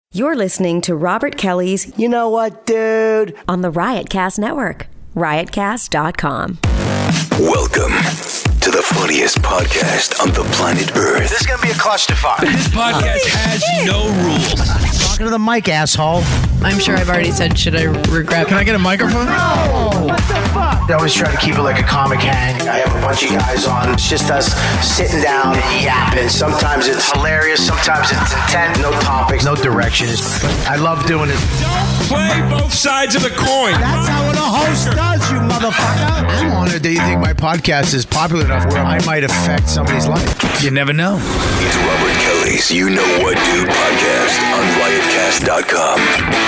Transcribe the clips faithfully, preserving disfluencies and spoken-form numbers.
You're listening to Robert Kelly's You Know What, Dude? On the Riotcast Network, riot cast dot com. Welcome to the funniest podcast on the planet Earth. This is going to be a clusterfuck. This podcast has no rules. Talking to the mic, asshole. I'm sure I've already said, should I regret? Can I get a microphone? No! What the fuck? I always try to keep it like a comic hang. I have a bunch of guys on. It's just us sitting down and yapping. Sometimes it's hilarious. Sometimes it's intent. No topics. No directions. I love doing it. Play both sides of the coin. That's how a host does, you motherfucker. I'm honored that you think my podcast is popular enough where I might affect somebody's life. You never know. It's Robert Kelly's You Know What, Dude podcast on riot cast dot com.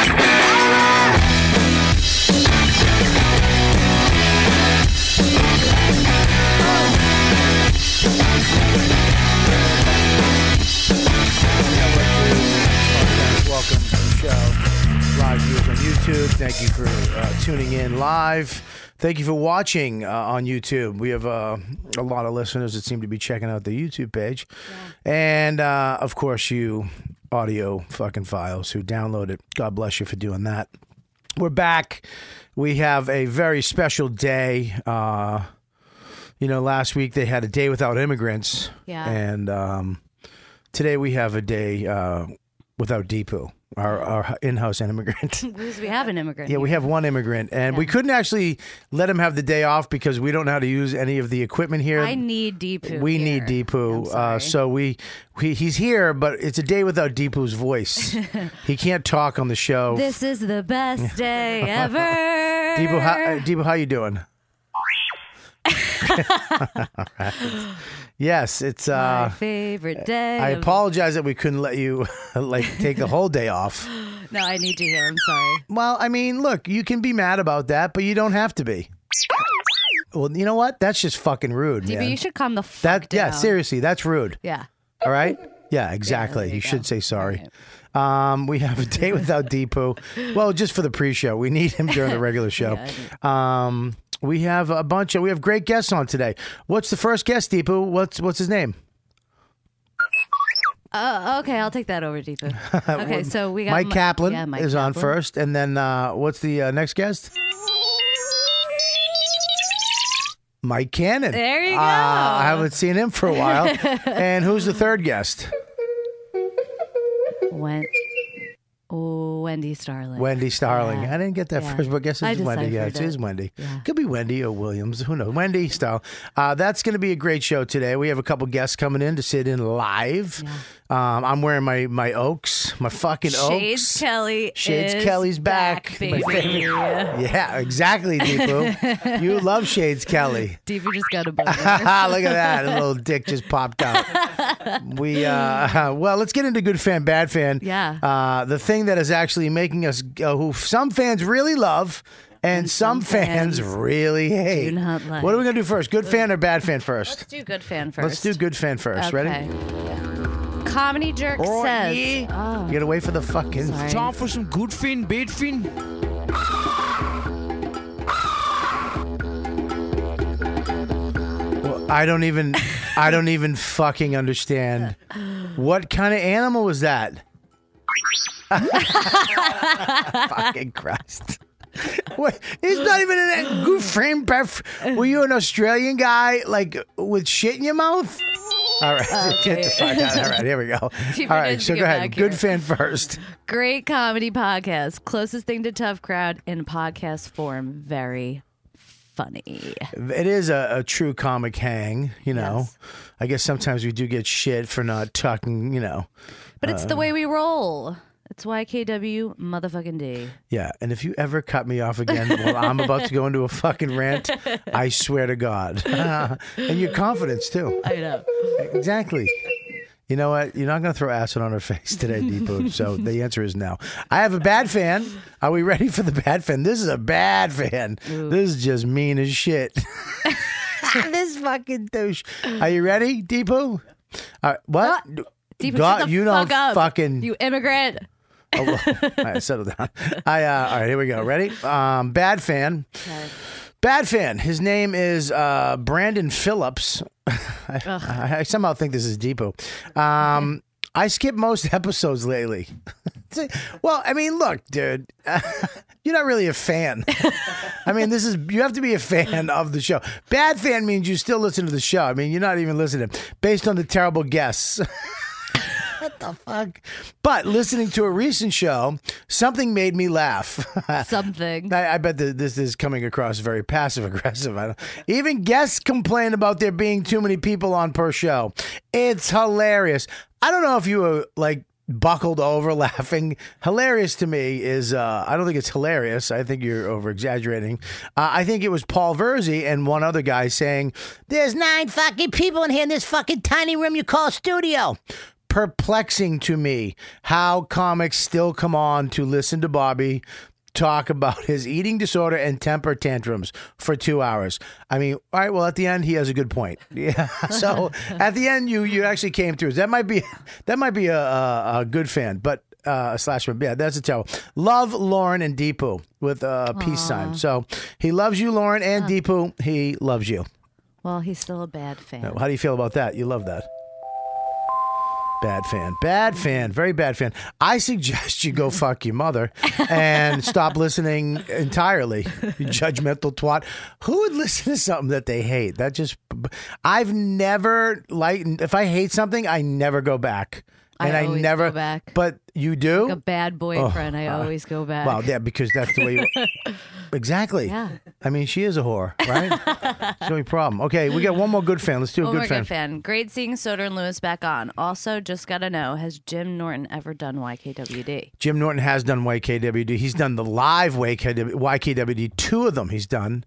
Welcome to the show. Live viewers on YouTube. Thank you for uh, tuning in live. Thank you for watching uh, on YouTube. We have uh, a lot of listeners that seem to be checking out the YouTube page. Yeah. And, uh, of course, you audio fucking files who download it. God bless you for doing that. We're back. We have a very special day. Uh, you know, last week they had a day without immigrants. Yeah. And um, today we have a day uh, without Deepu. Our, our in-house immigrant. Because we have an immigrant. Yeah, here. we have one immigrant, and Yeah. we couldn't actually let him have the day off because we don't know how to use any of the equipment here. I need Deepu. We here. need Deepu, I'm uh, sorry. so we, we he's here, but it's a day without Deepu's voice. He can't talk on the show. This is the best day ever. Deepu, how, uh, Deepu, how you doing? Yes, it's. My Uh, favorite day. I of- apologize that we couldn't let you like take the whole day off. No, I need you here. I'm sorry. Well, I mean, look, you can be mad about that, but you don't have to be. Well, you know what? That's just fucking rude, Deepu, man. you should calm the fuck That down. yeah, seriously, that's rude. Yeah. All right? Yeah, exactly. there you you should go. say sorry. Um, we have a day without Deepu. Well, just for the pre-show. We need him during the regular show. Um, we have a bunch of we have great guests on today. What's the first guest, Deepu? What's what's his name? Uh, okay, I'll take that over, Deepu. Okay, so we got Mike Mi- Kaplan yeah, Mike is on Kaplan. first, and then uh, what's the uh, next guest? Mike Cannon. There you Uh, go. I haven't seen him for a while. And who's the third guest? Wen- oh, Wendy Starling. Wendy Starling. Yeah. I didn't get that Yeah. first, but I guess I it's Wendy. Yeah, deciphered it is it. Wendy. Yeah. Could be Wendy or Williams. Who knows? Wendy Starling. Uh, that's going to be a great show today. We have a couple guests coming in to sit in live. Um, I'm wearing my, my Oaks, my fucking Shades Oaks. Kelly Shades is Kelly's back. back, My baby. favorite. Yeah, exactly, Deepu. You love Shades Kelly. Deepu just got a boner. Look at that. A little dick just popped out. We, uh, well, let's get into good fan, bad fan. Yeah. Uh, the thing that is actually making us, uh, who some fans really love and, some, some fans, fans really hate. do not like. What are we going to do first? Good fan or bad fan first? Let's do good fan first. Let's do good fan first. Okay. Ready? Comedy Jerk Oh, says. yeah. Oh, You got to wait for the fucking. sorry. Time for some good fin, bad fin. Well, I don't even, I don't even fucking understand. What kind of animal was that? Fucking Christ. What? It's not even a good friend. Perf- Were you an Australian guy, like, with shit in your mouth? All right. Get the fuck out. All right, here we go. All right, needs so to go get ahead. back Good here. fan first. Great comedy podcast. Closest thing to Tough Crowd in podcast form. Very funny. It is a, a true comic hang, you know. Yes. I guess sometimes we do get shit for not talking, you know. But it's the way we roll. It's Y K W motherfucking D. Yeah, and if you ever cut me off again while I'm about to go into a fucking rant, I swear to God. And your confidence, too. I know. Exactly. You know what? You're not going to throw acid on her face today, Deepu. So the answer is no. I have a bad fan. Are we ready for the bad fan? This is a bad fan. Ooh. This is just mean as shit. This fucking douche. Are you ready, Deepu? Uh, what? Uh, Deepu, God, shut the you fuck don't up. fucking. You immigrant. Oh, well, all right, settle down. I uh, all right, here we go. Ready? Um, bad fan. Okay. Bad fan. His name is uh, Brandon Phillips. I, I, I somehow think this is Deepu. Um, I skip most episodes lately. Well, I mean, look, dude, you're not really a fan. I mean, this is you have to be a fan of the show. Bad fan means you still listen to the show. I mean, you're not even listening based on the terrible guests. What the fuck? But listening to a recent show, something made me laugh. Something. I, I bet that this is coming across very passive aggressive. I don't, even guests complain about there being too many people on per show. It's hilarious. I don't know if you were like buckled over laughing. Hilarious to me is, uh, I don't think it's hilarious. I think you're over exaggerating. Uh, I think it was Paul Verzi and one other guy saying, there's nine fucking people in here in this fucking tiny room you call a studio. Perplexing to me how comics still come on to listen to Bobby talk about his eating disorder and temper tantrums for two hours. I mean, all right, well, at the end, he has a good point. Yeah. So at the end, you you actually came through. That might be that might be a, a, a good fan, but uh, slash, yeah, that's a terrible. Love Lauren and Deepu with a peace sign. So he loves you, Lauren, and Deepu. He loves you. Well, he's still a bad fan. How do you feel about that? You love that. Bad fan. Bad fan. Very bad fan. I suggest you go fuck your mother and stop listening entirely. You judgmental twat. Who would listen to something that they hate? That just... I've never... like. If I hate something, I never go back. And I I, always never... go back. But you do? Like a bad boyfriend, Oh, I uh, always go back. Well, yeah, because that's the way you... Exactly. Yeah. I mean, she is a whore, right? That's the only problem. Okay, we got one more good fan. Let's do a One good more fan. good fan. Great seeing Soder and Lewis back on. Also, just got to know, has Jim Norton ever done Y K W D? Jim Norton has done Y K W D. He's done the live Y K W D. Two of them he's done.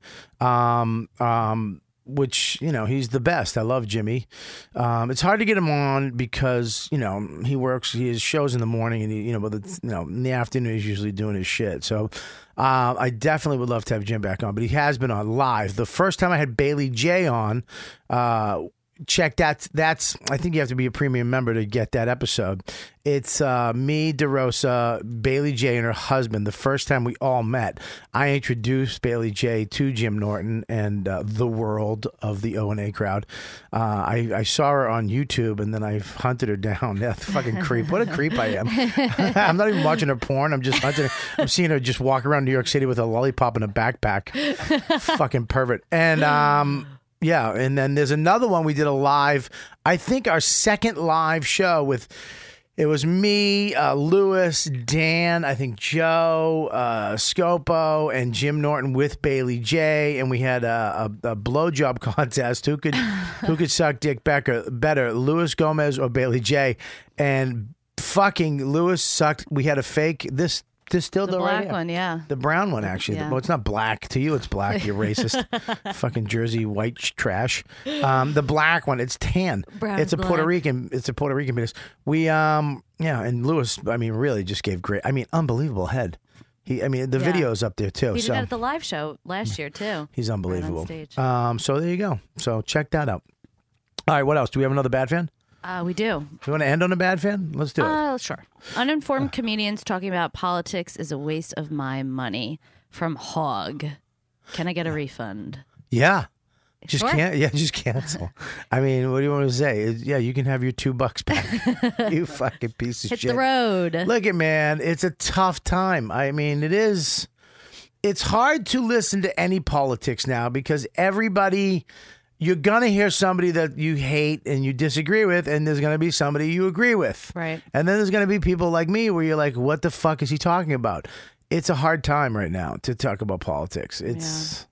Um, um, which, you know, he's the best. I love Jimmy. Um, it's hard to get him on because, you know, he works, he has shows in the morning and, he, you know, but it's, you know, in the afternoon he's usually doing his shit. So uh, I definitely would love to have Jim back on, but he has been on live. The first time I had Bailey J on, uh, check that. That's, I think you have to be a premium member to get that episode. It's uh, me, DeRosa, Bailey J, and her husband. The first time we all met, I introduced Bailey J to Jim Norton and uh, the world of the O and A crowd. Uh, I, I saw her on YouTube, and then I hunted her down. That fucking creep. What a creep I am. I'm not even watching her porn. I'm just hunting her. I'm seeing her just walk around New York City with a lollipop in a backpack. Fucking pervert. And, um... yeah, and then there's another one we did a live, I think our second live show with, it was me, uh, Lewis, Dan, I think Joe, uh, Scopo, and Jim Norton with Bailey J, and we had a, a, a blowjob contest. Who could who could suck dick better, better, Luis Gomez or Bailey J? And fucking Lewis sucked. We had a fake, this This still The the black right here. one, yeah. The brown one, actually. Yeah. Well, it's not black. To you, it's black. You're racist. Fucking Jersey white sh- trash. Um, the black one, it's tan. Brown it's a black. Puerto Rican. It's a Puerto Rican penis. We, um, yeah, and Lewis, I mean, really just gave great. I mean, unbelievable head. He, I mean, the Yeah. video's up there too. He did so that at the live show last year, too. he's unbelievable. Right on stage. Um, so there you go. So check that out. All right, what else? Do we have another bad fan? Uh, we do. You want to end on a bad fan? Let's do it. Uh, sure. Uninformed comedians talking about politics is a waste of my money. From Hog. Can I get a refund? Yeah. Just Sure. can't. Yeah, just cancel. I mean, what do you want to say? It- yeah, you can have your two bucks back. You fucking piece of Hit shit. the road. Look at man, it's a tough time. I mean, it is. It's hard to listen to any politics now because everybody. You're gonna hear somebody that you hate and you disagree with, and there's gonna be somebody you agree with. Right. And then there's gonna be people like me where you're like, "What the fuck is he talking about?" It's a hard time right now to talk about politics. It's.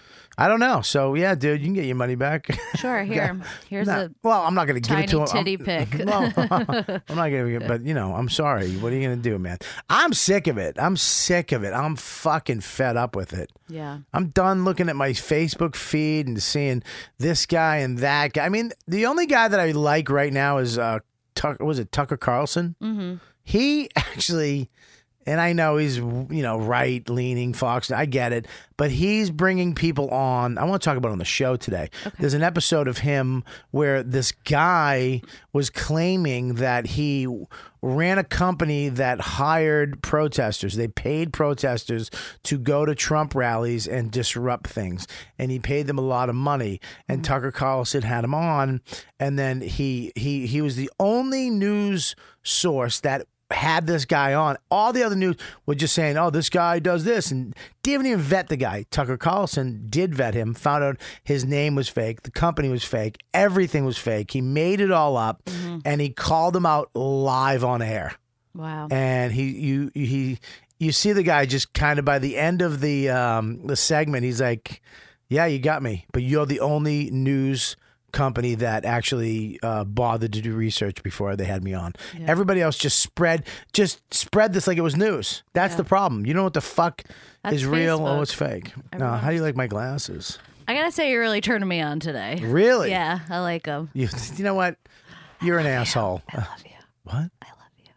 I don't know. So yeah, dude, you can get your money back. Sure, here. Here's Nah, a well, I'm not going to give it tiny to him. titty I'm, pic. well, I'm not going to, but you know, I'm sorry. What are you going to do, man? I'm sick of it. I'm sick of it. I'm fucking fed up with it. Yeah. I'm done looking at my Facebook feed and seeing this guy and that guy. I mean, the only guy that I like right now is uh, Tuck, was it Tucker Carlson? Mm-hmm. He actually. And I know he's, you know, right-leaning Fox. I get it. But he's bringing people on. I want to talk about it on the show today. Okay. There's an episode of him where this guy was claiming that he ran a company that hired protesters. They paid protesters to go to Trump rallies and disrupt things. And he paid them a lot of money. And mm-hmm. Tucker Carlson had him on. And then he he he was the only news source that had this guy on. All the other news were just saying, oh, this guy does this, and didn't even vet the guy. Tucker Carlson did vet him, found out his name was fake, the company was fake, everything was fake. He made it all up, mm-hmm. and he called him out live on air. Wow. And he, you, he, you see the guy just kind of by the end of the um, the segment, he's like, yeah, you got me, but you're the only news company that actually uh, bothered to do research before they had me on. Yeah. Everybody else just spread just spread this like it was news. That's yeah. the problem. You know what the fuck That's is real Facebook. Or what's fake. No, how do you like my glasses? I gotta say, you're really turning me on today. Really? Yeah, I like them. You, you know what? You're an you. asshole. I love you. What? I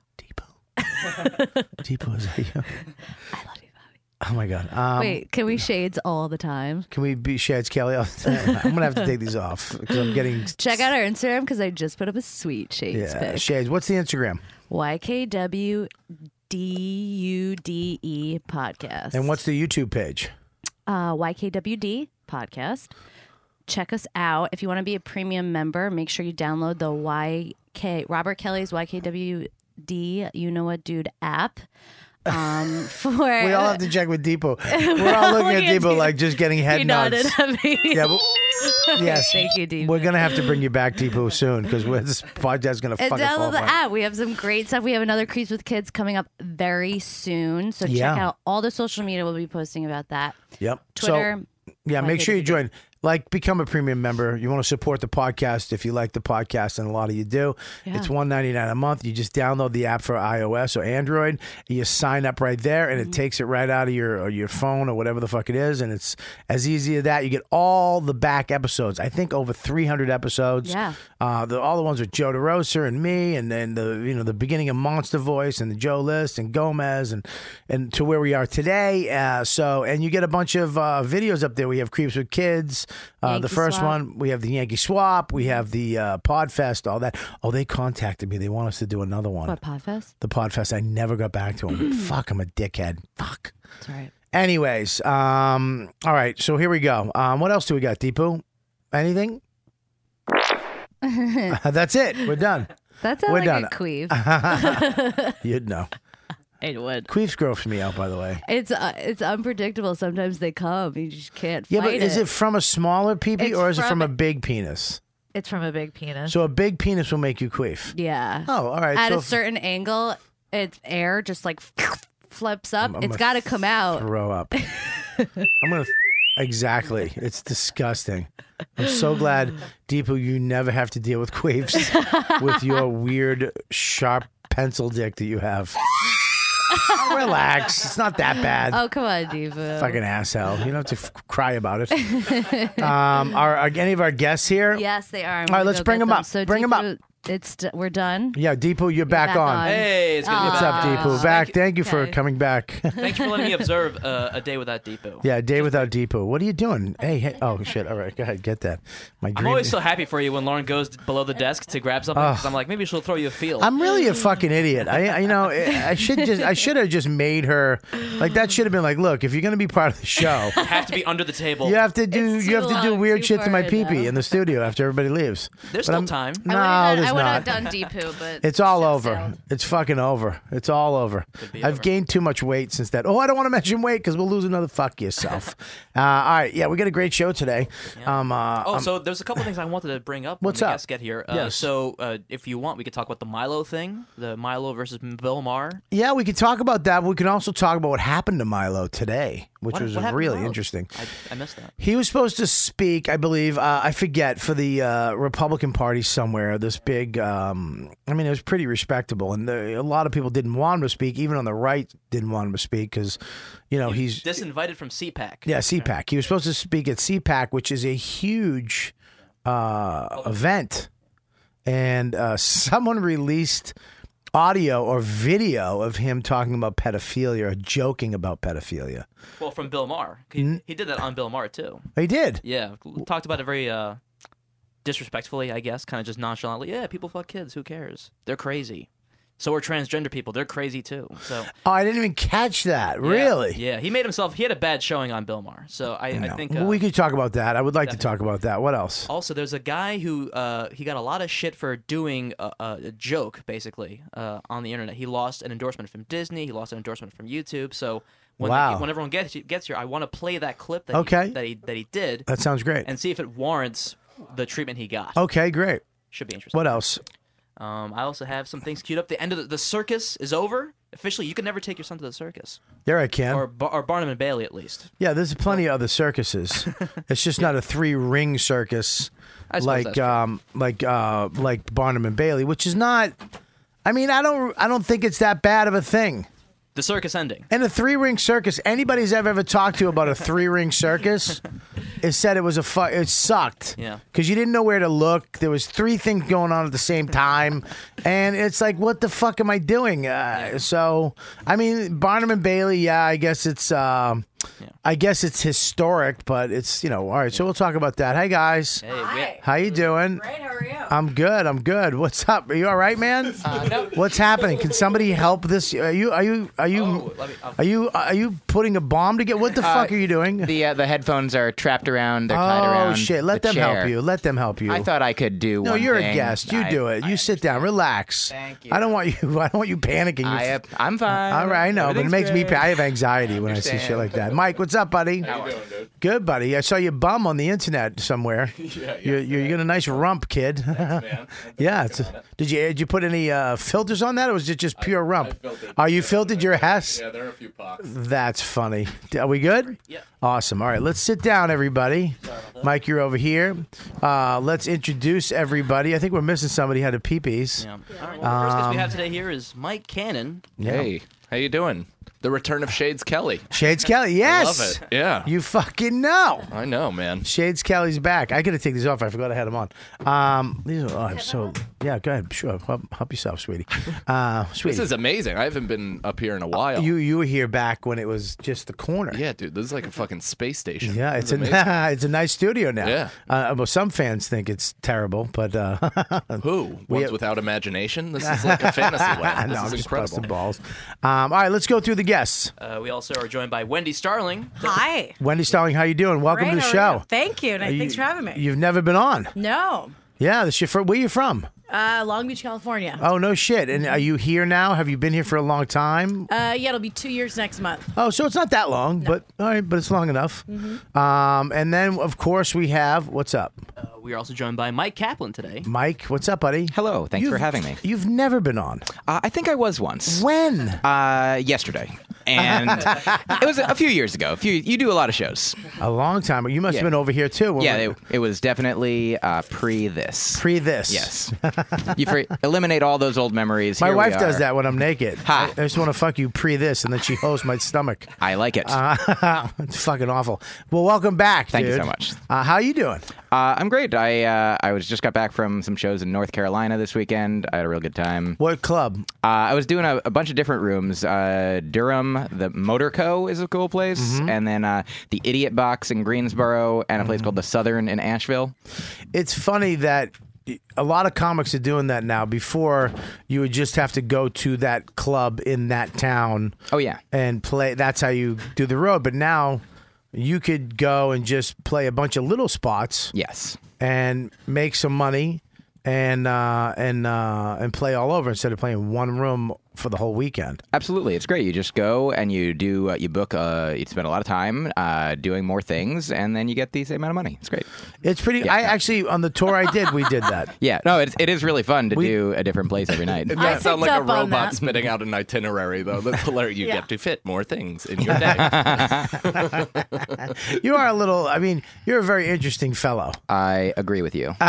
love you. Deepu. Deepu, is that you? I love you, Bobby. Oh my God. Um, Wait, can we shades all the time? Can we be Shades Kelly all the time? I'm going to have to take these off because I'm getting... Check out our Instagram because I just put up a sweet Shades yeah, pic. Shades. What's the Instagram? Y K W D U D E podcast. And what's the YouTube page? Uh, Y K W D podcast. Check us out. If you want to be a premium member, make sure you download the Y K Robert Kelly's Y K W D You Know What Dude app. Um, for we all have to check with Deepu. We're all looking at Deepu like just getting head he nods. At me. Yeah, but, yes. Thank you, Deepu. We're gonna have to bring you back, Deepu, soon because this podcast is gonna and fucking fall download the apart. app. We have some great stuff. We have another Creeps with Kids coming up very soon. So yeah. check out all the social media. We'll be posting about that. Yep. Twitter. So, yeah, make sure you join. Like, become a premium member. You want to support the podcast if you like the podcast, and a lot of you do. Yeah. It's one dollar and ninety-nine cents a month. You just download the app for iOS or Android. And you sign up right there, and mm-hmm. it takes it right out of your or your phone or whatever the fuck it is. And it's as easy as that. You get all the back episodes. I think over three hundred episodes. Yeah. Uh, the, all the ones with Joe DeRosa and me, and then the you know the beginning of Monster Voice and the Joe List and Gomez, and and to where we are today. Uh, so and you get a bunch of uh, videos up there. We have Creeps with Kids. Uh, the first swap. one, we have the Yankee Swap, we have the uh, Podfest, all that. Oh, they contacted me. They want us to do another one. What, Podfest? The Podfest. I never got back to them. Fuck, I'm a dickhead. Fuck. That's all right. Anyways, um, all right, so here we go. Um, what else do we got, Deepu? Anything? uh, that's it. We're done. That sounds We're like done. a queef. You'd know. It would. Queefs gross me out, by the way. It's uh, it's unpredictable. Sometimes they come. You just can't Yeah, fight but is it from a smaller peepee It's or is it from from a a- big penis? It's from a big penis. So a big penis will make you queef. Yeah. Oh, all right. At so a certain angle, it's air just like flips up. I'm- I'm It's gonna got to come out. Throw up. I'm gonna. Exactly. It's disgusting. I'm so glad, Deepu, you never have to deal with queefs with your weird, sharp pencil dick that you have. Oh, relax. It's not that bad. Oh, come on, Deepu. Fucking asshole. You don't have to f- cry about it. Um, are, are any of our guests here? Yes, they are. I'm All right, gonna let's go bring get them up. So Bring them up. Deepu, It's d- we're done. Yeah, Deepu, you're back, back on. on. Hey, it's good to be What's back. up, Deepu? Aw. Back. Thank you for Okay. coming back. Thanks for letting me observe uh, a day without Deepu. Yeah, day without Deepu. What are you doing? Hey, hey. Oh, shit. All right. Go ahead. Get that. My I'm green- always so happy for you when Lauren goes below the desk to grab something because I'm like, maybe she'll throw you a field. I'm really a fucking idiot. I, I- you know, I should just, I should have just made her like that. Should have been like, look, if you're gonna be part of the show, You have to be under the table. you have to do, It's you have too to do long, weird too shit to my far, pee though. pee in the studio after everybody leaves. There's But still I'm- time. No, I there's would not. have done Deepu, but It's all ship over. sailed. It's fucking over. It's all over. be I've over. gained too much weight since that. Oh, I don't want to mention weight because we'll lose another fuck yourself. uh, all right. Yeah, we got a great show today. Um, uh, Oh, um, so there's a couple things I wanted to bring up What's when the up? guests get here. Uh, Yes. So uh, if you want, we could talk about the Milo thing, the Milo versus Bill Maher. yeah, we could talk about that. But we can also talk about what happened to Milo today, which What- was what happened to really Milo? interesting. I, I missed that. He was supposed to speak, I believe, uh, I forget, for the uh, Republican Party somewhere. This big, um, I mean, it was pretty respectable, and the, a lot of people didn't want him to speak. Even on the right, didn't want him to speak because, you know, he's Disinvited from C PAC. yeah, C PAC. He was supposed to speak at C PAC, which is a huge uh, event, and uh, someone released audio or video of him talking about pedophilia or joking about pedophilia. Well, from Bill Maher. He, he did that on Bill Maher, too. He did. Yeah. Talked about it very uh, disrespectfully, I guess. Kind of just nonchalantly. Yeah, people fuck kids. Who cares? They're crazy. So are transgender people. They're crazy too. So Oh, I didn't even catch that. yeah, Really? Yeah, he made himself. He had a bad showing on Bill Maher. So I, I No. think Well, uh, we could talk about that. I would like to talk about that. What else? Also, there's a guy who uh, he got a lot of shit for doing a, a, a joke, basically, uh, on the internet. He lost an endorsement from Disney. He lost an endorsement from YouTube. So when, Wow. they, when everyone gets gets here, I want to play that clip that Okay. he, that he that he did That sounds great. and see if it warrants the treatment he got. Okay, great. Should be interesting. What else? Um, I also have some things queued up. The end of the, the circus is over. Officially, you can never take your son to the circus, There I can. or Bar- or Barnum and Bailey at least. Yeah, there's plenty of other circuses. It's just not a three ring circus I suppose like that's true. um like uh like Barnum and Bailey, which is not. I mean, I don't I don't think it's that bad of a thing. The circus ending. And a three ring circus, anybody's ever ever talked to about a three ring circus has said it was a fu- it sucked. Yeah. Because you didn't know where to look. There was three things going on at the same time, and it's like, what the fuck am I doing? Uh, So, I mean, Barnum and Bailey, yeah, I guess it's. Um, I guess it's historic, but it's, you know, all right. So we'll talk about that. Hey guys, Hey, we- how you doing? Great, how are you? I'm good. I'm good. What's up? Are you all right, man? Uh, no. What's happening? Can somebody help this? Are you? Are you? Are you? Oh, let me- I'll- Are you? Are you putting a bomb together? What the fuck are you doing? The uh, the headphones are trapped around. They're tied Oh around. shit! Let the them chair. help you. Let them help you. I thought I could do. No, one you're a thing. guest. You I- do it. I You sit down. Relax. Thank you. I don't want you. I don't want you panicking. You I, f- I'm fine. all right, I know, but it Everything's makes me. good. Pa- I have anxiety when I see shit like that. Mike, what's up, buddy? How you doing, dude? Good, buddy. I saw your bum on the internet somewhere. yeah, You're, you're, you got a nice rump, kid. man. yeah. It's, did you did you put any uh, filters on that, or was it just pure rump? filtered. Are you filtered your ass? Yeah, there are a few pox. That's funny. Are we good? Yeah. Awesome. All right, let's sit down, everybody. Mike, you're over here. Uh, let's introduce everybody. I think we're missing somebody who had a pee-pees. Yeah. All right, well, the first guest we have today here is Mike Cannon. Hey, how you doing? The return of Shades Kelly. Shades Kelly, yes. Love it. Yeah. You fucking know. I know, man. Shades Kelly's back. I got to take these off. I forgot I had them on. Um, these are, oh, I'm so yeah. Go ahead. Sure. Help, help yourself, sweetie. Uh, sweetie. This is amazing. I haven't been up here in a while. you you were here back when it was just the corner. Yeah, dude. This is like a fucking space station. Yeah, This it's is a amazing. it's a nice studio now. Yeah. Uh, well, some fans think it's terrible, but uh, Who? We- Ones without imagination? This is like a fantasy land. This no, I'm is just incredible. busting balls. Um, all right, let's go through the guests. Uh, we also are joined by Wendy Starling. Hi. Wendy Starling, how you doing? Welcome Great, to the how show. are you? Thank you. and Are you- Thanks for having me. You've never been on. No. Yeah, this shit. Where you from? Uh, Long Beach, California. Oh no shit! And are you here now? Have you been here for a long time? Uh, yeah, it'll be two years next month. Oh, so it's not that long, but all right, but it's long enough. Mm-hmm. Um, and then of course we have what's up, Uh, we are also joined by Mike Kaplan today. Mike. What's up, buddy? Hello, thanks You've- for having me. You've never been on. Uh, I think I was once. When? Uh, yesterday. And it was a few years ago. A few, you do a lot of shows. A long time. You must have Yeah. been over here too. when Yeah, we- it, it was definitely uh, pre this. pre this. Yes. You for, eliminate all those old memories. My Here we wife does are. that when I'm naked. Ha. I, I just want to fuck you pre this, and then she hosts my stomach. I like it. Uh, it's fucking awful. Well, welcome back, Thank you dude. so much. Uh, how you doing? Uh, I'm great. I uh, I was just got back from some shows in North Carolina this weekend. I had a real good time. What club? Uh, I was doing a, a bunch of different rooms. Uh, Durham, the Motor Co. is a cool place, Mm-hmm. and then uh, the Idiot Box in Greensboro, and a place called the Southern in Asheville. It's funny that a lot of comics are doing that now. Before, you would just have to go to that club in that town. Oh yeah. And play. That's how you do the road. But now you could go and just play a bunch of little spots Yes. and make some money and uh, and uh, and play all over instead of playing one room for the whole weekend. Absolutely, it's great. You just go and you do, uh, you book, uh, you spend a lot of time uh, doing more things, and then you get the same amount of money. It's great. It's pretty. Yeah. I actually on the tour I did, we did that. Yeah, no, it's, it is really fun to We- do a different place every night. It I might sound picked like a up on robot that. spitting out an itinerary, though. That's hilarious. You Yeah. get to fit more things in your day. You are a little. I mean, you're a very interesting fellow. I agree with you.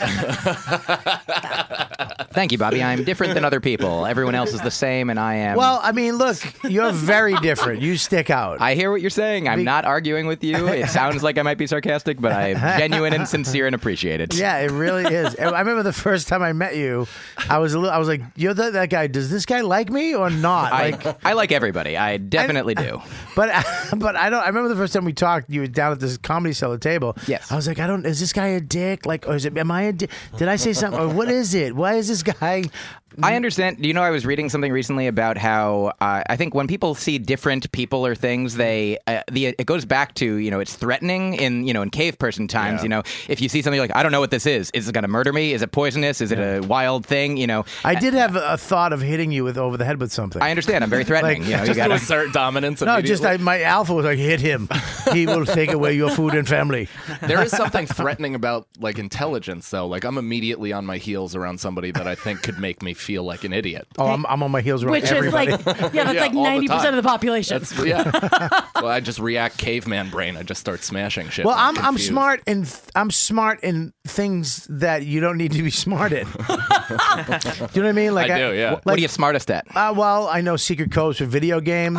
Thank you, Bobby. I'm different than other people. Everyone else is the same, and I am. Well, I mean, look, you're very different. You stick out. I hear what you're saying. I'm Be- not arguing with you. It sounds like I might be sarcastic, but I'm genuine and sincere and appreciate it. Yeah, it really is. I remember the first time I met you, I was a little, I was like, "You're that, that guy. Does this guy like me or not?" Like, I, I like everybody. I definitely do. but but I don't. I remember the first time we talked. You were down at this comedy cellar table. Yes. I was like, I don't. Is this guy a dick? Like, or is it? Am I a dick? Did I say something? Or what is it? Why is this guy? I understand. You know, I was reading something recently about how uh, I think when people see different people or things, they uh, the it goes back to, you know, it's threatening in, you know, in cave person times. Yeah. You know, if you see something like, I don't know what this is. Is it going to murder me? Is it poisonous? Is it a wild thing? You know, I did have a, a thought of hitting you with over the head with something. I understand. I'm very threatening. Like- you know, you Just gotta, to assert dominance. No, just I, my alpha was like, hit him. He will take away your food and family. There is something threatening about like intelligence, though. Like I'm immediately on my heels around somebody that I think could make me feel like an idiot. Oh, I'm, I'm on my heels around Which everybody. is like, yeah, that's Yeah, like all the ninety percent time. of the population. That's yeah. Well, I just react caveman brain. I just start smashing shit. Well, when I'm I'm confused. smart in I'm smart in things that you don't need to be smart in. Do you know what I mean? Like I do, yeah. what are you smartest at? Uh, well, I know secret codes for video games.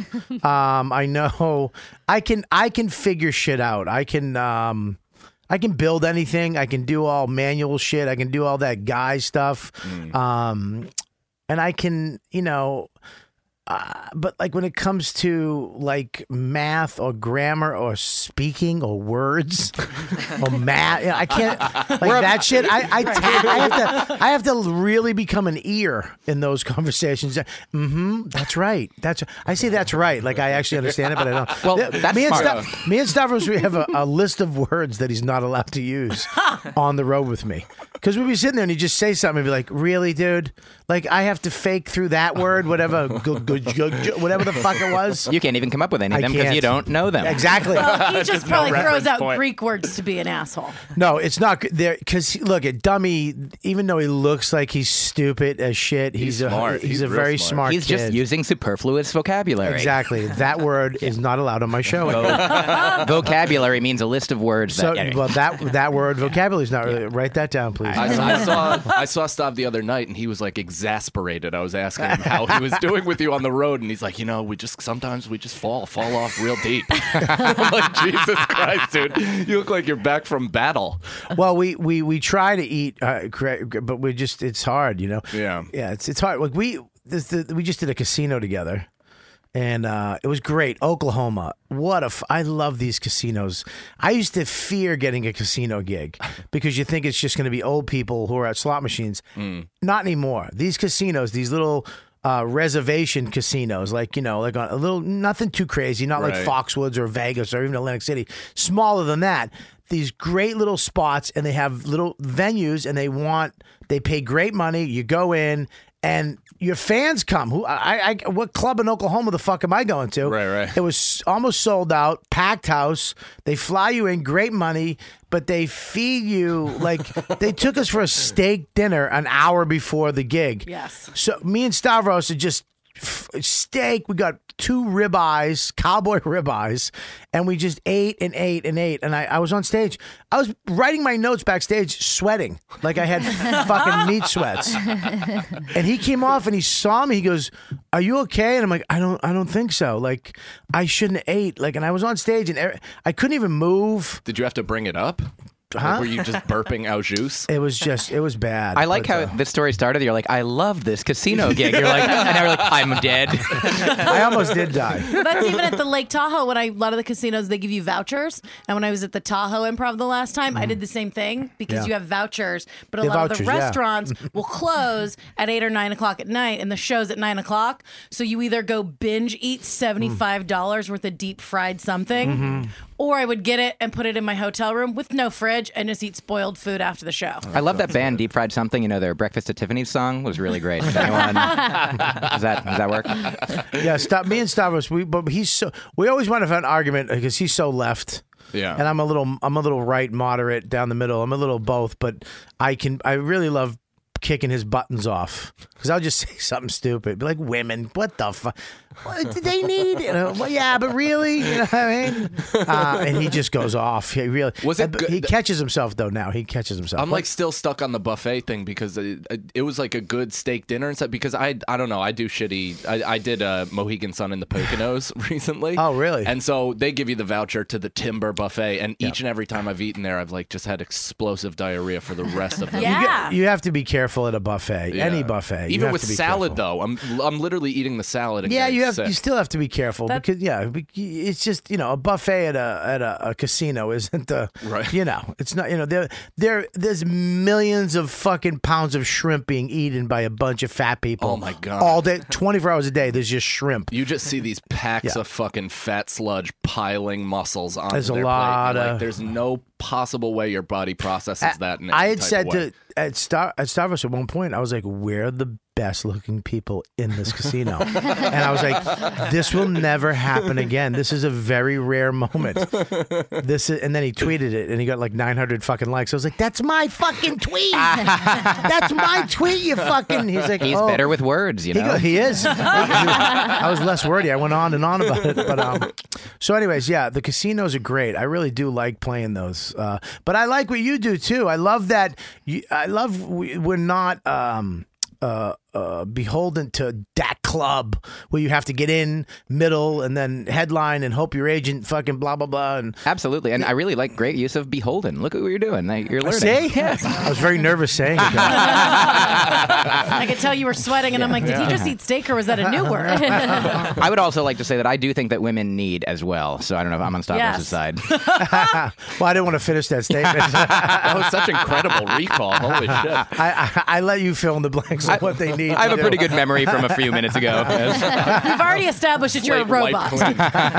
um, I know I can I can figure shit out. I can um, I can build anything. I can do all manual shit. I can do all that guy stuff. Um, and I can, you know. Uh, but like when it comes to like math or grammar or speaking or words or math, I can't like that shit. I I, ta- I have to I have to really become an ear in those conversations. Mm-hmm. That's right. That's I say that's right. Like I actually understand it, but I don't. Well, The- that's me and smart. Stav- me and Stavros, we have a, a list of words that he's not allowed to use on the road with me. Because we'd be sitting there and you just say something and be like, really, dude? Like, I have to fake through that word, whatever, go, go, go, go, whatever the fuck it was. You can't even come up with any I of them because can't. you don't know them. Exactly. Well, he just Just no probably throws reference out point. Greek words to be an asshole. No, it's not good there because look at Dummy. Even though he looks like he's stupid as shit, he's, He's a smart. he's, He's a real very smart. smart. He's kid. just using superfluous vocabulary. Exactly. That word is not allowed on my show. Vocabulary means a list of words. So, that, anyway. well, that that word vocabulary is not really. Write that down, please. I, I saw I saw Stav the other night, and he was like exasperated. I was asking him how he was doing with you on the road, and he's like, you know, we just sometimes we just fall fall off real deep. I'm like, Jesus Christ, dude, you look like you're back from battle. Well, we, we, we try to eat, uh, cra- but we just it's hard, you know. Yeah, yeah, it's it's hard. Like we this, the, we just did a casino together, and uh, it was great. Oklahoma, what a f- I love these casinos. I used to fear getting a casino gig because you think it's just going to be old people who are at slot machines. Mm. Not anymore. These casinos, these little. Uh, reservation casinos, like, you know, like on a little, nothing too crazy, not like Right. Foxwoods or Vegas or even Atlantic City. Smaller than that. These great little spots, and they have little venues, and they want, they pay great money. You go in, and your fans come. Who I, I what club in Oklahoma the fuck am I going to? Right, right. It was almost sold out, packed house. They fly you in, great money, but they feed you like they took us for a steak dinner an hour before the gig. Yes. So me and Stavros are just f- steak. We got two ribeyes, cowboy ribeyes, and we just ate and ate and ate. And I, I was on stage. I was writing my notes backstage, sweating like I had fucking meat sweats. And he came off and he saw me. He goes, "Are you okay?" And I'm like, "I don't, I don't think so. Like, I shouldn't have ate." Like, and I was on stage and er- I couldn't even move. Did you have to bring it up? Huh? Like, were you just burping au jus? It was just, it was bad. I like But, how uh, this story started. You're like, I love this casino gig. You're like, and now you're like, I'm dead. I almost did die. Well, that's even at the Lake Tahoe. When I, a lot of the casinos, they give you vouchers. And when I was at the Tahoe Improv the last time, I did the same thing because Yeah. you have vouchers. But a They lot vouchers, of the yeah. restaurants will close at eight or nine o'clock at night, and the show's at nine o'clock. So you either go binge eat seventy-five dollars worth of deep fried something, Mm-hmm. or I would get it and put it in my hotel room with no fridge and just eat spoiled food after the show. I love that band, Deep Fried Something. You know, their Breakfast at Tiffany's song was really great. Does anyone, does that does that work? Yeah, stop. Me and Stavros, we but he's so we always want to have an argument because he's so left. Yeah. And I'm a little I'm a little right, moderate, down the middle. I'm a little both, but I can I really love kicking his buttons off because I'll just say something stupid, be like, "Women, what the fuck? What do they need?" You know, well, yeah, but really, you know what I mean? Uh, and he just goes off. He really Was it uh, good- He catches himself though. Now he catches himself. I'm like still stuck on the buffet thing because it, it was like a good steak dinner and stuff. Because I I don't know, I do shitty. I, I did a Mohegan Sun in the Poconos recently. Oh, really? And so they give you the voucher to the Timber Buffet, and each and every time I've eaten there, I've like just had explosive diarrhea for the rest of the Yeah. You, get- you have to be careful careful at a buffet, Yeah. any buffet. You Even have with to be salad, careful. though, I'm I'm literally eating the salad. And Yeah, getting you have sick. you still have to be careful That- because yeah, be- it's just you know a buffet at a at a, a casino isn't the Right. You know, it's not you know there there there's millions of fucking pounds of shrimp being eaten by a bunch of fat people. Oh, my God. All day, twenty-four hours a day. There's just shrimp. You just see these packs Yeah. of fucking fat sludge piling muscles onto There's a their lot plate. You're of- like, there's no possible way your body processes that. In any I had type said of way. to at Star at Starbucks at one point, I was like, "We're the best looking people in this casino," and I was like, "This will never happen again. This is a very rare moment." This is, and then he tweeted it, and he got like nine hundred fucking likes. I was like, "That's my fucking tweet. That's my tweet. You fucking." He's like, He's oh. better with words, you He, know. go, he is. I was less wordy. I went on and on about it. But um, so, anyways, yeah, the casinos are great. I really do like playing those. Uh, but I like what you do too. I love that. You, I love we, we're not. Um, uh, uh, beholden to that club where you have to get in middle and then headline and hope your agent fucking blah blah blah and Absolutely, and I really like great use of beholden. Look at what you're doing. Like, You're learning. see. Yeah. I was very nervous saying it. I could tell you were sweating, and I'm like, did he just eat steak, or was that a new word? I would also like to say that I do think that women need as well. So I don't know if I'm on Stavros' Yes. side. Well, I didn't want to finish that statement. That was such incredible recall. Holy shit. I, I I let you fill in the blanks of what they need. I have to a pretty do. good memory from a few minutes ago. We've already established that you're a Slate robot. wiped clean.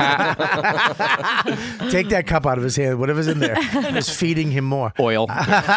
Take that cup out of his hand. Whatever's in there is feeding him more. Oil.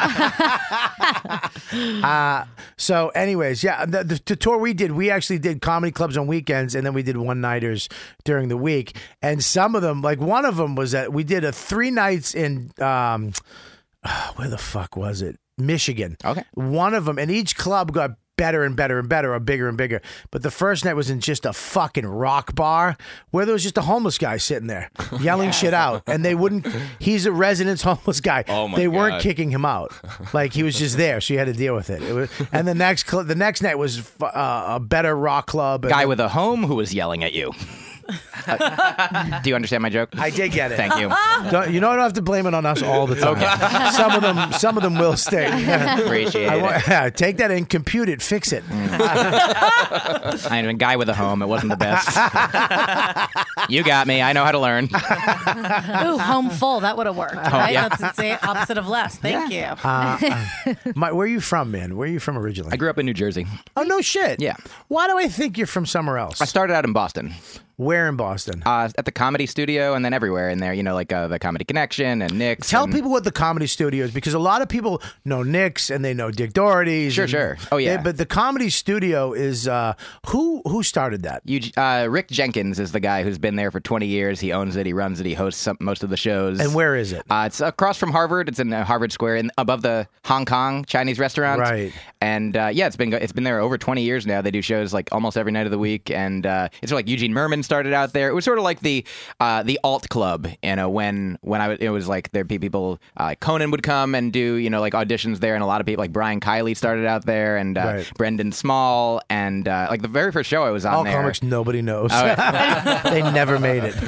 Uh, so, anyways, yeah, the, the, the tour we did, we actually did comedy clubs on weekends, and then we did one nighters during the week. And some of them, like one of them, was that we did a three nights in um, where the fuck was it? Michigan. Okay. One of them, and each club got better and better and better, or bigger and bigger. But the first night was in just a fucking rock bar where there was just a homeless guy sitting there yelling shit out, and they wouldn't. He's a residence homeless guy. Oh, my they weren't God. kicking him out. Like he was just there, so you had to deal with it. It was, and the next cl- the next night was uh, a better rock club. And Guy with a home who was yelling at you. Uh, do you understand my joke? I did get it. Thank you. Don't, you know, I don't have to blame it on us all the time. Okay. Some of them, some of them will stay. Appreciate I it. want, yeah, take that and compute it, fix it. I am a guy with a home. It wasn't the best. You got me. I know how to learn. Ooh, home full. That would have worked. Right? yeah. That's the opposite of less. Thank you. Uh, my, where are you from, man? Where are you from originally? I grew up in New Jersey. Oh no, shit. Yeah. Why do I think you're from somewhere else? I started out in Boston. Where in Boston? Uh, at the Comedy Studio and then everywhere in there, you know, like uh, the Comedy Connection and Nick's. Tell and- people what the Comedy Studio is, because a lot of people know Nick's and they know Dick Doherty's. Sure, and sure. Oh, yeah. they- but the Comedy Studio is uh, who who started that? You, uh, Rick Jenkins is the guy who's been there for twenty years. He owns it. He runs it. He hosts some, most of the shows. And where is it? Uh, it's across from Harvard. It's in uh, Harvard Square, in, above the Hong Kong Chinese restaurant. Right. And uh, yeah, it's been go- it's been there over twenty years now. They do shows like almost every night of the week, and uh, it's sort of like Eugene Merman started out there. It was sort of like the uh, the alt club, you know, when when I was, it was like there'd be people. Uh, Conan would come and do you know like auditions there, and a lot of people like Brian Kiley started out there, and uh, Right. Brendan Small, and uh, like the very first show I was on All there. comics nobody knows. Oh, yeah. They never made it.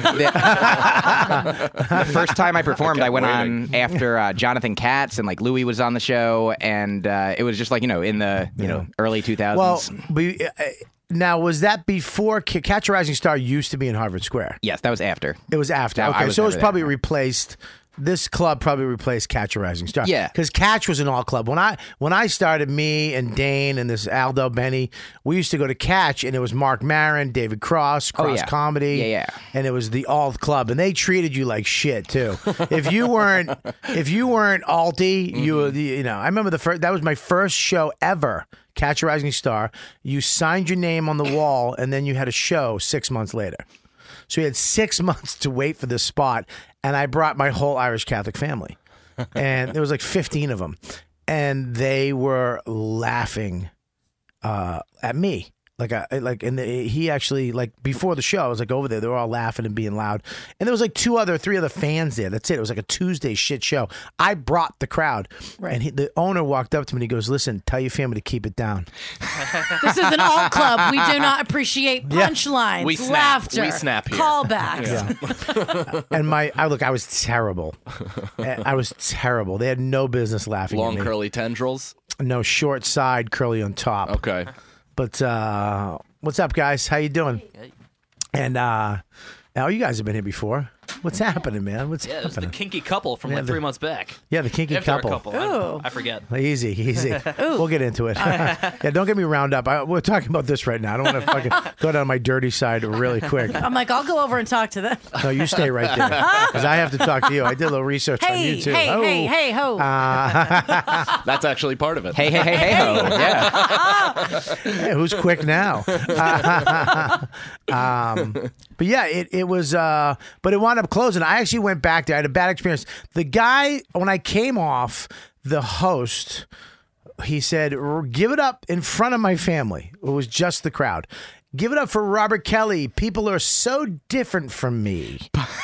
The first time I performed, I, went on after uh, Jonathan Katz and like Louis was on the show, and uh, it was just like you know in the you know early two Well, thousands. but, uh, now was that before Ca- Catch a Rising Star used to be in Harvard Square? Yes, that was after. It was after. No, I Okay, was so it was never probably there. replaced. This club probably replaced Catch a Rising Star. Yeah. because Catch was an all club. When I when I started, me and Dane and this Aldo Benny, we used to go to Catch, and it was Mark Maron, David Cross, Cross Oh, yeah. Comedy, Yeah, yeah. and it was the alt club, and they treated you like shit too. If you weren't if you weren't alty, you were, you know. I remember the first that was my first show ever. Catch a Rising Star. You signed your name on the wall, and then you had a show six months later. So we had six months to wait for this spot, and I brought my whole Irish Catholic family, and there was like fifteen of them, and they were laughing uh, at me. Like, I, like, and the, he actually, like, before the show, I was like over there, they were all laughing and being loud. And there was like two other, three other fans there. That's it. It was like a Tuesday shit show. I brought the crowd. Right. And he, the owner walked up to me and he goes, "Listen, tell your family to keep it down." This is an alt club. We do not appreciate Yeah. punchlines, We snap. laughter, We snap here. callbacks. And my, I look, I was terrible. I was terrible. They had no business laughing Long at me. curly tendrils. No, short side, curly on top. Okay. But uh, what's up, guys? How you doing? And uh, now you guys have been here before. What's happening, man? What's Yeah, it was the happening? kinky couple from Yeah, like the- three months back. Yeah, the kinky If they're a couple. couple. I, don't know. I forget. Easy, easy. We'll get into it. Yeah, don't get me round up. I, we're talking about this right now. I don't want to fucking go down my dirty side really quick. I'm like, I'll go over and talk to them. No, you stay right there because I have to talk to you. I did a little research on Hey, you too. hey, Oh. hey, hey, ho. Uh, That's actually part of it. Hey, hey, hey, hey, ho. Yeah. Hey, who's quick now? um, but yeah, it, it was, uh, but it wound up closing. I actually went back there. I had a bad experience. The guy, when I came off, the host, he said, give it up in front of my family. It was just the crowd. Give it up for Robert Kelly. People are so different from me.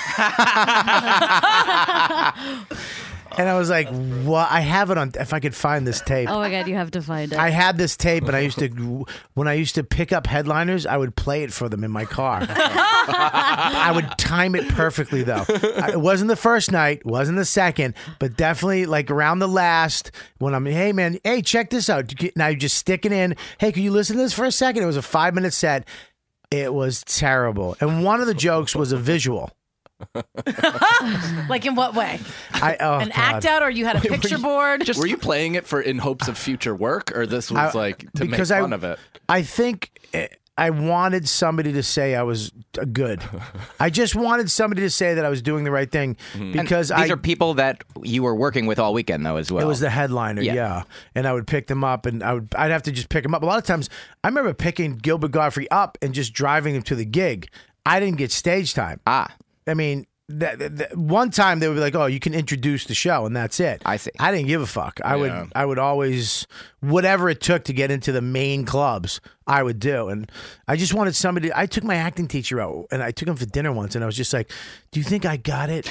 And I was like, "What? I have it on. If I could find this tape, Oh my god, you have to find it. I had this tape, and I used to, when I used to pick up headliners, I would play it for them in my car. I would time it perfectly, though. It wasn't the first night, wasn't the second, but definitely like around the last. When I'm, hey man, hey, check this out. Now you just stick it in. Hey, can you listen to this for a second? It was a five minute set. It was terrible, and one of the jokes was a visual. Like in what way? I, oh, An God. act out, or you had a Wait, were picture you- board? Just, were you playing it for in hopes of future work, or this was I- like to make because I- fun of it? I think eh, I wanted somebody to say I was uh, good. I just wanted somebody to say that I was doing the right thing because And these I. are people that you were working with all weekend, though, as well. It was the headliner, yeah. Yeah. And I would pick them up, and I would I'd have to just pick them up. A lot of times, I remember picking Gilbert Godfrey up and just driving him to the gig. I didn't get stage time. Ah. I mean, that, that, that- one time they would be like, "Oh, you can introduce the show," and that's it. I see. I didn't give a fuck. I Yeah. would I would always whatever it took to get into the main clubs, I would do. And I just wanted somebody. I took my acting teacher out, and I took him for dinner once, and I was just like, "Do you think I got it?"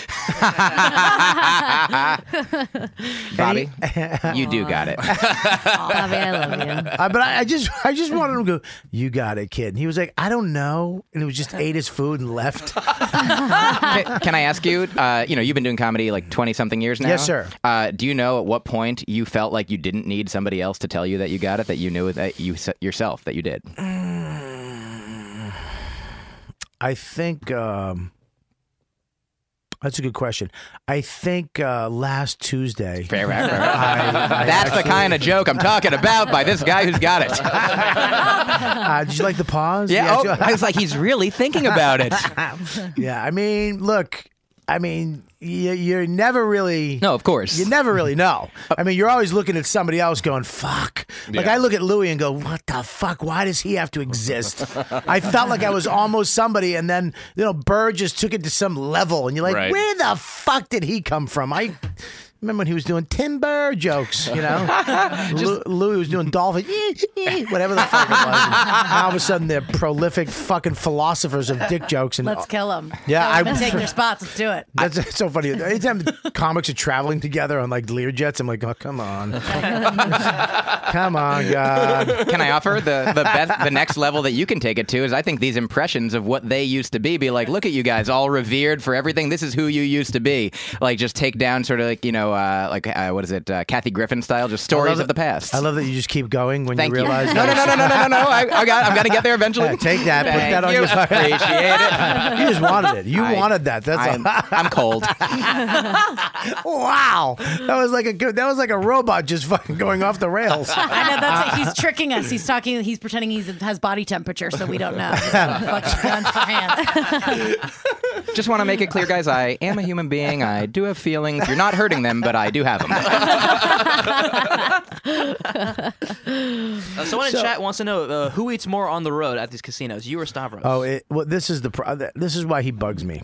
Bobby, you do got it. Bobby, I love you. Uh, but I, I just, I just wanted him to go. You got it, kid. And he was like, I don't know, and he was just ate his food and left. can, can I ask you? Uh, you know, you've been doing comedy like twenty something years now. Yes, sir. Uh, do you know at what point you felt like you didn't need somebody else to tell you that you got it? That you knew that you s- yourself that you did. I think um, that's a good question. I think uh, last Tuesday. Fair, fair, fair. I- I That's the actually- kind of joke I'm talking about by this guy who's got it. Uh, did you like the pause? Yeah, oh, sure. I was like, he's really thinking about it. Yeah, I mean, look, I mean, you, you're never really. No, of course. You never really know. I mean, you're always looking at somebody else going, fuck. Like, Yeah. I look at Louis and go, what the fuck? Why does he have to exist? I felt like I was almost somebody, and then, you know, Burr just took it to some level, and you're like, Right. where the fuck did he come from? I. Remember when he was doing Tim Burr jokes, you know? Lou- Louis was doing dolphin, whatever the fuck it was. And all of a sudden, they're prolific fucking philosophers of dick jokes. And Let's kill them. Yeah, I've I- been taking their spots. Let's do it. That's it's so funny. Anytime the comics are traveling together on like Lear jets, I'm like, oh, come on. Come on, God. Can I offer the the best, the next level that you can take it to is I think these impressions of what they used to be, be like, look at you guys, all revered for everything. This is who you used to be. Like, just take down sort of like, you know, uh, like uh, what is it, uh, Kathy Griffin style, just I love stories it- of the past. I love that you just keep going when Thank you you. realize. No, no, no, no, no, no, no, no. I, I got. I'm gonna get there eventually. Yeah, take that. Put Thank that on you. your. Appreciate it. You just wanted it. You I- wanted that. That's I'm, all. I'm cold. Wow. That was like a good. That was like a robot just fucking going off the rails. I know that's it. He's tricking us. He's talking. He's pretending he has body temperature, so we don't know. Fucking guns for hands. Just want to make it clear, guys. I am a human being. I do have feelings. You're not hurting them, but I do have them. Uh, someone in So- chat wants to know uh, who eats more on the road at these casinos, you or Stavros? Oh, it, well, this is the. pro- This is why he bugs me.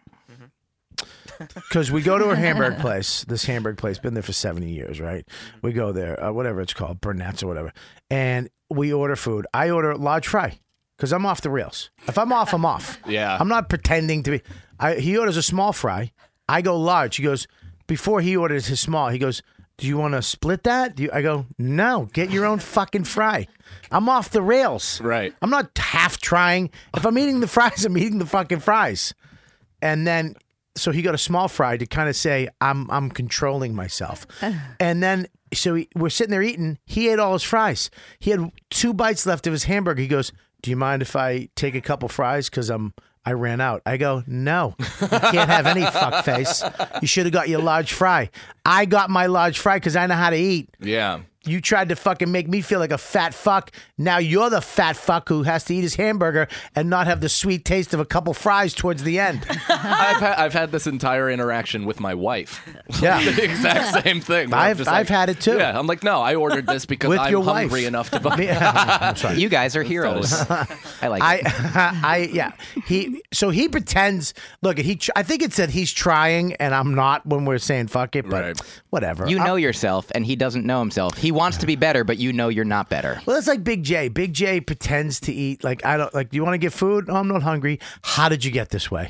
Because we go to a Hamburg place, this Hamburg place, been there for seventy years, right? We go there, uh, whatever it's called, Burnett's or whatever, and we order food. I order large fry because I'm off the rails. If I'm off, I'm off. Yeah. I'm not pretending to be. I, he orders a small fry. I go large. He goes, before he orders his small, he goes, do you want to split that? Do you, I go, no, get your own fucking fry. I'm off the rails. Right. I'm not half trying. If I'm eating the fries, I'm eating the fucking fries. And then so he got a small fry to kind of say, I'm I'm controlling myself. And then, so he, we're sitting there eating. He ate all his fries. He had two bites left of his hamburger. He goes, do you mind if I take a couple fries? Because I'm, I ran out. I go, no, you can't have any fuck face. You should have got your large fry. I got my large fry because I know how to eat. Yeah. You tried to fucking make me feel like a fat fuck. Now you're the fat fuck who has to eat his hamburger and not have the sweet taste of a couple fries towards the end. I've, ha- I've had this entire interaction with my wife. Yeah. The exact same thing. where I'm I've- just I've had it too. Yeah, I'm like, no, I ordered this because With I'm your hungry wife. enough to buy. Me- I'm sorry. You guys are heroes. I like I, it. I, yeah. He, so he pretends. Look, he. I think it said he's trying, and I'm not when we're saying fuck it. But Right. whatever. You I'm- know yourself, and he doesn't know himself. He wants to be better, but you know you're not better. Well, that's like Big J. Big J pretends to eat. Like I don't. Like, do you want to get food? Oh, I'm not hungry. How did you get this way?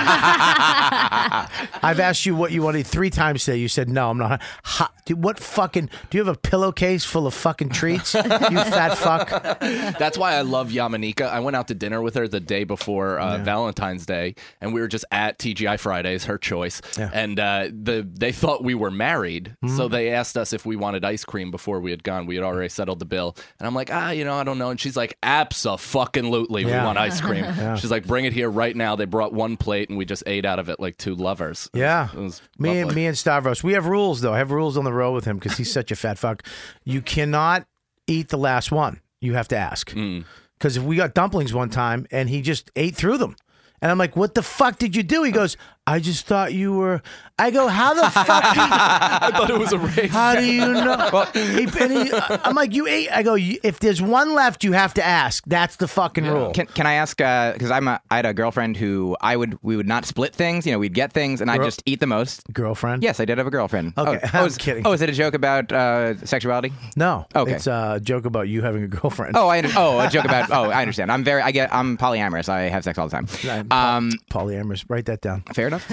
I've asked you what you want to eat three times today. You said no. I'm not. How, dude, what fucking? Do you have a pillowcase full of fucking treats? You fat fuck. That's why I love Yamanika. I went out to dinner with her the day before uh, Valentine's Day, and we were just at T G I Fridays, her choice. Yeah. And uh, the they thought we were married, Mm-hmm. so they asked us if we wanted ice cream before we had gone. We had already settled the bill, and I'm like, ah, you know, I don't know. And she's like, abso-fucking-lutely, we Yeah. want ice cream. Yeah. She's like, bring it here right now. They brought one plate, and we just ate out of it like two lovers. It was- Yeah. it was Me and lovely. me and Stavros. We have rules though. I have rules on the road with him because he's such a fat fuck. You cannot eat the last one. You have to ask. Mm. Because if we got dumplings one time and he just ate through them. And I'm like, what the fuck did you do? He goes, I just thought you were. I go, how the fuck? Do you, I thought it was a race. how do you know? he, and he, I'm like, you ate. I go, "You- if there's one left, you have to ask. That's the fucking rule. Can, can I ask? Because I'm a, I had a girlfriend who I would we would not split things. You know, we'd get things, and I Girl- just eat the most. Girlfriend? Yes, I did have a girlfriend. Okay, oh, I'm oh, is, kidding. Oh, is it a joke about uh, sexuality? No. Okay. It's a joke about you having a girlfriend. Oh, I under- oh a joke about. Oh, I understand. I'm very. I get. I'm polyamorous. I have sex all the time. Um, Polyamorous. Write that down. Fair enough.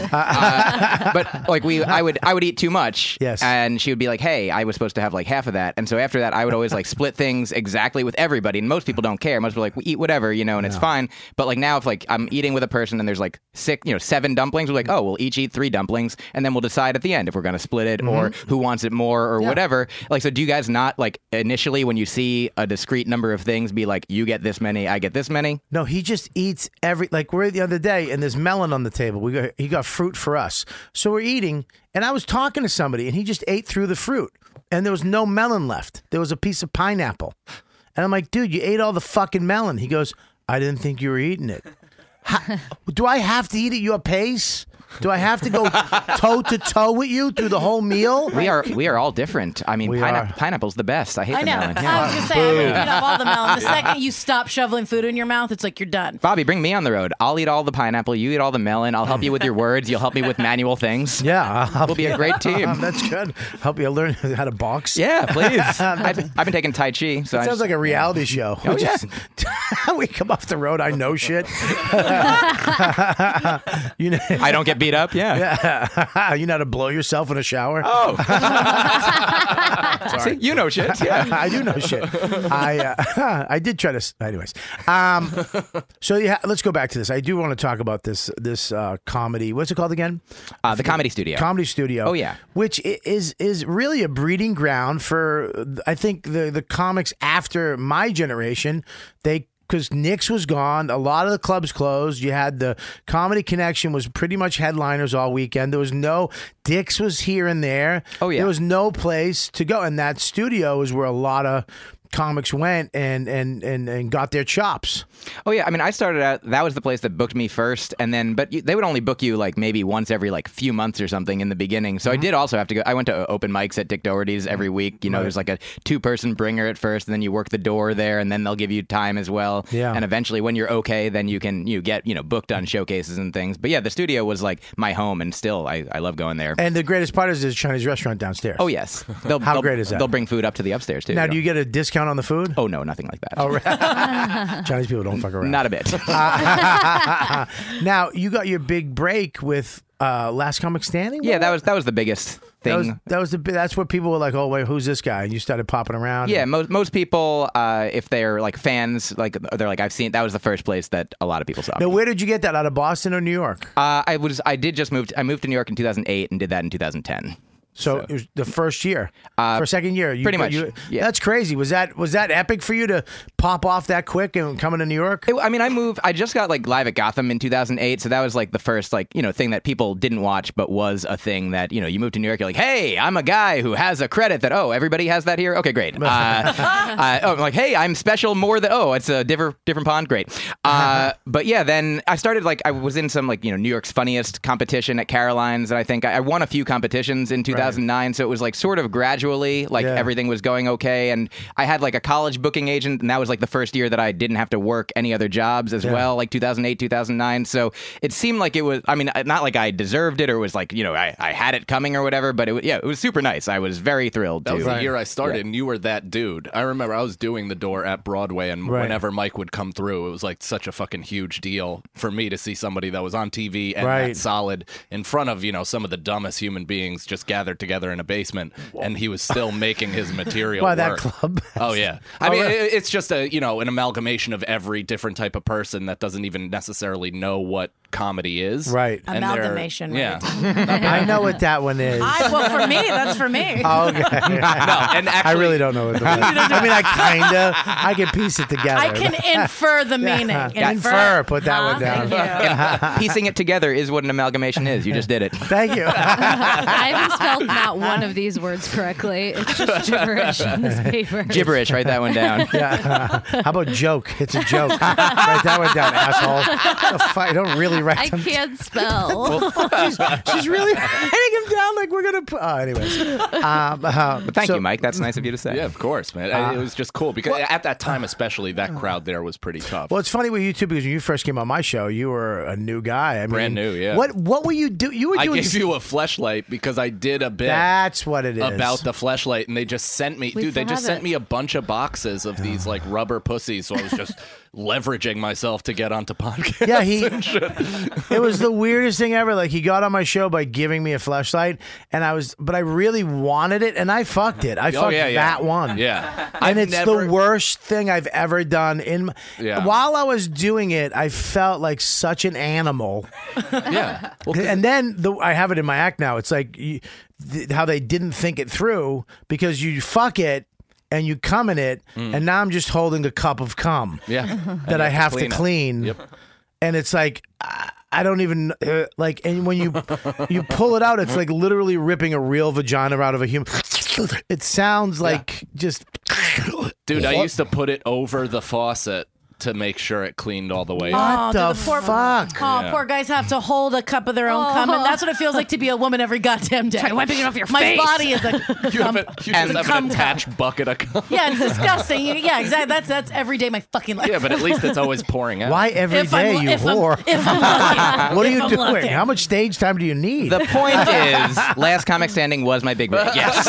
Uh, but like we, I would, I would eat too much. Yes. And she would be like, "Hey, I was supposed to have like half of that." And so after that, I would always like split things exactly with everybody. And most people don't care. Most people are like, we eat whatever, you know, and it's fine. But like now, if like I'm eating with a person and there's like six, you know, seven dumplings, we're like, oh, we'll each eat three dumplings, and then we'll decide at the end if we're gonna split it or who wants it more or whatever. Like, so do you guys not like initially when you see a discrete number of things, be like, you get this many, I get this many? No, he just eats every. Like we're the other day, and there's melon on the table. We got he got fruit for us, so we're eating. And I was talking to somebody, and he just ate through the fruit, and there was no melon left. There was a piece of pineapple, and I'm like, dude, you ate all the fucking melon. He goes, I didn't think you were eating it. How, do I have to eat at your pace? Do I have to go toe to toe with you through the whole meal? We are we are all different. I mean, We pineapple, are. pineapple's the best. I hate I the know. melon. I was just saying, you have all the melon. The second you stop shoveling food in your mouth, it's like you're done. Bobby, bring me on the road. I'll eat all the pineapple. You eat all the melon. I'll help you with your words. You'll help me with manual things. Yeah, I'll, We'll be a great team. That's good. Help you learn how to box. Yeah, please. I've, I've been taking Tai Chi. So It I sounds just- like a reality show. Oh, We yeah. just- we come off the road. I know shit. you know, I don't get beat up. Yeah. yeah. You know how to blow yourself in a shower? Oh. See, you know shit. Yeah. I do know shit. I uh, I did try to. s- Anyways, um, so yeah, let's go back to this. I do want to talk about this this uh, comedy. What's it called again? Uh, the Comedy Studio. Comedy Studio. Oh, yeah. Which i- is is really a breeding ground for I think the the comics after my generation. They because Nick's was gone, a lot of the clubs closed. You had the Comedy Connection was pretty much headliners all weekend. There was no Dick's was here and there. Oh, yeah. There was no place to go, and that studio is where a lot of comics went and and and, and got their chops. Oh yeah, I mean, I started out. That was the place that booked me first, and then, but you, they would only book you like maybe once every like few months or something in the beginning. So I did also have to go. I went to open mics at Dick Doherty's every week. You know, Right. there's like a two person bringer at first, and then you work the door there, and then they'll give you time as well. Yeah. And eventually, when you're okay, then you can you get you know booked on showcases and things. But yeah, the studio was like my home, and still I, I love going there. And the greatest part is there's a Chinese restaurant downstairs. Oh yes, they'll, How they'll- great is that? They'll bring food up to the upstairs too. Now, do you get a discount on the food? Oh no, nothing like that. Oh, right. Chinese people don't fuck around. Not a bit. Now, you got your big break with uh, Last Comic Standing? Yeah, that was that was the biggest That was, thing. that was the bi- that's what people were like. Oh wait, who's this guy? And you started popping around. Yeah, and- most most people, uh, if they're like fans, like they're like I've seen. That was the first place that a lot of people saw. Now, me. where did you get that? Out of Boston or New York? Uh, I was I did just move. To, I moved to New York in two thousand eight and did that in two thousand ten. So, it was the first year, Uh, for second year, you, pretty much, You, yeah. That's crazy. Was that was that epic for you to pop off that quick and coming to New York? It- I mean, I moved. I just got like live at Gotham in two thousand eight, so that was like the first like you know thing that people didn't watch, but was a thing that you know you moved to New York. You're like, hey, I'm a guy who has a credit that oh everybody has that here. Okay, great. Uh, uh, oh, I'm like, hey, I'm special more than oh it's a different different pond. Great. Uh, but yeah, then I started like I was in some like you know New York's Funniest competition at Caroline's, and I think I, I won a few competitions in two thousand nine. So it was like sort of gradually, like Yeah. everything was going okay. And I had like a college booking agent, and that was like the first year that I didn't have to work any other jobs as Yeah. well, like two thousand eight, two thousand nine. So it seemed like it was, I mean, not like I deserved it or was like, you know, I, I had it coming or whatever, but it was, yeah, it was super nice. I was very thrilled That to. was the year I started, Yeah. and you were that dude. I remember I was doing the door at Broadway, and Right. whenever Mike would come through, it was like such a fucking huge deal for me to see somebody that was on T V and Right. that solid in front of, you know, some of the dumbest human beings just gathered together in a basement, and he was still making his material Why, that work. club? Oh, yeah. I Oh, mean, really? it- it's just a, you know, an amalgamation of every different type of person that doesn't even necessarily know what comedy is. Right. And they're- Amalgamation, Yeah. I know what that one is. I, well, for me, that's for me. Oh, okay. No, and I actually, really don't know what that is. I mean, I kinda, I can piece it together. I can infer the meaning. Yeah, infer. Put that Huh? one down. Thank you. Piecing it together is what an amalgamation is. You just did it. Thank you. I haven't spelled not one of these words correctly. It's just gibberish on this paper. Gibberish. Write that one down. Yeah. How about joke? It's a joke. Write that one down, asshole. The fu- I don't really write I them. can't spell. she's, she's really writing them down like we're gonna. Put, oh, anyways. Um, uh, But thank so- you, Mike. That's nice of you to say. Yeah, of course, man. Uh, it was just cool because at that time, especially, that crowd there was pretty tough. Well, it's funny with you too because when you first came on my show, you were a new guy. I mean, Brand new, yeah. What What were you do? You were I doing. gave you a fleshlight because I did a bit That's what it is. about the fleshlight, and they just sent me, We dude. They still just have sent it. me a bunch of boxes of these like rubber pussies. So I was just leveraging myself to get onto podcasts. Yeah, he. and shit. It was the weirdest thing ever. Like he got on my show by giving me a fleshlight, and I was, but I really wanted it, and I fucked it. I Oh, fucked yeah, yeah. that one. Yeah, And I've it's never- the worst thing I've ever done. In my, Yeah. while I was doing it, I felt like such an animal. Yeah, well, And then the, I have it in my act now. It's like you, th- how they didn't think it through because you fuck it and you cum in it, and now I'm just holding a cup of cum yeah, that I have to clean it. clean. Yep. And it's like I I don't even uh, like. And when you you pull it out, it's like literally ripping a real vagina out of a human. It sounds like just. Dude, I used to put it over the faucet to make sure it cleaned all the way What up. the, do the poor, fuck? Oh, Yeah. poor guys have to hold a cup of their own cum, and that's what it feels like to be a woman every goddamn day. Try wiping it off your My face. body is like, You have, a, you And just have cum an attached bucket of cum. yeah, it's disgusting. You- Yeah, exactly. That's that's every day of my fucking life. Yeah, but at least it's always pouring out. Why every If I'm- day, you if I'm- whore? if I'm lucky. What are If you I'm doing? lucky. How much stage time do you need? The point is, last comic standing was my big break. Yes.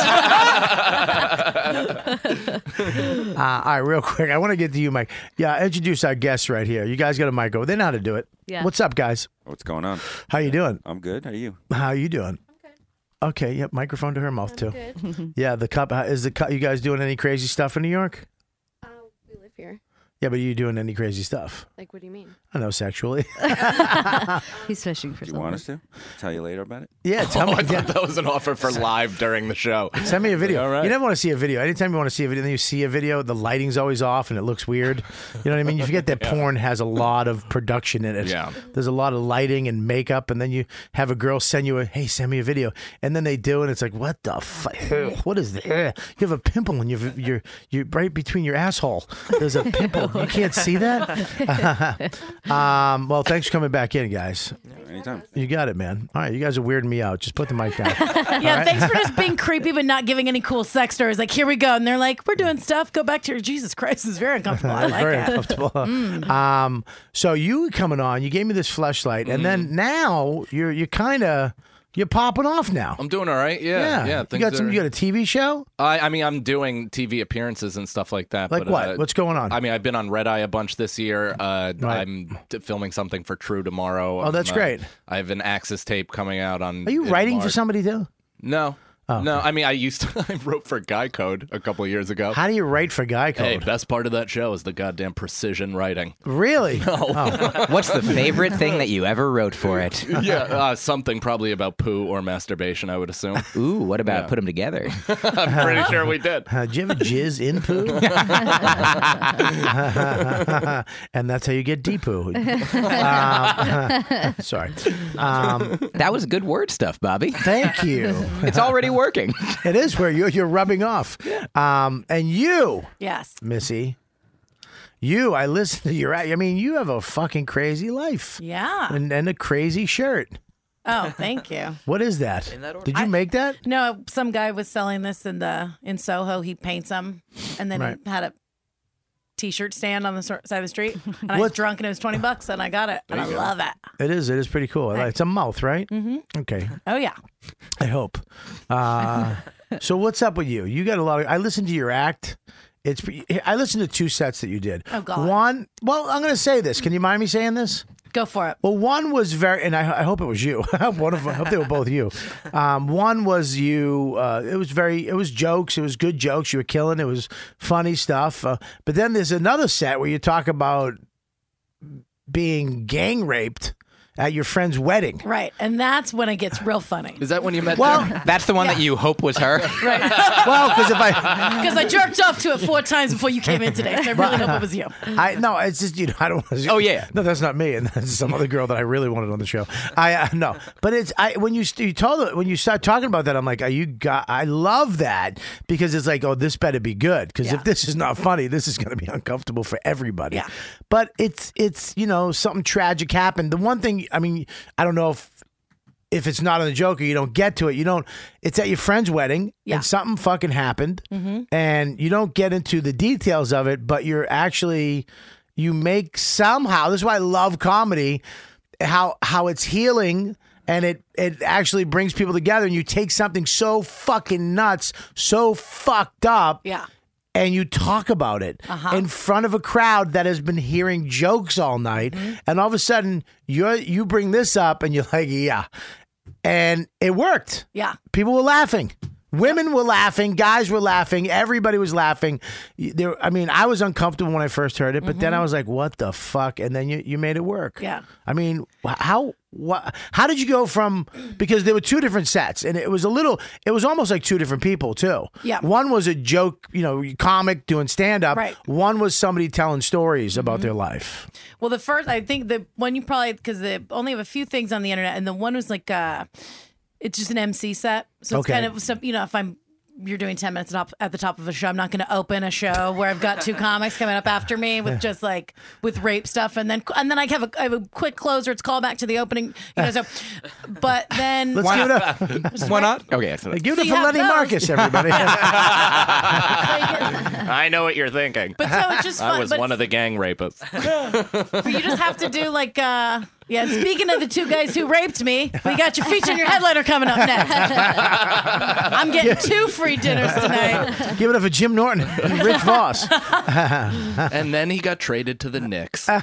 Uh, all right, real quick, I want to get to you, Mike. Yeah, introduce our guests right here. You guys got a mic over. They know how to do it. Yeah. What's up, guys? What's going on? How you doing? I'm good. How are you? How you doing? Okay. Yep. Microphone to her mouth too. Yeah. The cup. Is the cup? You guys doing any crazy stuff in New York? Uh, we live here. Yeah, but are you doing any crazy stuff? Like, what do you mean? I know sexually. He's fishing for Do you something. want us to tell you later about it? Yeah. Tell Oh, me. I thought that was an offer for live during the show. Send me a video. All right. You never want to see a video. Anytime you want to see a video, then you see a video, the lighting's always off and it looks weird. You know what I mean? You forget that porn has a lot of production in it. Yeah. There's a lot of lighting and makeup, and then you have a girl send you a, hey, send me a video. And then they do, and it's like, what the fuck? What is that? You have a pimple and you're, you're, you're right between your asshole. There's a pimple. You can't see that? um, well, thanks for coming back in, guys. Anytime. You got it, man. All right, you guys are weirding me out. Just put the mic down. Yeah, thanks for just being creepy but not giving any cool sex stories. Like, here we go. And they're like, we're doing stuff. Go back to your Jesus Christ. This is very uncomfortable. I That's like very it. uncomfortable. Um, so you coming on, you gave me this fleshlight, and then now you're you're kind of you're popping off now. I'm doing all right. Yeah, yeah. you things got some. are- You got a T V show. I, I mean, I'm doing T V appearances and stuff like that. Like but, what? Uh, What's going on? I mean, I've been on Red Eye a bunch this year. Uh, Right. I'm t- filming something for True tomorrow. Oh, that's Um, uh, great. I have an Axis tape coming out on. Are you in writing for March. somebody too? No. Oh, No, I mean I used to. I wrote for Guy Code a couple of years ago. How do you write for Guy Code? Hey, best part of that show is the goddamn precision writing. Really? No. Oh. What's the favorite thing that you ever wrote for it? Yeah, uh, something probably about poo or masturbation, I would assume. Ooh, what about Yeah. put them together? I'm pretty sure we did. Uh, do you ever jizz in poo? And that's how you get D-poo. Um, sorry. Um, that was good word stuff, Bobby. Thank you. It's already working. It is where you're, you're rubbing off. Um, and you, Yes. Missy, you, I listen to your, I mean, you have a fucking crazy life. Yeah. And, and a crazy shirt. Oh, thank you. What is that? In that order? Did you make that? No, some guy was selling this in the in Soho. He paints them, and then Right. he had a T-shirt stand on the sor- side of the street. And I was What- drunk, and it was twenty bucks, and I got it, and I love it. It is. It is pretty cool. I like- It's a mouth, right? Mm-hmm. Okay. Oh yeah. I hope. Uh, so what's up with you? You got a lot of. I listened to your act. It's. pre- I listened to two sets that you did. Oh, God. One. Well, I'm going to say this. Can you mind me saying this? Go for it. Well, one was very, and I, I hope it was you. one of, I hope they were both you. Um, one was you. Uh, it was very. It was jokes. It was good jokes. You were killing. It was funny stuff. Uh, but then there's another set where you talk about being gang raped at your friend's wedding. Right, and that's when it gets real funny. Is that when you met? Well, them? That's the one that you hope was her. Right. Well, because if I Because I jerked off to it four times before you came in today, so I really hope it was you. I no, it's just you know I don't. Oh, yeah. no, that's not me, and that's some other girl that I really wanted on the show. I uh, no, but it's I when you st- you told it when you start talking about that, I'm like, are you got? I love that because it's like, oh, this better be good because Yeah. if this is not funny, this is going to be uncomfortable for everybody. Yeah. But it's it's you know something tragic happened. The one thing I mean, I don't know if. If it's not on the joke or you don't get to it, you don't. It's at your friend's wedding, Yeah. and something fucking happened, Mm-hmm. and you don't get into the details of it, but you're actually you make somehow. This is why I love comedy, how how it's healing and it it actually brings people together. And you take something so fucking nuts, so fucked up, Yeah. and you talk about it Uh-huh. in front of a crowd that has been hearing jokes all night, Mm-hmm. and all of a sudden you are you bring this up and you're like, yeah, and it worked. Yeah. People were laughing. Women were laughing. Guys were laughing. Everybody was laughing. There, I mean, I was uncomfortable when I first heard it, but then I was like, "What the fuck?" And then you, you made it work. Mm-hmm. Yeah. I mean, wh- how what? How did you go from? Because there were two different sets, and it was a little. It was almost like two different people too. Yeah. One was a joke, you know, comic doing stand up. Right. One was somebody telling stories about their life. Well, the first, I think the one you probably, because they only have a few things on the internet, and the one was like, uh, it's just an M C set. So it's Okay. kind of, some, you know, if I'm, you're doing ten minutes at, top, at the top of a show, I'm not going to open a show where I've got two comics coming up after me with just like, with rape stuff. And then, and then I have a, I have a quick closer. It's call back to the opening, you know, so, but then. Let's give it up. Why not? Okay, excellent. Give So it you up for have Lenny those. Marcus, everybody. I know what you're thinking. But so it's just I fun, was but one of the gang rapists. But you just have to do like, uh, yeah, speaking of the two guys who raped me, we got your feature and your headliner coming up next. I'm getting two free dinners tonight. Give it up for Jim Norton and Rich Voss. And then he got traded to the Knicks. So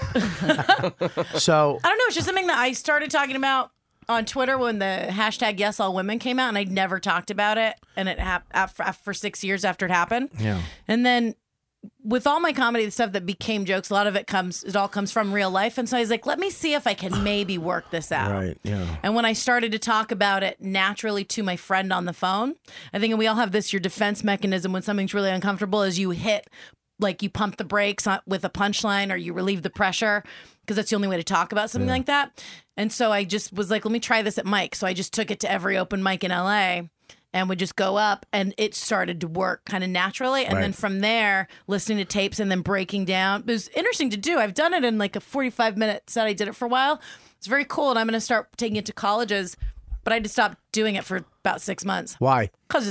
I don't know. It's just something that I started talking about on Twitter when the hashtag Yes All Women came out, and I'd never talked about it. And it happened for six years after it happened. yeah. And then with all my comedy, the stuff that became jokes, a lot of it comes, it all comes from real life. And so I was like, let me see if I can maybe work this out. Right. Yeah. And when I started to talk about it naturally to my friend on the phone, I think we all have this, your defense mechanism when something's really uncomfortable is you hit, like you pump the brakes on, with a punchline or you relieve the pressure because that's the only way to talk about something like that. And so I just was like, let me try this at Mike. So I just took it to every open mic in L A and would just go up and it started to work kind of naturally. And Right. then from there, listening to tapes and then breaking down. It was interesting to do. I've done it in like a forty-five minute set. I did it for a while. It's very cool. And I'm going to start taking it to colleges, but I had to stop doing it for about six months Why? because it's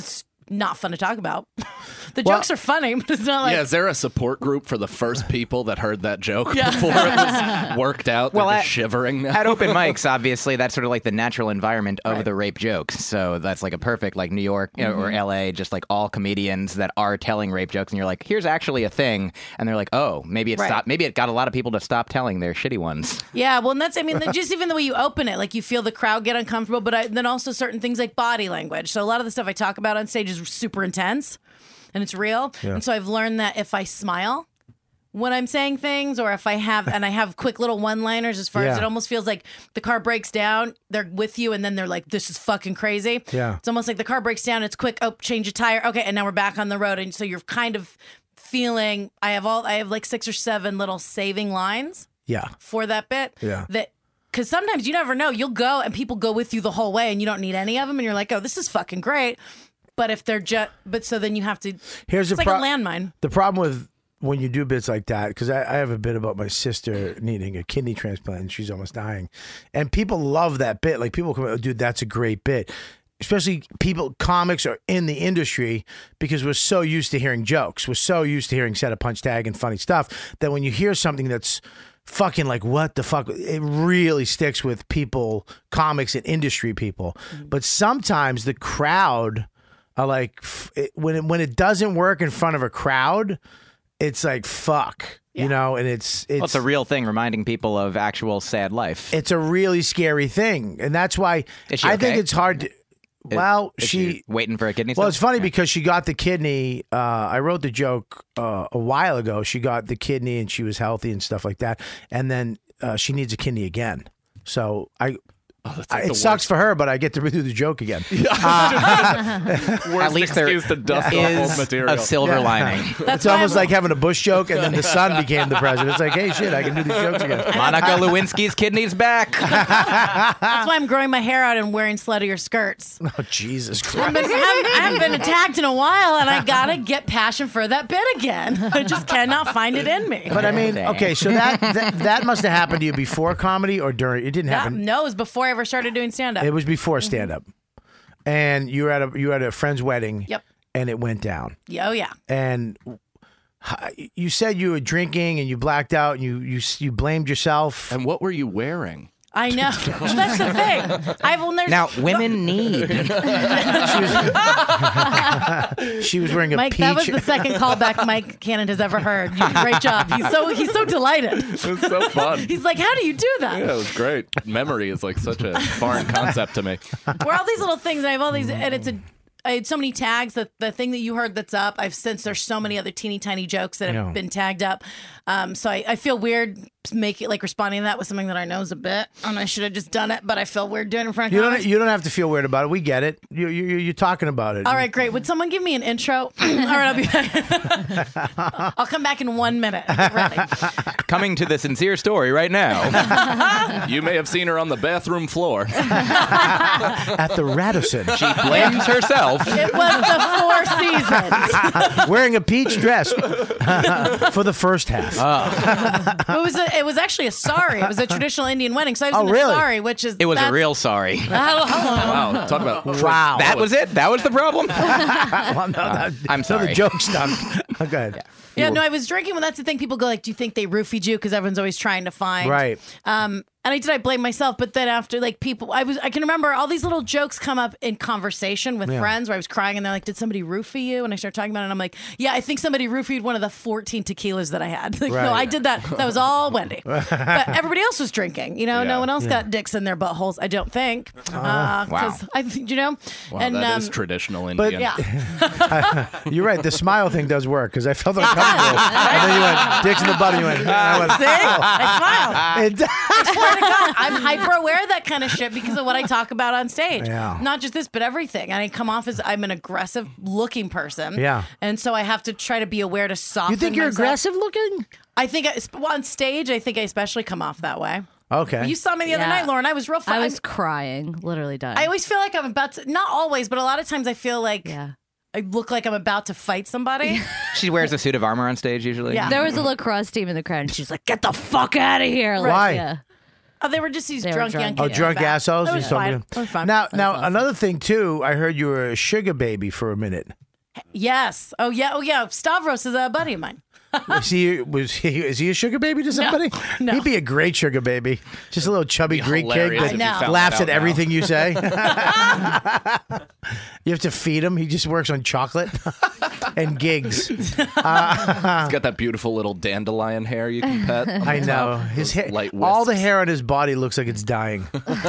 not fun to talk about. The Well- jokes are funny, but it's not like yeah, is there a support group for the first people that heard that joke Yeah. before it was worked out? They're Well, just at- shivering now. At open mics, obviously, that's sort of like the natural environment of the rape jokes. So that's like a perfect, like New York you know, or Mhm. L A, just like all comedians that are telling rape jokes, and you're like, here's actually a thing, and they're like, oh, maybe it Right. stopped. Maybe it got a lot of people to stop telling their shitty ones. Yeah, well, and that's, I mean, the- just even the way you open it, like you feel the crowd get uncomfortable, but I, then also certain things like body language. So a lot of the stuff I talk about on stage is super intense and it's real. Yeah. And so I've learned that if I smile when I'm saying things, or if I have, and I have quick little one liners as far as Yeah. it almost feels like the car breaks down, they're with you, and then they're like, this is fucking crazy. Yeah. It's almost like the car breaks down, it's quick, oh, change a tire. Okay, and now we're back on the road. And so you're kind of feeling, I have all, I have like six or seven little saving lines Yeah. for that bit. Yeah. That because sometimes you never know. You'll go and people go with you the whole way, and you don't need any of them, and you're like, oh, this is fucking great. But if they're just, but so then you have to. Here's it's the like pro- a landmine. The problem with when you do bits like that, because I, I have a bit about my sister needing a kidney transplant and she's almost dying, and people love that bit. Like people come, oh, dude, that's a great bit. Especially people, comics are in the industry because we're so used to hearing jokes. We're so used to hearing set a punch tag and funny stuff that when you hear something that's fucking like, what the fuck, it really sticks with people, comics and industry people. But sometimes the crowd are like, f- it, when it, when it doesn't work in front of a crowd, it's like, fuck, you know, and it's, it's, Well, it's a real thing, reminding people of actual sad life. it's a really scary thing. And that's why Is she I think okay? it's hard to, Is- well, is she, waiting for a kidney. well, stone? it's funny because she got the kidney. Uh, I wrote the joke uh, a while ago. She got the kidney and she was healthy and stuff like that. And then uh, she needs a kidney again. So I, I- like it the sucks worst. for her, but I get to redo the joke again. At least there excuse to dust off old is material. a silver Yeah. lining. It's almost like having a Bush joke and then the son became the president. It's like, hey, shit, I can do these jokes again. Monica Lewinsky's kidney's back. That's why I'm growing my hair out and wearing sluttier skirts. Oh, Jesus I've Christ. been, I, haven't, I haven't been attacked in a while, and I gotta get passion for that bit again. I just cannot find it in me. But I mean, okay, so that, that that must have happened to you before comedy or during? It didn't Yeah, happen. no, it was before I ever started doing stand up. It was before stand up, and you were at a you were at a friend's wedding. Yep. And it went down. Oh yeah. And h- you said you were drinking and you blacked out and you you you blamed yourself. And what were you wearing? I know. Well, that's the thing. I've well, there's Now, women need. She was wearing a Mike, peach. that was the second callback Mike Cannon has ever heard. You did a great job. He's so he's so delighted. It was so fun. He's like, how do you do that? Yeah, it was great. Memory is like such a foreign concept to me. Where all these little things, and I have all these, and it's a. I had so many tags that the thing that you heard that's up, I've since there's so many other teeny tiny jokes that have Yeah. been tagged up. Um, so I, I feel weird make it like responding to that with something that I know is a bit, and I should have just done it, but I feel weird doing it in front of You don't comics. you don't have to feel weird about it. We get it. You you you're talking about it. All right, great. Would someone give me an intro? All right, I'll be back. I'll come back in one minute. Get ready. Coming to the sincere story right now. You may have seen her on the bathroom floor. At the Radisson. She blames herself. It was the Four Seasons. Wearing a peach dress for the first half. It was a, it was actually a sari. It was a traditional Indian wedding. So I was Oh, in the really? sari, which is It was a that's- real sorry. Hello, hello. Wow, talk about Wow. That was it? That was the problem? Well, no, no, I'm no, sorry. the joke stuck. Oh, go ahead. Yeah, no, I was drinking when that's the thing. People go like, "Do you think they roofied you?" Because everyone's always trying to find Right. Um, and I did. I blame myself, but then after, like, people, I was, I can remember all these little jokes come up in conversation with Yeah. friends where I was crying, and they're like, "Did somebody roofie you?" And I started talking about it, and I'm like, "Yeah, I think somebody roofied one of the fourteen tequilas that I had." Like, Right. no, I did that. That was all Wendy, but everybody else was drinking. You know, Yeah. no one else Yeah. got dicks in their buttholes. I don't think. Uh, Wow. I, you know, Wow, and that um, is traditional but- Indian. yeah. You're right. The smile thing does work because I felt uncomfortable. And then you went, dicks in the butt, and you went, and I went, See, I smiled. It- I swear to God, I'm hyper aware of that kind of shit because of what I talk about on stage. Yeah. Not just this, but everything. And I come off as I'm an aggressive looking person. Yeah. And so I have to try to be aware to soften You think you're myself. aggressive looking? I think I, well, on stage, I think I especially come off that way. Okay. You saw me the other Yeah. night, Lauren. I was real fun. I was crying, literally dying. I always feel like I'm about to, not always, but a lot of times I feel like yeah. I look like I'm about to fight somebody. She wears a suit of armor on stage usually. Yeah. There was a lacrosse team in the crowd, and she's like, "Get the fuck out of here!" Like, Why? Yeah. Oh, they were just these They were drunk, drunk. young Oh, kids. drunk Fat. assholes. It or was something? fine. It was fine. Now, It was now awesome. another thing too. I heard you were a sugar baby for a minute. Yes. Oh yeah. Oh yeah. Stavros is a buddy of mine. Was he? Was he? Is he a sugar baby to somebody? no. He'd be a great sugar baby. Just a little chubby It'd be Greek kid hilarious that if you I know. found laughs that at out now. everything you say. You have to feed him. He just works on chocolate and gigs. He's got that beautiful little dandelion hair you can pet. on the I know top. his Those hair. light All the wisps. hair on his body looks like it's dying.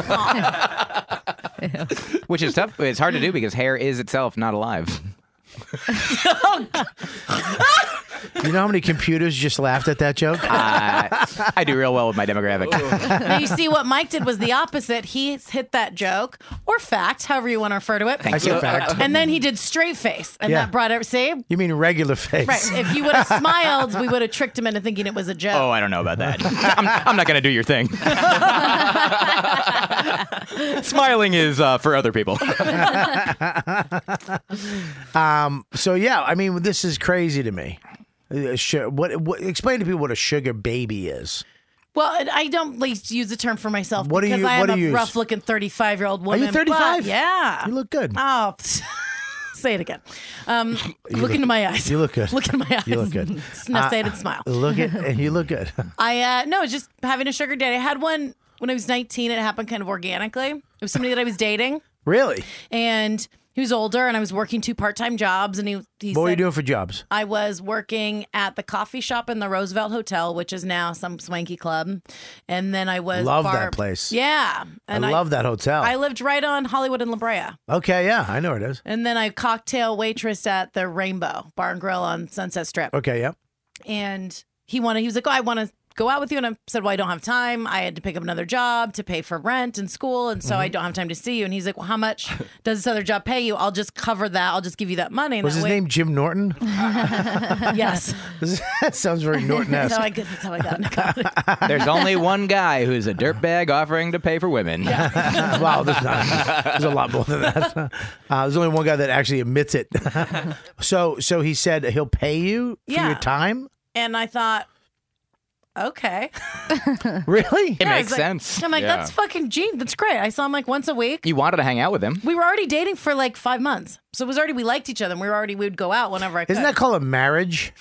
Which is tough. It's hard to do because hair is itself not alive. You know how many computers just laughed at that joke? Uh, I do real well with my demographic. Now you see what Mike did was the opposite. He hit that joke or fact, however you want to refer to it. I said fact. And then he did straight face, and Yeah. that brought it. See, You mean regular face? right? If you would have smiled, we would have tricked him into thinking it was a joke. Oh, I don't know about that. I'm, I'm not going to do your thing. Smiling is uh, for other people. Um. So yeah, I mean, this is crazy to me. Uh, su- What, what? Explain to people what a sugar baby is. Well, and I don't like use the term for myself What do because you- I what am do you a use? rough-looking thirty-five-year-old Are woman. you thirty-five? but yeah. You look good. Oh, say it again. Um, look look- into my eyes. You look good. Look into my eyes. You look good. No, Uh, say it and smile. Look at you. Look good. I uh no, just having a sugar daddy. I had one when I was nineteen. It happened kind of organically. It was somebody that I was dating, Really? and he was older, and I was working two part-time jobs. And he, he What were you said- doing for jobs? I was working at the coffee shop in the Roosevelt Hotel, which is now some swanky club. And then I was Love bar- that place. Yeah, and I love that hotel. I lived right on Hollywood and La Brea. Okay, yeah, I know where it is. And then I cocktail waitressed at the Rainbow Bar and Grill on Sunset Strip. Okay, yeah. And he wanted, he was like, oh, I want to go out with you. And I said, well, I don't have time. I had to pick up another job to pay for rent and school. And so I Mm-hmm. don't have time to see you. And he's like, well, how much does this other job pay you? I'll just cover that. I'll just give you that money. And Was that his way- name Jim Norton? Yes. That sounds very That's Norton-esque. how I, that's how I got into comedy. There's only one guy who's a dirtbag offering to pay for women. Wow, there's, not, there's a lot more than that. Uh, there's only one guy that actually admits it. so, so he said he'll pay you for Yeah. your time. And I thought, okay. Really? It Yeah, I makes was like- sense. I'm like, Yeah. that's fucking gene. That's great. I saw him like once a week. You wanted to hang out with him. We were already dating for like five months. So it was already, we liked each other. And we were already, we would go out whenever I could. Isn't that called a marriage?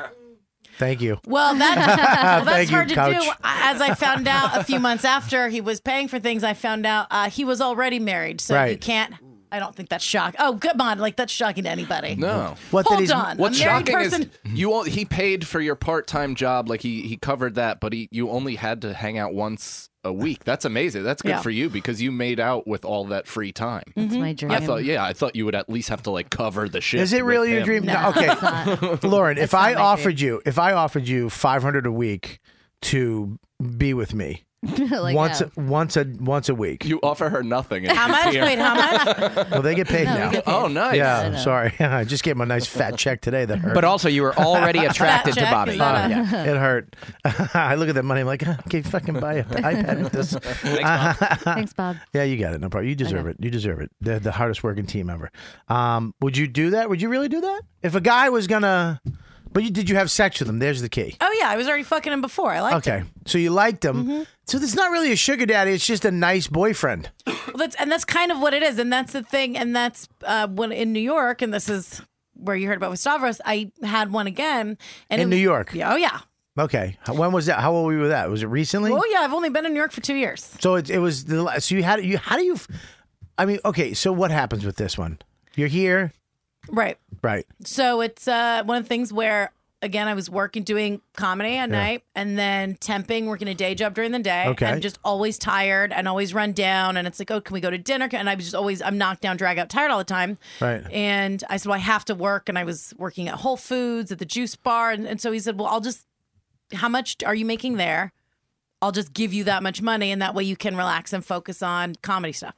Thank you. Well, that, well, that's Thank you, hard to Couch. do. As I found out a few months after he was paying for things, I found out uh, he was already married. So you Right. can't, I don't think that's shocking. Oh, come on. Like, that's shocking to anybody. No. What, that Hold he's- on. What's a married shocking person. is you all, he paid for your part-time job, like he he covered that, but he you only had to hang out once a week. That's amazing. That's good Yeah. for you because you made out with all that free time. That's Mm-hmm. my dream. I thought, yeah, I thought you would at least have to like cover the shit. Is it with really your him. dream? No, okay, it's not. Lauren. If It's not I my offered dream. you, if I offered you five hundred a week to be with me Like, once, no. a, once a once a week, You offer her nothing. and How she's much? here. Wait, how much? well, they get paid No, we now. get paid. Oh, nice. Yeah, I know. sorry. I just gave him a nice fat check today that hurt. But also, you were already attracted to check, Bobby. is that Uh, a- Yeah. it hurt. I look at that money. I'm like, okay, fucking buy an iPad with this. Thanks, Bob. Yeah, you got it. No problem. You deserve it. You deserve it. They're the hardest working team ever. Um, would you do that? Would you really do that? If a guy was gonna, but you, did you have sex with him? There's the key. Oh, yeah. I was already fucking him before. I liked Okay, him. so you liked him. So this is not really a sugar daddy. It's just a nice boyfriend. Well, that's, and that's kind of what it is. And that's the thing. And that's uh, when in New York, and this is where you heard about with Stavros, I had one again. And In it New was- York? Yeah. Oh, yeah. Okay, when was that? How old were you with that? Was it recently? Oh, yeah. I've only been in New York for two years. So it, it was the la- so you had you how do you? I mean, okay. So what happens with this one? You're here, Right. right? So it's uh, one of the things where, again, I was working, doing comedy at Yeah. night, and then temping, working a day job during the day. Okay. And just always tired and always run down. And it's like, oh, can we go to dinner? And I was just always, I'm knocked down, drag out, tired all the time. Right. And I said, well, I have to work. And I was working at Whole Foods, at the juice bar. And, and so he said, well, I'll just, how much are you making there? I'll just give you that much money. And that way you can relax and focus on comedy stuff.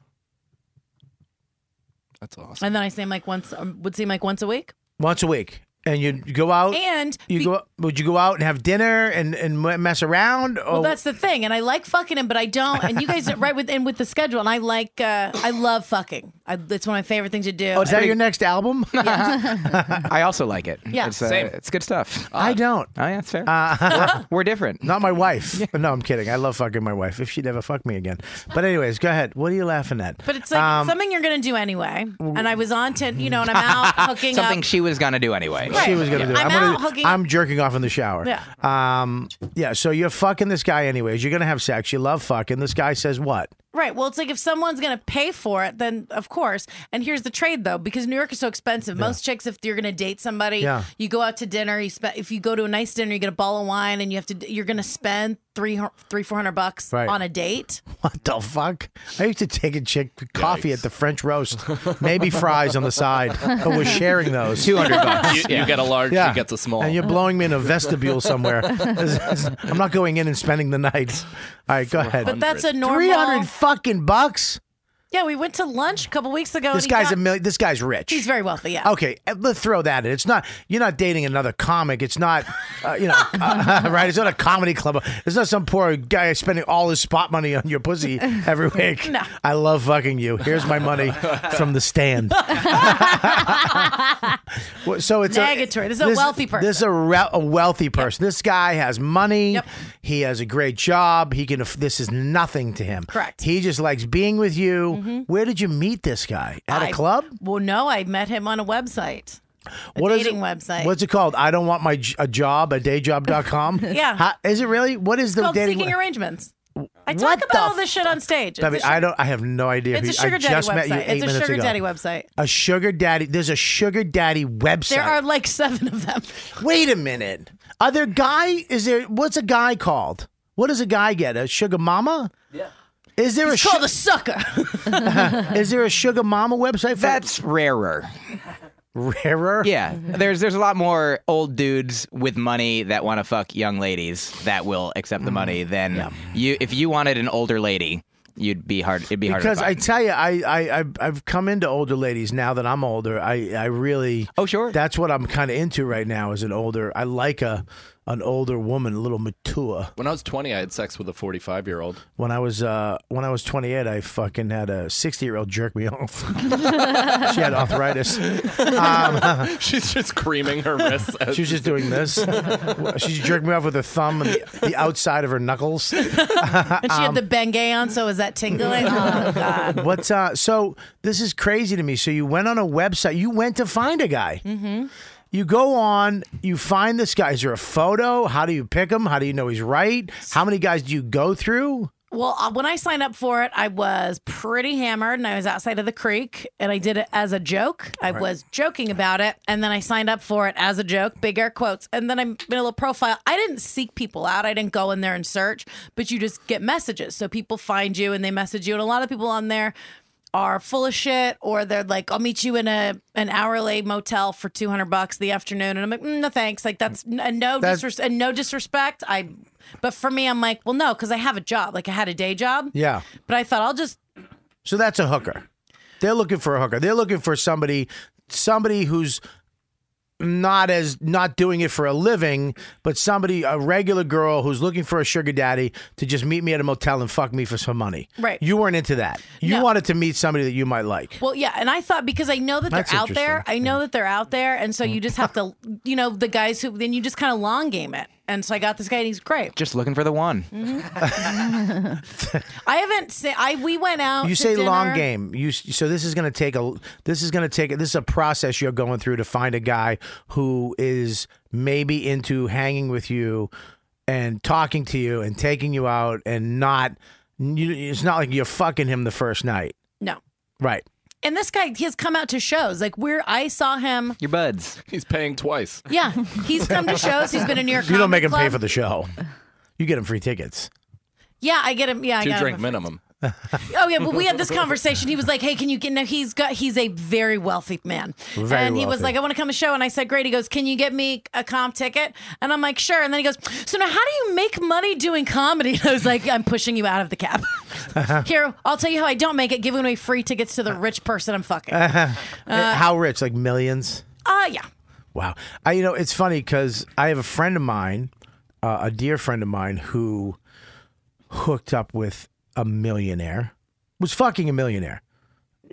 That's awesome. And then I say, like once, um, would seem like once a week. Once a week, and you go out. And you be- go. Would you go out and have dinner and and mess around? Or, Well, that's the thing, and I like fucking him, but I don't. And you guys are right with and with the schedule, and I like, uh, I love fucking. I, it's one of my favorite things to do. Oh, is that your next album? I also like it. Yeah. it's, uh, Same. it's good stuff. I don't. Oh yeah, that's fair. Uh, we're, we're different. Not my wife. No, I'm kidding. I love fucking my wife. If she'd ever fuck me again. But anyways, go ahead. What are you laughing at? But it's like Um, something you're going to do anyway. And I was on to, you know, and I'm out hooking Something up. she was gonna do anyway. Right. She was gonna do it. I'm gonna out hooking I'm jerking off in the shower. Yeah. Um. Yeah. So you're fucking this guy anyways. You're gonna have sex. You love fucking. This guy says what? Right. Well, it's like if someone's going to pay for it, then of course. And here's the trade, though, because New York is so expensive. Yeah. Most chicks, if you're going to date somebody, Yeah. you go out to dinner. You spend. If you go to a nice dinner, you get a bottle of wine, and you have to. You're going to spend three, hu- three, four hundred bucks Right. on a date. What the fuck? I used to take a chick coffee at the French roast, maybe fries on the side, but we're sharing those. Two hundred bucks. You, you get a large, Yeah. she gets a small. And you're blowing me in a vestibule somewhere. I'm not going in and spending the night. All right, go ahead. But that's a normal. Three hundred fucking bucks. Yeah, we went to lunch a couple weeks ago. This and he guy's got- a million. This guy's rich. He's very wealthy. Yeah. Okay, uh, let's throw that in. It's not. You're not dating another comic. It's not. Uh, you know, uh, right? It's not a comedy club. It's not some poor guy spending all his spot money on your pussy every week. No. I love fucking you. Here's my money from the stand. Well, so it's Negatory. A, This is a wealthy person. This is a, re- a wealthy person. This guy has money. He has a great job. He can. aff- This is nothing to him. Correct. He just likes being with you. Mhm. Where did you meet this guy? At a I- club? Well, no, I met him on a website. A What is dating it? website. What's it called? I don't want my j- a job, a day job dot com. Yeah. How, is it really? What is It's the called dating? Seeking we- Arrangements. I What talk the about all this shit on stage. It's I mean, a I sugar- don't. I have no idea. It's a who- sugar I daddy just met you website. eight It's a minutes sugar ago. daddy website. A sugar daddy. There's a sugar daddy website. There are like seven of them. Wait a minute. Are there guy? Is there? What's a guy called? What does a guy get? A sugar mama? Yeah. Is there He's a called a sucker. Is there a sugar mama website? For- That's rarer. Rarer? Yeah, there's there's a lot more old dudes with money that want to fuck young ladies that will accept the money than you. If you wanted an older lady, you'd be hard. It'd be hard Because to I find. tell you, I, I, I've- I've come into older ladies now that I'm older. I, I really. Oh, sure. That's what I'm kind of into right now. Is an older. I like a, an older woman, a little mature. When I was twenty, I had sex with a forty-five year old. When I was, uh, when I was twenty-eight, I fucking had a sixty year old jerk me off. She had arthritis. Um, She's just creaming her wrists. She was just doing this. She jerked me off with her thumb and the, the outside of her knuckles. And she had the Bengay on, so is that tingling? Oh, God. What's uh? So this is crazy to me. So you went on a website. You went to find a guy. Mm-hmm. You go on. You find this guy. Is there a photo? How do you pick him? How do you know he's right? How many guys do you go through? Well, uh, when I signed up for it, I was pretty hammered and I was outside of the creek and I did it as a joke. I Right. was joking about it. And then I signed up for it as a joke, big air quotes. And then I made a little profile. I didn't seek people out. I didn't go in there and search, but you just get messages. So people find you and they message you. And a lot of people on there are full of shit, or they're like, I'll meet you in a an hourly motel for two hundred bucks the afternoon. And I'm like, mm, no, thanks. Like that's and no, That- disres- and no disrespect. I, but for me, I'm like, well, no, because I have a job. Like I had a day job. Yeah. But I thought I'll just So that's a hooker. They're looking for a hooker. They're looking for somebody, somebody who's not as not doing it for a living, but somebody, a regular girl who's looking for a sugar daddy to just meet me at a motel and fuck me for some money. Right. You weren't into that. You No. wanted to meet somebody that you might like. Well, yeah, and I thought because I know that they're That's out there, I know that they're out there, and so you just have to, you know, the guys who then you just kind of long game it. And so I got this guy, and he's great. Just looking for the one. I haven't say I we went out. You to say long dinner. game. You so this is going to take a this is going to take this is a process you're going through to find a guy who is maybe into hanging with you and talking to you and taking you out and not you, it's not like you're fucking him the first night. No. Right. And this guy, he has come out to shows. Like where I saw him. Your buds. He's paying twice. Yeah, he's come to shows. He's been in New York. You don't make him Comedy pay Club. for the show. You get him free tickets. Yeah, I get him. Yeah, I Two got drink him. minimum. Oh yeah, but we had this conversation. He was like, "Hey, can you get?" No, he's got. He's a very wealthy man, Very and he was wealthy. like, "I want to come to a show." And I said, "Great." He goes, "Can you get me a comp ticket?" And I'm like, "Sure." And then he goes, "So now, how do you make money doing comedy?" And I was like, "I'm pushing you out of the cab. Here, I'll tell you how I don't make it: giving away free tickets to the rich person I'm fucking." Uh, How rich? Like millions? uh yeah. Wow. I you know it's funny because I have a friend of mine, uh, a dear friend of mine who hooked up with a millionaire. Was fucking a millionaire.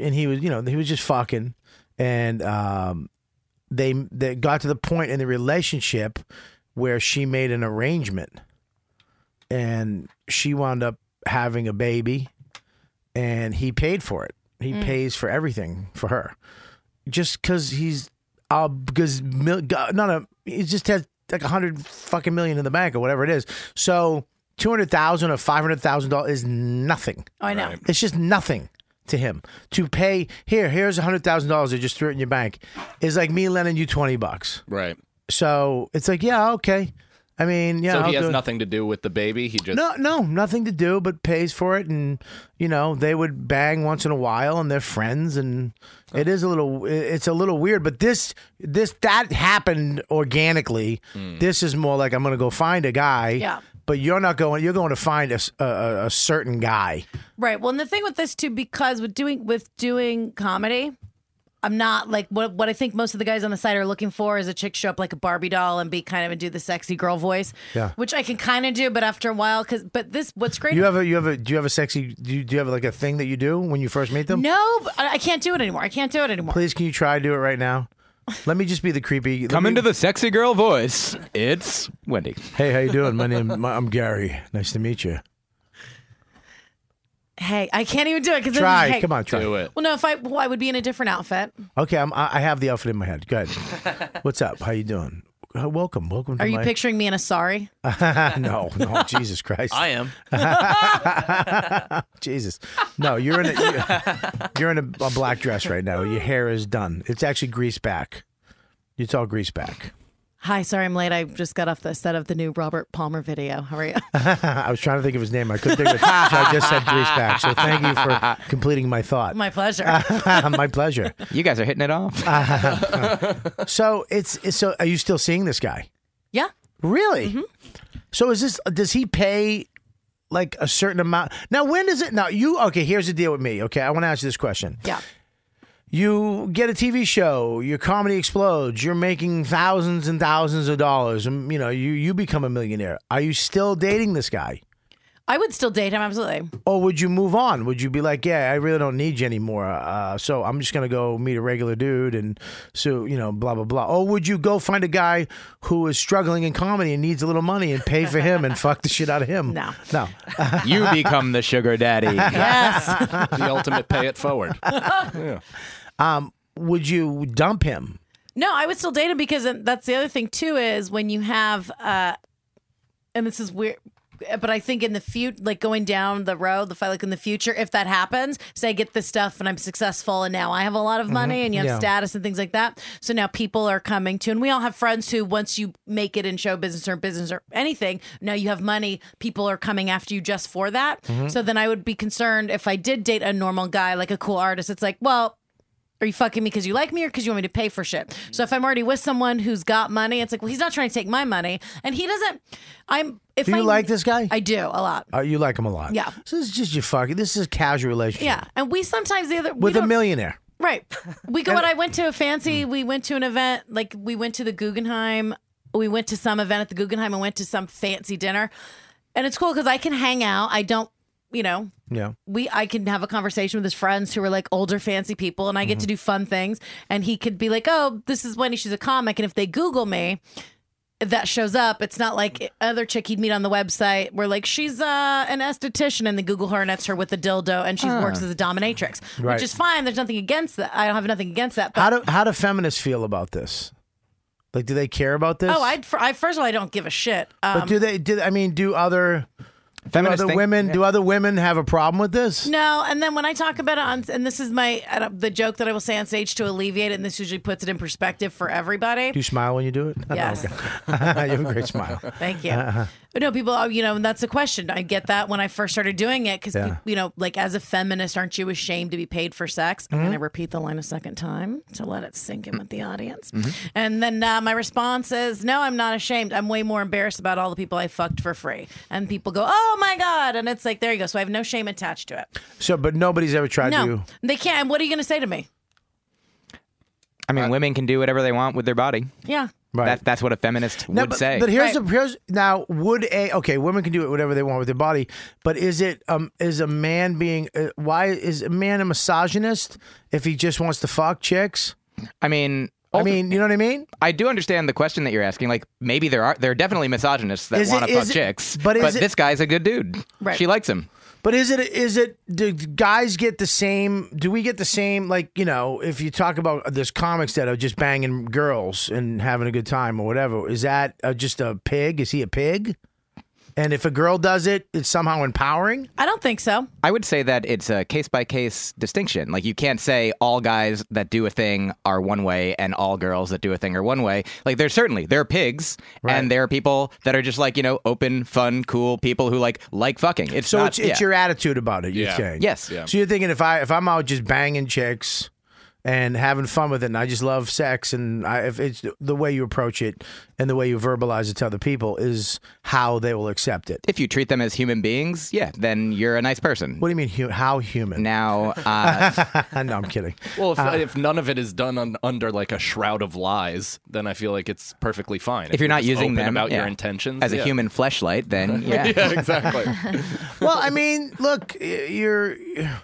and he was, you know, he was just fucking, and um, they they got to the point in the relationship where she made an arrangement, and she wound up having a baby, and he paid for it. He Mm. pays for everything for her, just because he's uh because mil- not a he just has like a hundred fucking million in the bank or whatever it is. So two hundred thousand or five hundred thousand dollars is nothing. Oh, I know. It's just nothing to him to pay. Here, here's a hundred thousand dollars. They just threw it in your bank. Is like me lending you twenty bucks. Right. So it's like, yeah, okay. I mean, yeah. so I'll he do has it. nothing to do with the baby. He just No, no, nothing to do, but pays for it, and you know they would bang once in a while, and they're friends, and it is a little, it's a little weird. But this, this that happened organically. This is more like I'm going to go find a guy. Yeah. But you're not going. You're going to find a, s- a- a- a certain guy. Right. Well, and the thing with this too, because with doing with doing comedy, I'm not like what what I think most of the guys on the site are looking for is a chick show up like a Barbie doll and be kind of and do the sexy girl voice. Yeah. Which I can kind of do, but after a while, because but this what's great. You have a, you have a, do you have a sexy? Do you, do you have like a thing that you do when you first meet them? No, but I I can't do it anymore. I can't do it anymore. Please, can you try to do it right now? Let me just be the creepy. Come let me- into the sexy girl voice. It's Wendy. Hey, how you doing? My name, my, I'm Gary. Nice to meet you. Hey, I can't even do it because Try. Hey, Come on, try. Do it. Well, no, if I well, I would be in a different outfit. Okay, I'm, I I have the outfit in my head. Go ahead. What's up? How you doing? Uh, welcome, welcome. To Are you my... picturing me in a sari? no, no, Jesus Christ. I am. Jesus, no, you're in a you're, you're in a, a black dress right now. Your hair is done. It's actually greased back. It's all greased back. Hi, sorry I'm late. I just got off the set of the new Robert Palmer video. How are you? I was trying to think of his name. I couldn't think of it. So I just said grease back. So thank you for completing my thought. My pleasure. My pleasure. You guys are hitting it off. So it's, it's so. Are you still seeing this guy? Yeah. Really? So is this? Does he pay like a certain amount? Now, when does it? Now you okay? Here's the deal with me. Okay, I want to ask you this question. Yeah. You get a T V show, your comedy explodes, you're making thousands and thousands of dollars, and you know you you become a millionaire. Are you still dating this guy? I would still date him, absolutely. Or would you move on? Would you be like, yeah, I really don't need you anymore, uh, so I'm just gonna go meet a regular dude, and so you know, blah blah blah. Or would you go find a guy who is struggling in comedy and needs a little money and pay for him and fuck the shit out of him? No, no. You become the sugar daddy. Yes. the ultimate pay it forward. Yeah. Um, would you dump him? No, I would still date him because that's the other thing too is when you have, uh, and this is weird, but I think in the future, like going down the road, the fight, like in the future, if that happens, say I get this stuff and I'm successful and now I have a lot of money and you have Yeah. status and things like that. So now people are coming to, and we all have friends who once you make it in show business or business or anything, now you have money, people are coming after you just for that. So then I would be concerned if I did date a normal guy, like a cool artist, it's like, well, are you fucking me because you like me or because you want me to pay for shit? So if I'm already with someone who's got money, it's like, well, he's not trying to take my money, and he doesn't. I'm. If Do you I, like this guy? I do a lot. Uh, you like him a lot. Yeah. So this is just your fucking. This is a casual relationship. Yeah, and we sometimes the other we With a don't- millionaire. Right. We go. When I went to a fancy, we went to an event. Like we went to the Guggenheim. We went to some event at the Guggenheim and went to some fancy dinner, and it's cool because I can hang out. I don't. You know, Yeah. we I can have a conversation with his friends who are like older fancy people, and I get to do fun things, and he could be like, oh, this is Wendy, she's a comic, and if they Google me, that shows up. It's not like other chick he'd meet on the website where like she's uh, an esthetician and they Google her and it's her with a dildo and she Ah. works as a dominatrix, Right. which is fine. There's nothing against that. I don't have nothing against that. But, How do how do feminists feel about this? Like, do they care about this? oh, I'd, I first of all, I don't give a shit. Um, But do they? Do I mean? Do other do Feminists other think- women? yeah. Do other women have a problem with this? No, and then when I talk about it on, and this is my uh, the joke that I will say on stage to alleviate it, and this usually puts it in perspective for everybody. Do you smile when you do it? Yes. Oh, okay. You have a great smile. Thank you. Uh-huh. But no, people, oh, you know, and that's a question. I get that when I first started doing it because, Yeah. you know, like as a feminist, aren't you ashamed to be paid for sex? I'm Mm-hmm. going to repeat the line a second time to let it sink in with the audience. Mm-hmm. And then uh, my response is, no, I'm not ashamed. I'm way more embarrassed about all the people I fucked for free. And people go, oh my God. And it's like, there you go. So I have no shame attached to it. So, but nobody's ever tried no, to. they can't. And what are you going to say to me? I mean, women can do whatever they want with their body. Yeah. Right. That, that's what a feminist No, would but, say. But here's the here's now would a okay women can do it whatever they want with their body, but is it um is a man being uh, why is a man a misogynist if he just wants to fuck chicks? I mean. I mean, you know what I mean? I do understand the question that you're asking. Like, maybe there are there are definitely misogynists that Is it- want to is fuck it- chicks, but is it- this guy's a good dude. Right. She likes him. But is it is it do guys get the same? Do we get the same? Like you know, if you talk about there's comics that are just banging girls and having a good time or whatever, is that uh, just a pig? Is he a pig? And if a girl does it, it's somehow empowering? I don't think so. I would say that it's a case by case distinction. Like, you can't say all guys that do a thing are one way and all girls that do a thing are one way. Like, there's certainly there are pigs, Right. and there are people that are just like, you know, open, fun, cool people who like like fucking. It's So not, it's, it's yeah. your attitude about it, you're Yeah. saying? Yes. Yeah. So you're thinking if I if I'm out just banging chicks and having fun with it, and I just love sex, and I, if it's the way you approach it and the way you verbalize it to other people is how they will accept it. If you treat them as human beings, yeah, then you're a nice person. What do you mean, hu- how human? Now, uh, no, I'm kidding. Well, if, Uh, if none of it is done un, under like a shroud of lies, then I feel like it's perfectly fine. if you're not just using open them about your yeah, intentions as a yeah. human fleshlight, then yeah, yeah, exactly. Well, I mean, look, you're.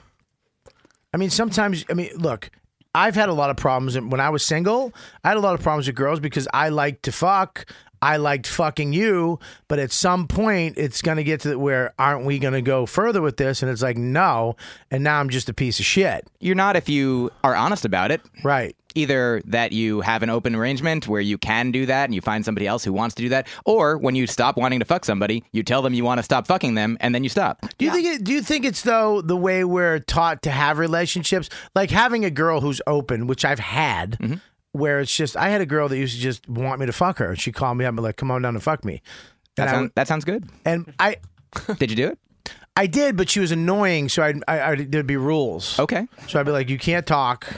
I mean, sometimes. I mean, look. I've had a lot of problems and when I was single. I had a lot of problems with girls because I liked to fuck. I liked fucking you, but at some point it's going to get to the, where aren't we going to go further with this? And it's like no, and now I'm just a piece of shit. You're not if you are honest about it. Right. Either that you have an open arrangement where you can do that and you find somebody else who wants to do that, or when you stop wanting to fuck somebody, you tell them you want to stop fucking them, and then you stop. Do you think it, do you think it's though the way we're taught to have relationships, like having a girl who's open, which I've had, Mm-hmm. where it's just I had a girl that used to just want me to fuck her, and she called me up and like, "Come on down and fuck me." That, And I sound, would- that sounds good. And I Did you do it? I did, but she was annoying, so I'd, I, I there'd be rules. Okay. So I'd be like, "You can't talk."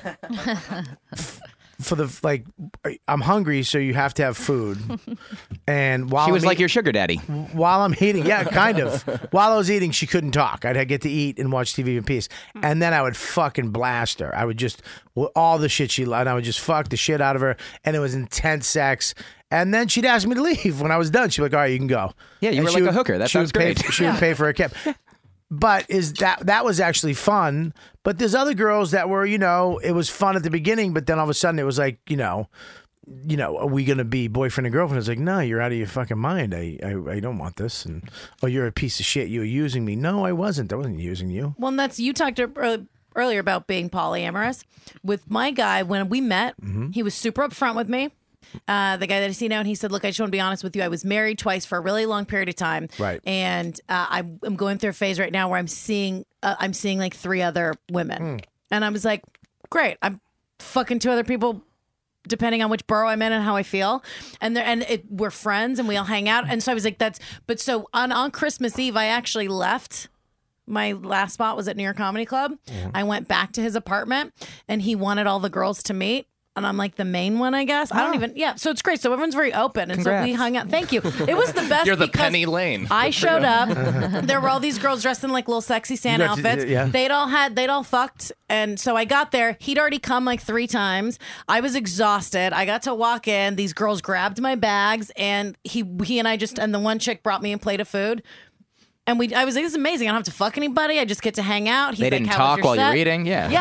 For the like, I'm hungry, so you have to have food. And while She was I'm like eat- your sugar daddy. While I'm eating, yeah, kind of. While I was eating, she couldn't talk. I'd get to eat and watch T V in peace, and then I would fucking blast her. I would just well, all the shit she loved. I would just fuck the shit out of her, and it was intense sex. And then she'd ask me to leave when I was done. She'd be like, "All right, you can go." Yeah, you And were she like a would- hooker. That she sounds would pay- great. She would pay for a cab. But is that that was actually fun? But there's other girls that were, you know, it was fun at the beginning, but then all of a sudden it was like, you know, you know, are we gonna be boyfriend and girlfriend? It's like, no, you're out of your fucking mind. I, I, I don't want this. And oh, you're a piece of shit. You were using me. No, I wasn't. I wasn't using you. Well, and that's you talked ear- earlier about being polyamorous. With my guy, when we met, Mm-hmm. he was super upfront with me. Uh, the guy that I see now, and he said, "Look, I just want to be honest with you. I was married twice for a really long period of time, Right. And uh, I'm, I'm going through a phase right now where I'm seeing, uh, I'm seeing like three other women, Hmm. and I was like, great, I'm fucking two other people." Depending on which borough I'm in and how I feel, and there, and it, we're friends and we all hang out, and so I was like, "That's." But so on on Christmas Eve, I actually left. My last spot was at New York Comedy Club. Mm-hmm. I went back to his apartment, and he wanted all the girls to meet. And I'm like the main one, I guess. I don't even, yeah. So it's great. So everyone's very open. And so we Congrats. hung out. Thank you. It was the best. You're the because Penny Lane. I showed up. There were all these girls dressed in like little sexy Santa You got to- outfits. yeah. They'd all had, they'd all fucked. And so I got there. He'd already come like three times. I was exhausted. I got to walk in. These girls grabbed my bags, and he, he and I just, and the one chick brought me a plate of food. And we, I was like, this is amazing. I don't have to fuck anybody. I just get to hang out. He's They like, didn't "How was talk your while you set?" were eating? Yeah.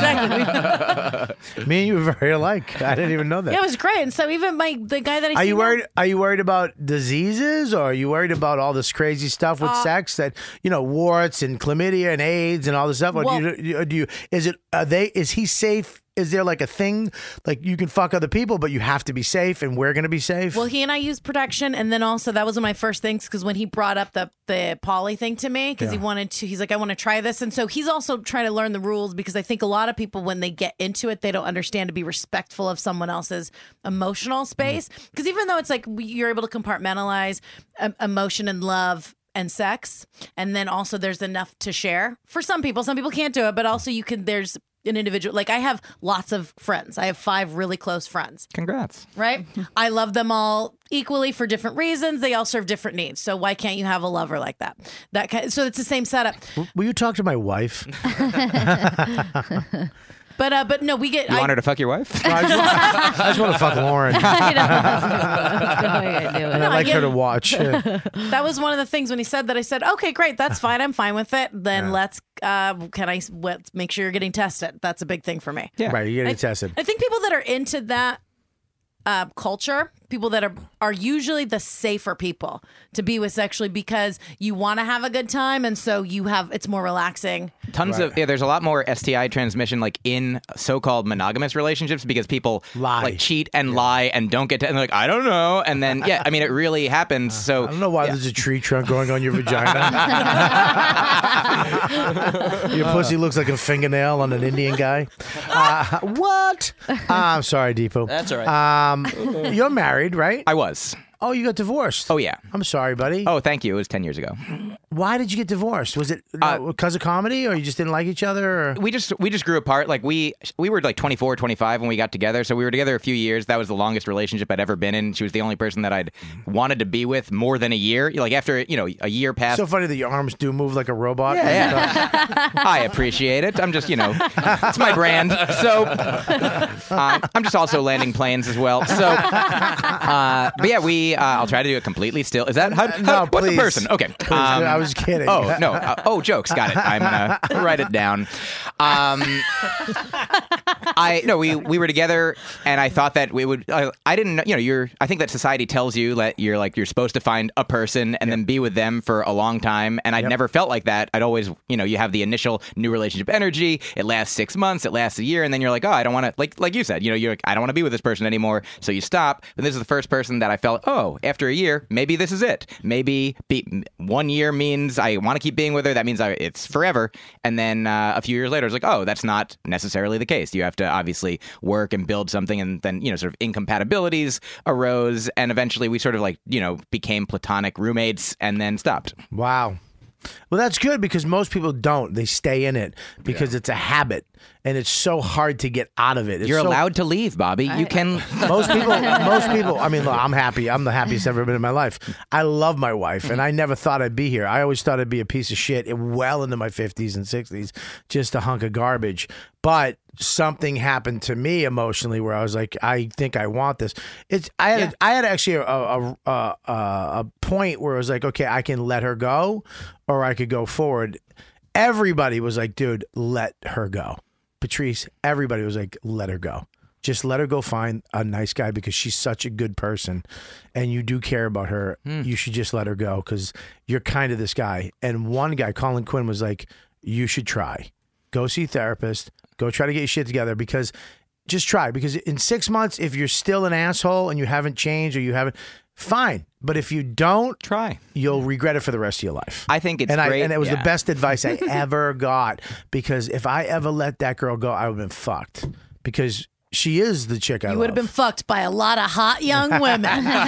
Yeah, exactly. Me and you were very alike. I didn't even know that. Yeah, it was great. And so even my the guy that I Are see you now- worried? Are you worried about diseases, or are you worried about all this crazy stuff with Uh, sex that you know, warts and chlamydia and AIDS and all this stuff? Or Well- do you, do you? Is it? Are they? Is he safe? Is there like a thing like you can fuck other people, but you have to be safe, and we're going to be safe? Well, he and I used protection, and then also that was one of my first things because when he brought up the the poly thing to me, because he Yeah. wanted to, he's like, I want to try this, and so he's also trying to learn the rules because I think a lot of people when they get into it, they don't understand to be respectful of someone else's emotional space. Because even though it's like we- you're able to compartmentalize um, emotion and love and sex, and then also there's enough to share for some people. Some people can't do it, but also you can. There's an individual. Like I have lots of friends. I have five really close friends. Congrats. Right? I love them all equally for different reasons. They all serve different needs. So why can't you have a lover like that? That kind so it's the same setup. Will you talk to my wife? But uh, but no, we get. You I, want her to fuck your wife? I just want, I just want to fuck Lauren. I know. That's the way I do it. And I'd like her to watch. That was one of the things when he said that. I said, "Okay, great, that's fine. I'm fine with it. Then Yeah. let's. Uh, can I let's make sure you're getting tested? That's a big thing for me. Right, you're getting I- tested. I think people that are into that uh, culture, people that are are usually the safer people to be with sexually because you want to have a good time, and so you have it's more relaxing. Tons of yeah. There's a lot more S T I transmission like in so-called monogamous relationships because people lie, like cheat and lie and don't get to and they're like I don't know and then yeah I mean it really happens. So I don't know why there's a tree trunk growing on your vagina. Your pussy looks like a fingernail on an Indian guy. Uh, what? Uh, I'm sorry, Deepo. That's all right. Um, you're married, right? I was. Oh, you got divorced. Oh yeah. I'm sorry, buddy. Oh, thank you. It was ten years ago. Why did you get divorced? Was it because of comedy, or you just didn't like each other? Or? We just we just grew apart. Like we we were like twenty-four, twenty-five when we got together. So we were together a few years. That was the longest relationship I'd ever been in. She was the only person that I'd wanted to be with more than a year. Like after you know a year passed. So funny that your arms do move like a robot. Yeah, yeah. I appreciate it. I'm just you know it's my brand. So uh, I'm just also landing planes as well. So uh, but yeah, we uh, I'll try to do it completely still. Is that how, how No, what's please. a person? Okay. Please. I was kidding. Oh no. Uh, oh jokes. Got it. I'm gonna write it down. Um, I no, we we were together, and I thought that we would. Uh, I didn't know. You know, you're. I think that society tells you that you're like you're supposed to find a person and then be with them for a long time. And I'd Yep. never felt like that. I'd always, you know, you have the initial new relationship energy. It lasts six months. It lasts a year, and then you're like, oh, I don't want to. Like like you said, you know, you're like, I don't want to be with this person anymore. So you stop. But this is the first person that I felt. Oh, after a year, maybe this is it. Maybe be, one year means I want to keep being with her. That means I, it's forever. And then uh, a few years later, it's like, oh, that's not necessarily the case. You have to obviously work and build something, and then you know, sort of incompatibilities arose, and eventually we sort of like you know became platonic roommates, and then stopped. Wow. Well, that's good because most people don't. They stay in it because it's a habit, and it's so hard to get out of it. It's You're so- allowed to leave, Bobby. You can. Most people, most people. I mean, look, I'm happy. I'm the happiest I've ever been in my life. I love my wife, and I never thought I'd be here. I always thought I'd be a piece of shit well into my fifties and sixties, just a hunk of garbage. But something happened to me emotionally where I was like, I think I want this. It's I had Yeah. I had actually a a, a a a point where I was like, okay, I can let her go, or I could go forward. Everybody was like, dude, let her go. Patrice, everybody was like, let her go. Just let her go find a nice guy because she's such a good person and you do care about her. Hmm. You should just let her go because you're kind of this guy. And one guy, Colin Quinn, was like, you should try. Go see a therapist. Go try to get your shit together because just try. Because in six months, if you're still an asshole and you haven't changed or you haven't, fine. But if you don't try, you'll regret it for the rest of your life. I think it's and great. I, and it was yeah. the best advice I ever got because if I ever let that girl go, I would have been fucked because she is the chick I You love. would have been fucked by a lot of hot young women.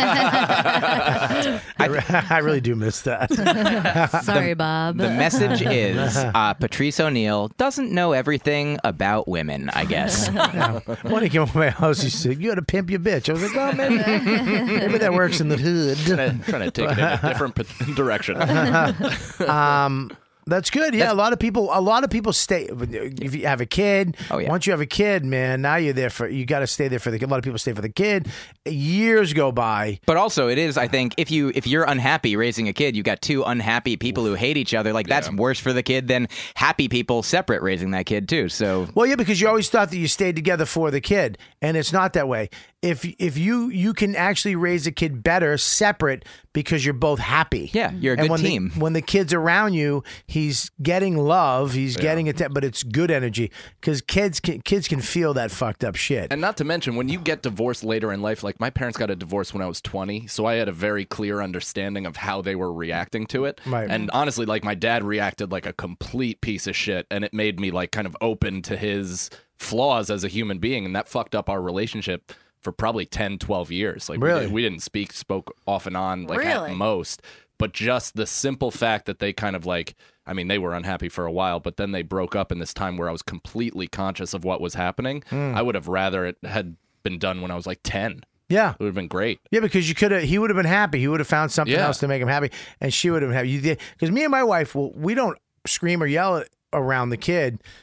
I, re- I really do miss that. Sorry, Bob. The message is uh, Patrice O'Neill doesn't know everything about women, I guess. Yeah. When he came over to my house, he said, you got to pimp your bitch. I was like, oh, maybe, maybe that works in the hood. Trying to, trying to take it in a different p- direction. um, that's good. Yeah, a lot of people. A lot of people stay. If you have a kid, Oh, yeah. once you have a kid, man, now you're there for. You got to stay there for the kid. A lot of people stay for the kid. Years go by. But also, it is. I think if you if you're unhappy raising a kid, you got two unhappy people who hate each other. Like that's worse for the kid than happy people separate raising that kid too. So Well, yeah, because you always thought that you stayed together for the kid, and it's not that way. If if you you can actually raise a kid better separate because you're both happy. Yeah, you're a And good when team. The, when the kid's around you, he's getting love, he's getting it, but it's good energy because kids can kids can feel that fucked up shit. And not to mention, when you get divorced later in life, like my parents got a divorce when I was twenty, so I had a very clear understanding of how they were reacting to it. Right. And honestly, like my dad reacted like a complete piece of shit, and it made me like kind of open to his flaws as a human being, and that fucked up our relationship for probably ten, twelve years. Like Really? we, we didn't speak, spoke off and on, like Really? at most. But just the simple fact that they kind of like, I mean, they were unhappy for a while, but then they broke up in this time where I was completely conscious of what was happening. Mm. I would have rather it had been done when I was like ten. Yeah. It would have been great. Yeah, because you could have. He would have been happy. He would have found something Yeah. else to make him happy, and she would have been happy. You did because me and my wife, well, we don't scream or yell at, around the kid, but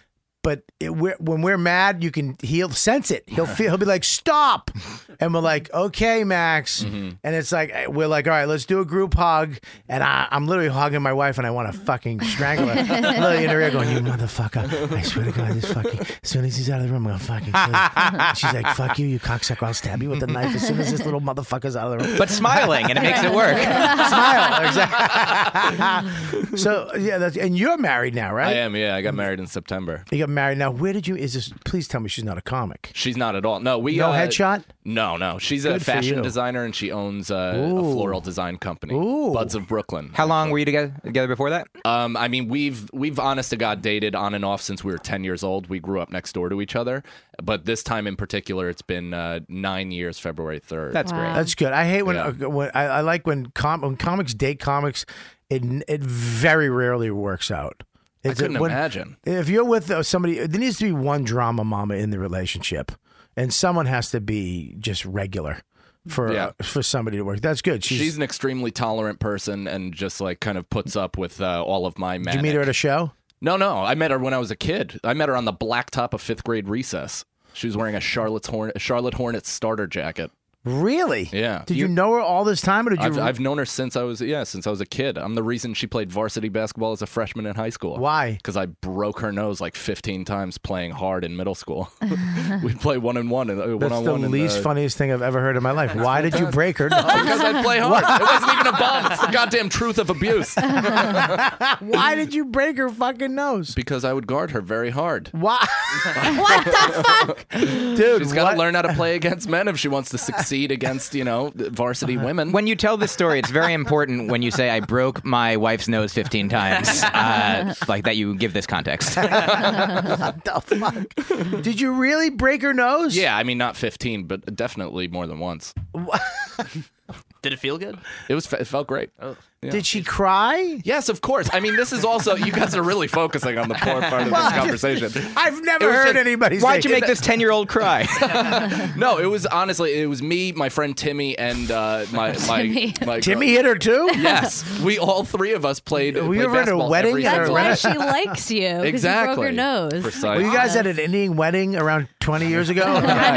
but it, we're, when we're mad, you can he'll sense it. He'll feel. He'll be like, "Stop," and we're like, "Okay, Max." Mm-hmm. And it's like we're like, "All right, let's do a group hug." And I, I'm literally hugging my wife, and I want to fucking strangle her. I'm literally in her ear going, "You motherfucker! I swear to God, this fucking as soon as he's out of the room, I'm gonna fucking." Kill you. She's like, "Fuck you, you cocksucker! I'll stab you with the knife as soon as this little motherfucker's out of the room." But smiling, and it makes it work. Smile, exactly. So yeah, that's, and you're married now, right? I am. Yeah, I got married in September. You got married now. Where did you? Is this? Please tell me she's not a comic. She's not at all. No, we No uh, headshot? No, no. She's a Good for fashion you. designer and she owns uh, a Ooh. floral design company, Ooh. Buds of Brooklyn. How long were you together, together before that? Um, I mean, we've we've honest to God dated on and off since we were ten years old. We grew up next door to each other, but this time in particular, it's been uh, nine years. February third. That's great. That's good. I hate when, Yeah. uh, when I, I like when, com- when comics date comics. It it very rarely works out. I It's couldn't when- imagine. If you're with uh, somebody, there needs to be one drama mama in the relationship, and someone has to be just regular for Yeah. uh, for somebody to work. That's good. She's, She's an extremely tolerant person and just like kind of puts up with uh, all of my. did you meet her at a show? No, no. I met her when I was a kid. I met her on the blacktop of fifth grade recess. She was wearing a Charlotte's Horn- Charlotte Hornets starter jacket. Really? Yeah. Did you, know her all this time, or did you? I've, I've known her since I was yeah since I was a kid. I'm the reason she played varsity basketball as a freshman in high school. Why? Because I broke her nose like fifteen times playing hard in middle school. We'd play one and one and uh, one That's on the one. in least the- funniest thing I've ever heard in my life. Why did you break her? Because I play hard. It wasn't even a bum. It's the goddamn truth of abuse. Why did you break her fucking nose? Because I would guard her very hard. Why? What the fuck, dude? She's got what? to learn how to play against men if she wants to succeed against you know varsity women. When you tell this story, it's very important when you say, I broke my wife's nose fifteen times, uh, like that you give this context. What the fuck? Did you really break her nose? Yeah, I mean not fifteen, but definitely more than once. Did it feel good? It was. It felt great. Oh. Yeah. Did she cry? Yes, of course. I mean, this is also you guys are really focusing on the poor part of Well, this I just- conversation. I've never It was heard just- anybody. Why'd say you make this ten-year-old cry? No, it was honestly it was me, my friend Timmy, and uh, my my Timmy. my Timmy hit her too? Yes, we all three of us played. Were played you ever at a basketball wedding every at That's a single why night. she likes you. 'cause Exactly. You broke her nose. Precisely. Were you guys at an Indian wedding around twenty years ago?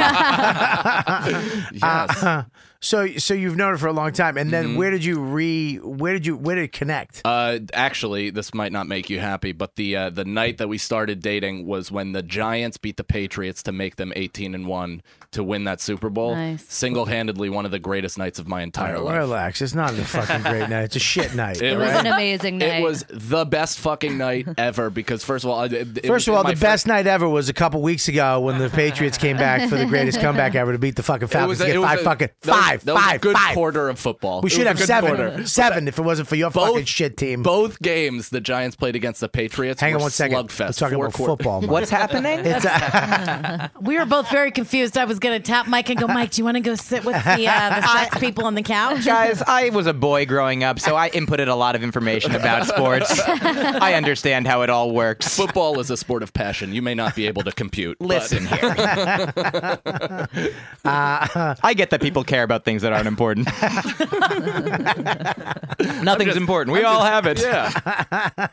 Yes. Uh, so, so you've known her for a long time, and then where did you re? Where did you? Where did it connect? Uh, actually, this might not make you happy, but the uh, the night that we started dating was when the Giants beat the Patriots to make them eighteen and one to win that Super Bowl. Nice. Single handedly, one of the greatest nights of my entire life. Relax. It's not a fucking great night. It's a shit night. It was right? an amazing night. It was the best fucking night ever because first of all, it, it First of was all, my the fir- best night ever was a couple weeks ago when the Patriots came back for the greatest comeback ever to beat the fucking It Falcons. was to a- get it was five a- fucking that was- five, that was a five, good five. quarter of football. We It should was a have good seven, quarter. seven if it wasn't for your Both- fucking shit team. Both games the Giants played against the Patriots Hang were on one second. slugfest. We're talking Four about quarter- football. Mike. What's happening? It's, uh, We were both very confused. I was going to tap Mike and go, Mike, do you want to go sit with the, uh, the sex people on the couch? Guys, I was a boy growing up, so I inputted a lot of information about sports. I understand how it all works. Football is a sport of passion. You may not be able to compute. but- Listen here. I get that people care about things that aren't important. Nothing's important. We all have it. Yeah.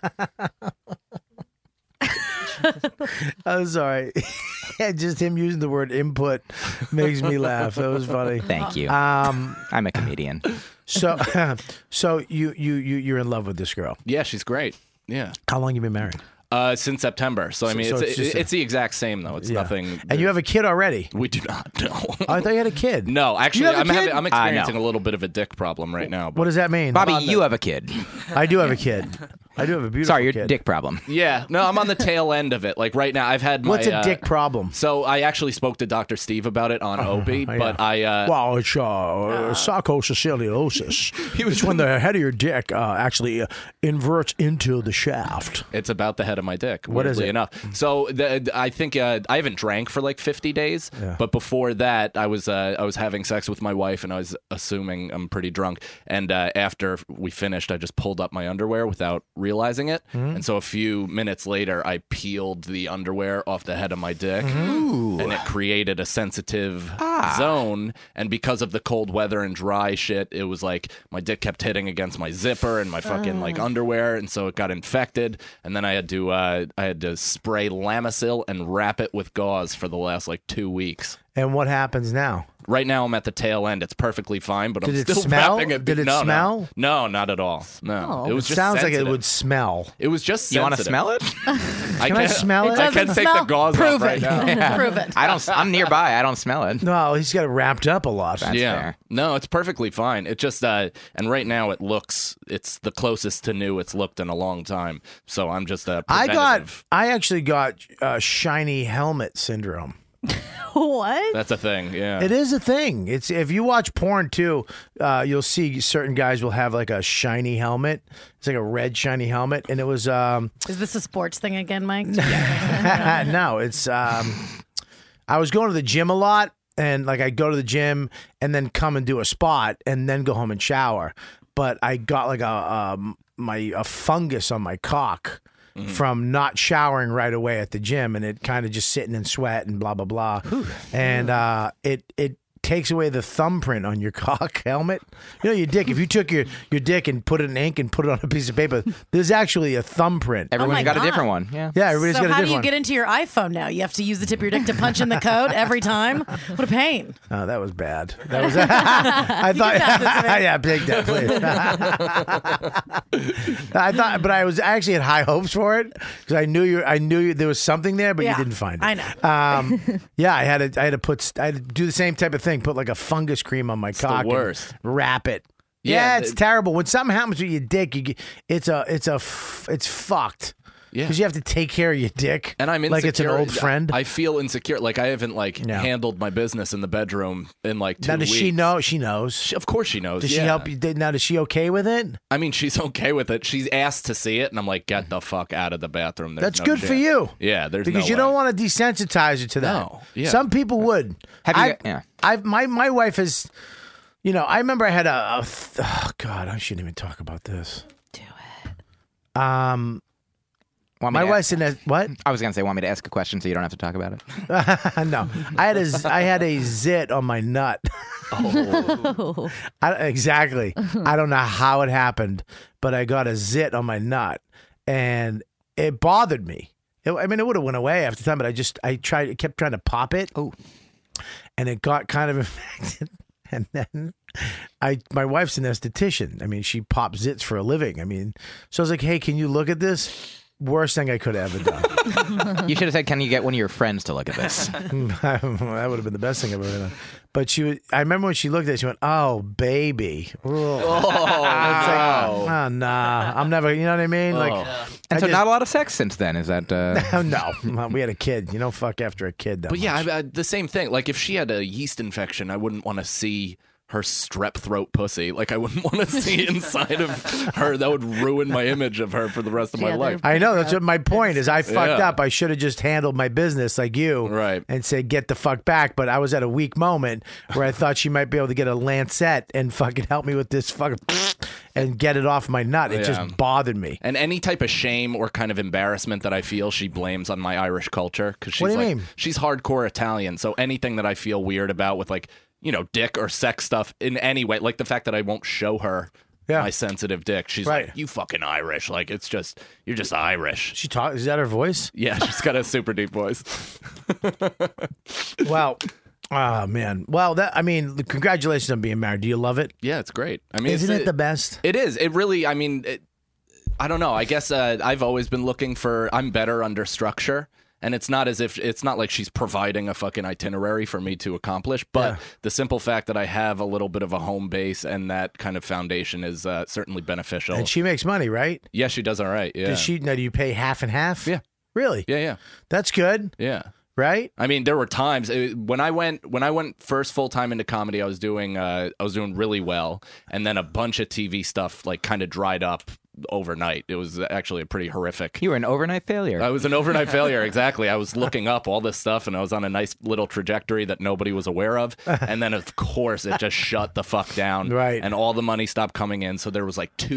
I'm sorry. Just him using the word input makes me laugh. That was funny. Thank you. Um, I'm a comedian. so, so you you you you're in love with this girl. Yeah, she's great. Yeah. How long you been married? Uh, since September. So, I So- mean, so it's, it's just it's, a- the exact same, though. It's Yeah. nothing. And you have a kid already. We do not know. Oh, I thought you had a kid. No, actually, have a I'm, kid? having, I'm I experiencing know. a little bit of a dick problem right now. What But does that mean? Bobby, on the- you have a kid. I do have a kid. I do have a beautiful Sorry, your kid. dick problem. yeah, no, I'm on the tail end of it. Like right now, I've had my. What's a uh, dick problem? So I actually spoke to Doctor Steve about it on O B, yeah. but I. Uh, Well, it's uh, sarcosiciliosis. It's when the head of your dick uh, actually uh, inverts into the shaft. It's about the head of my dick. What is weirdly it? Enough. So the, I think uh, I haven't drank for like fifty days, Yeah. but before that, I was uh, I was having sex with my wife, and I was assuming I'm pretty drunk. And uh, after we finished, I just pulled up my underwear without realizing it. Mhm. And so a few minutes later, I peeled the underwear off the head of my dick, Ooh. and it created a sensitive Ah. zone. And because of the cold weather and dry shit, it was like my dick kept hitting against my zipper and my fucking like Ah. underwear, and so it got infected. And then I had to uh, I had to spray Lamisil and wrap it with gauze for the last like two weeks. And what happens now? Right now, I'm at the tail end. It's perfectly fine, but Did I'm it still smell? wrapping it. Did it no, smell? No. no, not at all. No, it was It just sounds like it sensitive. would smell. It was just. You wanna sensitive. smell it? I Can I can't- smell it? I can't take the gauze Prove off right it. now. Yeah. Prove it. I don't. I'm nearby. I don't smell it. No, he's got it wrapped up a lot. yeah. No, it's perfectly fine. It just uh and right now it looks it's the closest to new it's looked in a long time. So I'm just uh I got. preventative. I actually got uh, shiny helmet syndrome. What? That's a thing. Yeah. It is a thing. It's if you watch porn too, uh, you'll see certain guys will have like a shiny helmet. It's like a red shiny helmet, and it was um, Is this a sports thing again, Mike? no, it's um, I was going to the gym a lot, and like I go to the gym and then come and do a spot, and then go home and shower. But I got like a um, my a fungus on my cock. From not showering right away at the gym, and it kind of just sitting in sweat and blah blah blah, and uh, it it takes away the thumbprint on your cock helmet. You know, your dick. If you took your, your dick and put it in ink and put it on a piece of paper, there's actually a thumbprint. Everyone's my got a God. different one. Yeah. Yeah, everybody's so got a how different do you one. get into your iPhone now? You have to use the tip of your dick to punch in the code every time? What a pain. Oh, that was bad. That was. I thought. Yeah, big that, please. I thought, but I was I actually had high hopes for it because I knew you. I knew you, there was something there, but Yeah, you didn't find it. I know. Um, yeah, I had to. I had to put. I had to do the same type of thing. Put like a fungus cream on my the cock. and worst. wrap it. Yeah, Yeah, it's it- terrible when something happens with your dick. You get, it's a. It's a. f- It's fucked. Yeah. Because you have to take care of your dick. And I'm insecure. like it's an old friend. I feel insecure. Like I haven't like Yeah. handled my business in the bedroom in like two now, does weeks. she know? She knows. She- Of course she knows. Does she yeah. help you? Now, is she okay with it? I mean, she's okay with it. She's asked to see it, and I'm like, get the fuck out of the bathroom. There's That's no good for chance. you. Yeah, there's because no you way. don't want to desensitize her to that. No, yeah. Some people would. Have you- I, yeah. I've my my wife has. You know, I remember I had a. a th- oh God, I shouldn't even talk about this. Do it. Um, Want me my to wife's in a what? I was gonna say, want me to ask a question so you don't have to talk about it? No, I had a z- I had a zit on my nut. Oh. I, exactly. I don't know how it happened, but I got a zit on my nut, and it bothered me. It, I mean, it would have went away after time, but I just I tried, kept trying to pop it. Oh, and it got kind of infected. And then I, my wife's an esthetician. I mean, she pops zits for a living. I mean, so I was like, hey, can you look at this? Worst thing I could have ever done. you should have said, "Can you get one of your friends to look at this?" That would have been the best thing I've ever done. But she, was, I remember when she looked at it, she went, "Oh, baby." Oh, like, oh nah, I'm never. You know what I mean? Like, And I so, just- not a lot of sex since then. Is that? Uh... no, we had a kid. You don't fuck after a kid. That But yeah, much. I, I, the same thing. Like if she had a yeast infection, I wouldn't want to see her strep throat pussy. Like I wouldn't want to see inside of her. That would ruin my image of her for the rest of my Yeah, life. I know that's what my point is. I fucked Yeah. up. I should have just handled my business like you, Right. and said get the fuck back. But I was at a weak moment where I thought she might be able to get a lancet and fucking help me with this fucking and get it off my nut. It Yeah. just bothered me. And any type of shame or kind of embarrassment that I feel, she blames on my Irish culture because she's What do you like mean? she's hardcore Italian. So anything that I feel weird about with like you know dick or sex stuff in any way, like the fact that I won't show her Yeah. my sensitive dick, she's Right. like, "You fucking Irish!" Like it's just you're just Irish. She talk. Is that her voice? Yeah, she's got a super deep voice. Well, oh man. Well, that I mean, congratulations on being married. Do you love it? Yeah, it's great. I mean, Isn't it's, it the best? It is. It really. I mean, it, I don't know. I guess uh, I've always been looking for. I'm better under structure, and it's not as if it's not like she's providing a fucking itinerary for me to accomplish. But Yeah. the simple fact that I have a little bit of a home base and that kind of foundation is uh, certainly beneficial. And she makes money, right? yeah, she does all right. Yeah. Does she? Now, do you pay half and half? Yeah. Really? Yeah. Yeah. That's good, Yeah. right? I mean, there were times uh, when I went when I went first full time into comedy. I was doing uh, I was doing really well, and then a bunch of T V stuff like kind of dried up overnight. It was actually a pretty horrific. You were an overnight failure. I was an overnight failure. Exactly. I was looking up all this stuff, and I was on a nice little trajectory that nobody was aware of. And then, of course, it just shut the fuck down. Right. And all the money stopped coming in. So there was like two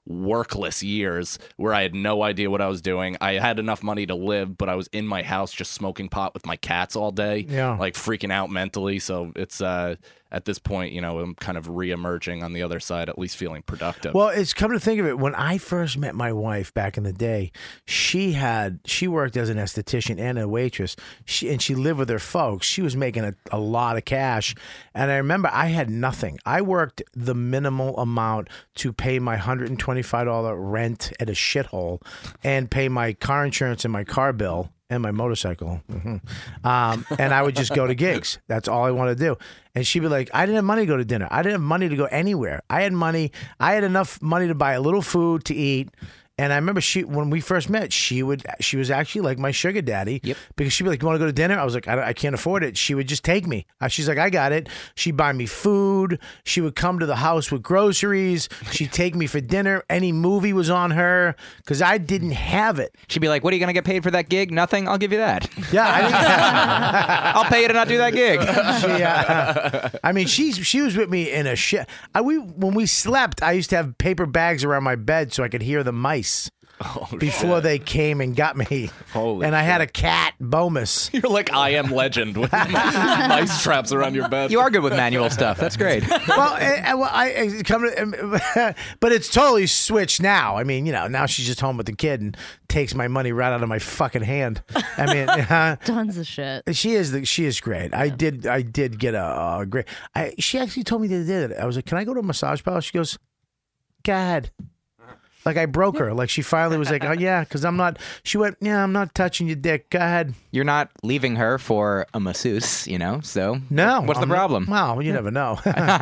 workless years where I had no idea what I was doing. I had enough money to live, but I was in my house just smoking pot with my cats all day, Yeah. like freaking out mentally. So it's uh, at this point, you know, I'm kind of re-emerging on the other side, at least feeling productive. Well, it's come to think of it. When I first met my wife back in the day, she had she worked as an esthetician and a waitress. She and she lived with her folks. She was making a, a lot of cash, and I remember I had nothing. I worked the minimal amount to pay my hundred and twenty-five dollar rent at a shithole, and pay my car insurance and my car bill. And my motorcycle. Mhm. Um, and I would just go to gigs. That's all I wanted to do. And she'd be like, I didn't have money to go to dinner. I didn't have money to go anywhere. I had money. I had enough money to buy a little food to eat. And I remember she, when we first met, she would, she was actually like my sugar daddy. Yep. Because she'd be like, you want to go to dinner? I was like, I, don't- I can't afford it. She would just take me. Uh, She's like, I got it. She'd buy me food. She would come to the house with groceries. She'd take me for dinner. Any movie was on her because I didn't have it. She'd be like, what are you going to get paid for that gig? Nothing? I'll give you that. Yeah. I didn't, I'll pay you to not do that gig. She, uh, I mean, she's she was with me in a shit. I, we when we slept, I used to have paper bags around my bed so I could hear the mice before they came and got me. Holy and I had a cat, Bomus. You're like I Am Legend with mice traps around your bed. You are good with manual stuff. That's great. well, I, I, well, I I come to, but it's totally switched now. I mean, you know, now she's just home with the kid and takes my money right out of my fucking hand. I mean, uh, Tons of shit. She is the, she is great. I did I did get a, a great. I she actually told me they did it. I was like, can I go to a massage parlor? She goes, go ahead. Like I broke her. Like she finally was like, oh yeah, because I'm not. She went, yeah, I'm not touching your dick. Go ahead. You're not leaving her for a masseuse, you know? So No. what's I'm the not- problem? well, you never know.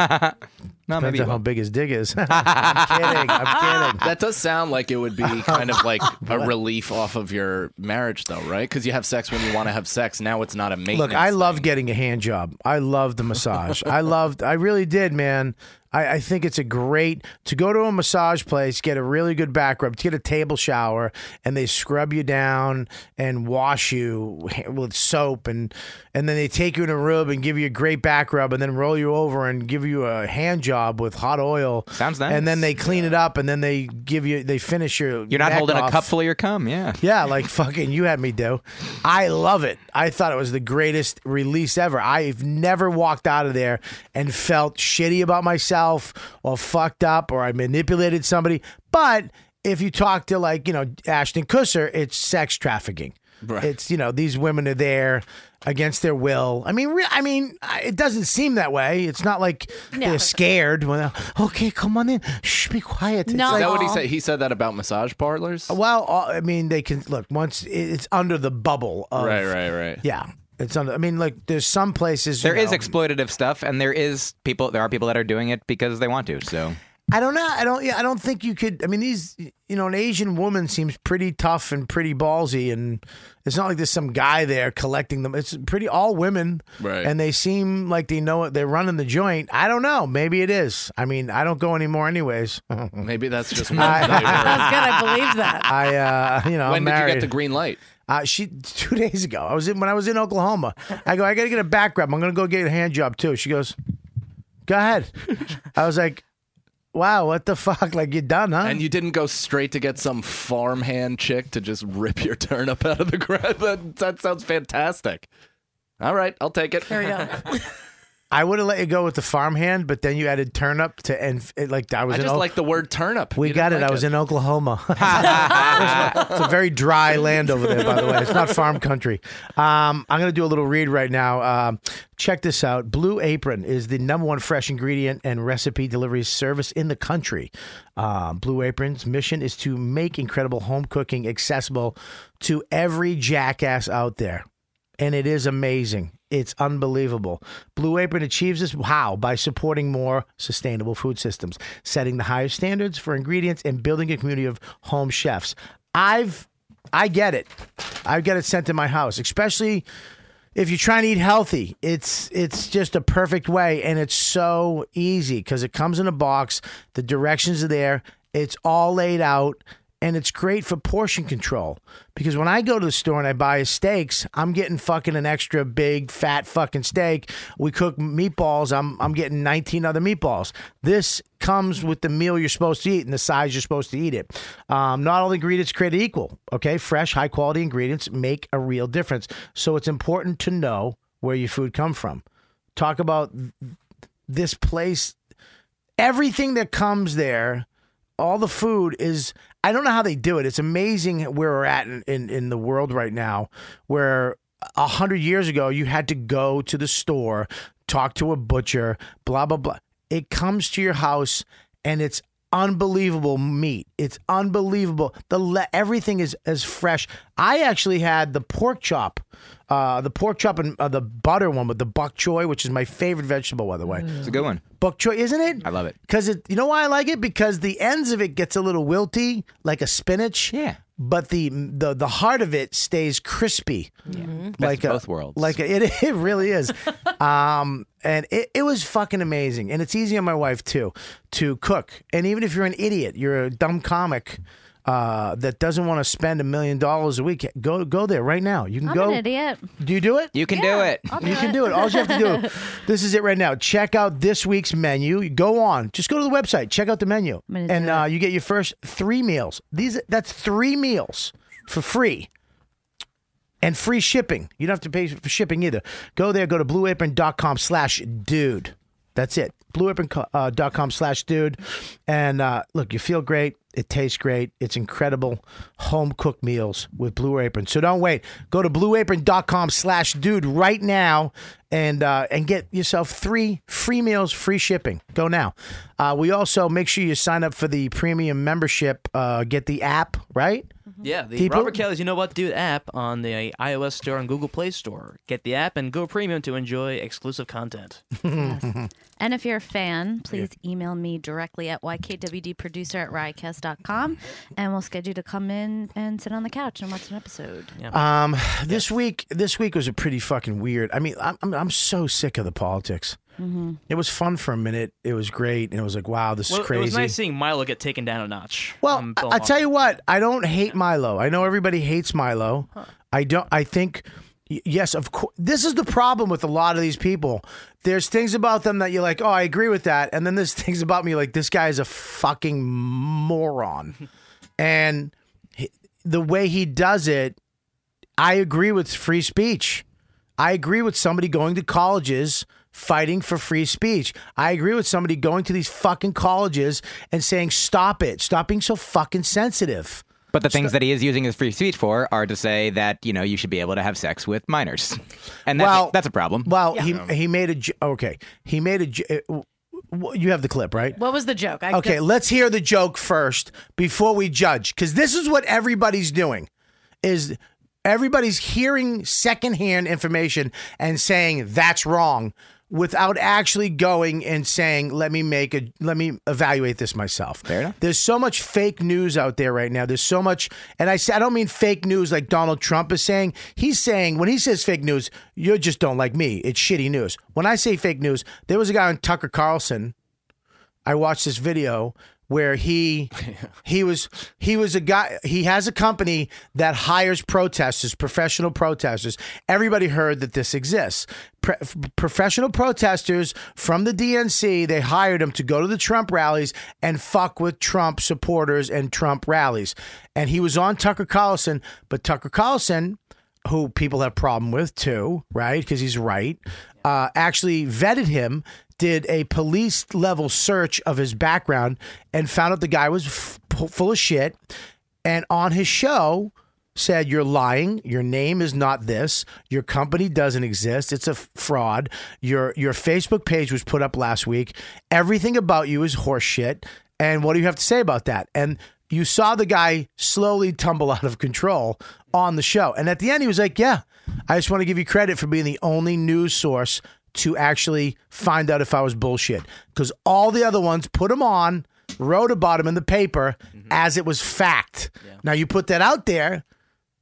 No, Depends maybe you on how won't. big his dick is. I'm kidding. I'm kidding. That does sound like it would be kind of like a relief off of your marriage, though, right? Because you have sex when you want to have sex. Now it's not a maintenance. Look, I love getting a hand job. I love the massage. I loved, I really did, man. I, I think it's a great, to go to a massage place, get a really good back rub, to get a table shower, and they scrub you down and wash you with soap, and and then they take you in a room and give you a great back rub, and then roll you over and give you a hand job with hot oil. Sounds nice. And then they clean it up, and then they give you, they finish your You're not neck holding off. a cup full of your cum, yeah. Yeah, like fucking you had me do. I love it. I thought it was the greatest release ever. I've never walked out of there and felt shitty about myself or fucked up or I manipulated somebody. But if you talk to like, you know, Ashton Kutcher, it's sex trafficking. Right. It's, you know, these women are there against their will. I mean, re- I mean, I- it doesn't seem that way. It's not like they're scared. When they're, okay, come on in. Shh, be quiet. It's Is like- that what he said? He said that about massage parlors? well, uh, I mean, they can look once it's under the bubble of Right, right, right. Yeah, it's under. I mean, like there's some places There you is know, exploitative stuff, and there is people. There are people that are doing it because they want to. So I don't know. I don't. Yeah, I don't think you could. I mean, these. You know, an Asian woman seems pretty tough and pretty ballsy, and it's not like there's some guy there collecting them. It's pretty all women, Right. and they seem like they know it. They're running the joint. I don't know. Maybe it is. I mean, I don't go anymore, anyways. Maybe that's just I- one I was good. I believe that. I, uh, you know, When I'm did you married. get the green light? Uh, she two days ago. I was in when I was in Oklahoma. I go, I gotta get a back rub. I'm gonna go get a hand job too. She goes, go ahead. I was like, wow, what the fuck? Like, you're done, huh? And you didn't go straight to get some farmhand chick to just rip your turnip out of the ground? That, that sounds fantastic. All right, I'll take it. There we go. I would have let you go with the farmhand, but then you added turnip to and it, like I was I in just O- like the word turnip. we You got it. didn't I like was in Oklahoma. It's a very dry land over there, by the way. It's not farm country. Um, I'm going to do a little read right now. Um, check this out. Blue Apron is the number one fresh ingredient and recipe delivery service in the country. Um, Blue Apron's mission is to make incredible home cooking accessible to every jackass out there. And it is amazing. It's unbelievable. Blue Apron achieves this how? By supporting more sustainable food systems, setting the highest standards for ingredients, and building a community of home chefs. I've, I get it. I get it sent to my house, especially if you're trying to eat healthy. It's it's just a perfect way, and it's so easy because it comes in a box. The directions are there. It's all laid out. and it's great for portion control. Because when I go to the store and I buy steaks, I'm getting fucking an extra big fat fucking steak. We cook meatballs. I'm I'm getting nineteen other meatballs. This comes with the meal you're supposed to eat and the size you're supposed to eat it. Um, not all the ingredients created equal. Okay, fresh, high quality ingredients make a real difference. So it's important to know where your food come from. Talk about this place. Everything that comes there, all the food is, I don't know how they do it. It's amazing where we're at in, in, in the world right now, where a hundred years ago, you had to go to the store, talk to a butcher, blah, blah, blah. It comes to your house and it's unbelievable meat. It's unbelievable. The le- everything is as fresh. I actually had the pork chop, uh, the pork chop and uh, the butter one with the bok choy, which is my favorite vegetable, by the way. It's a good one. Bok choy, isn't it? I love it. Because it, you know why I like it? Because the ends of it gets a little wilty, like a spinach. Yeah. But the the the heart of it stays crispy. Mm-hmm. Like Best of a, both worlds. Like a, it, it really is. um, and it, it was fucking amazing. And it's easy on my wife too to cook. And even if you're an idiot, you're a dumb comic uh, that doesn't want to spend a million dollars a week, go go there right now. You can I'm go. an idiot. Do you do it? You can Yeah, do it. I'll do You can it. do it. All you have to do, this is it right now. Check out this week's menu. Go on. Just go to the website. Check out the menu. I'm gonna And do uh, it. you get your first three meals. These That's three meals for free. And free shipping. You don't have to pay for shipping either. Go there. Go to blueapron.com slash dude. That's it. blueapron.com slash dude. And uh, look, you feel great. It tastes great. It's incredible home cooked meals with Blue Apron. So don't wait. Go to blueapron.com slash dude right now and uh, and get yourself three free meals, free shipping. Go now. Uh, we also make sure you sign up for the premium membership. Uh, get the app, right? Yeah, the People- Robert Kelly's You Know What Dude app on the iOS store and Google Play Store. Get the app and go premium to enjoy exclusive content. And if you're a fan, please email me directly at y k w d producer at riotcast dot com, and we'll schedule you to come in and sit on the couch and watch an episode. Um, this week, this week was a pretty fucking weird. I mean, I'm I'm, I'm so sick of the politics. Mm-hmm. It was fun for a minute. It was great, and it was like, wow, this Well, is crazy. It was nice seeing Milo get taken down a notch. Well, Um, I, Bill I tell Maher. you what, I don't hate Milo. I know everybody hates Milo. I don't. I think, y- yes, of course. This is the problem with a lot of these people. There's things about them that you're like, oh, I agree with that, and then there's things about me like this guy is a fucking moron, and he, the way he does it, I agree with free speech. I agree with somebody going to colleges fighting for free speech. I agree with somebody going to these fucking colleges and saying, stop it. Stop being so fucking sensitive. But the things that he is using his free speech for are to say that, you know, you should be able to have sex with minors. And that's, Well- a, that's a problem. Well, he he made a j- okay. He made a. j- uh, w- You have the clip, right? What was the joke? I Okay, just- let's hear the joke first before we judge, because this is what everybody's doing. Is everybody's hearing secondhand information and saying that's wrong without actually going and saying, let me make a, let me evaluate this myself. Fair enough. There's so much fake news out there right now. There's so much, and I say, I don't mean fake news like Donald Trump is saying. He's saying, when he says fake news, you just don't like me. It's shitty news. When I say fake news, there was a guy on Tucker Carlson. I watched this video where he he was he was a guy he has a company that hires protesters, professional protesters. Everybody heard that this exists. Pre- professional protesters from the D N C, they hired him to go to the Trump rallies and fuck with Trump supporters and Trump rallies. And he was on Tucker Carlson, but Tucker Carlson, who people have problem with too, right? Because he's right, uh, actually vetted him, did a police level search of his background, and found out the guy was f- full of shit. And on his show said, you're lying. Your name is not this. Your company doesn't exist. It's a f- fraud. Your your Facebook page was put up last week. Everything about you is horseshit. And what do you have to say about that? And you saw the guy slowly tumble out of control on the show. And at the end, he was like, yeah, I just want to give you credit for being the only news source to actually find out if I was bullshit. Because all the other ones put him on, wrote about him in the paper as it was fact. Now, you put that out there,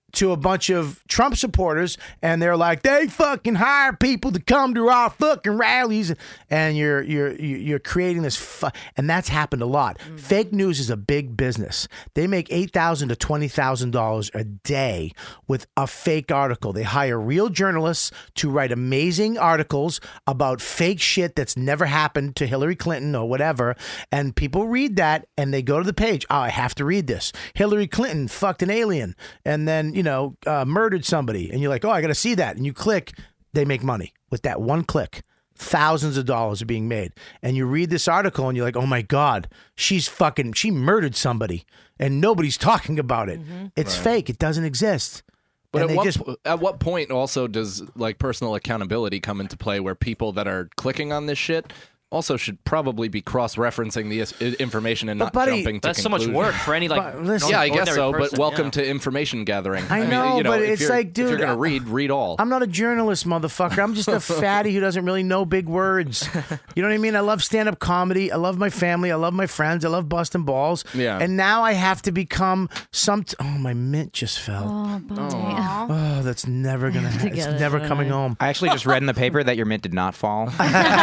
to a bunch of Trump supporters, and they're like, they fucking hire people to come to our fucking rallies, and you're you're you're creating this, fu- and that's happened a lot. Mm-hmm. Fake news is a big business. They make eight thousand to twenty thousand dollars a day with a fake article. They hire real journalists to write amazing articles about fake shit that's never happened to Hillary Clinton or whatever, and people read that and they go to the page. Oh, I have to read this. Hillary Clinton fucked an alien, and then, you know, uh, murdered somebody, and you're like, oh, I got to see that. And you click, they make money with that one click. Thousands of dollars are being made. And you read this article and you're like, oh my God, she's fucking, she murdered somebody and nobody's talking about it. Mm-hmm. It's Right. fake. It doesn't exist. But And at they what, just- at what point also does like personal accountability come into play where people that are clicking on this shit also should probably be cross-referencing the is- information and But, not buddy- jumping to That's so much conclusions. work for any, like, But listen- yeah, I guess ordinary so. But person, welcome yeah. to information gathering. I mean, know, you know, but if it's you're- like, dude, if you're gonna I- read, read all. I'm not a journalist, motherfucker. I'm just a fatty who doesn't really know big words. You know what I mean? I love stand-up comedy. I love my family. I love my friends. I love busting balls. Yeah. And now I have to become some. T- oh, my mint just fell. Oh, buddy. Oh, that's never gonna. to It's get it, never don't coming I? home. I actually just read in the paper that your mint did not fall.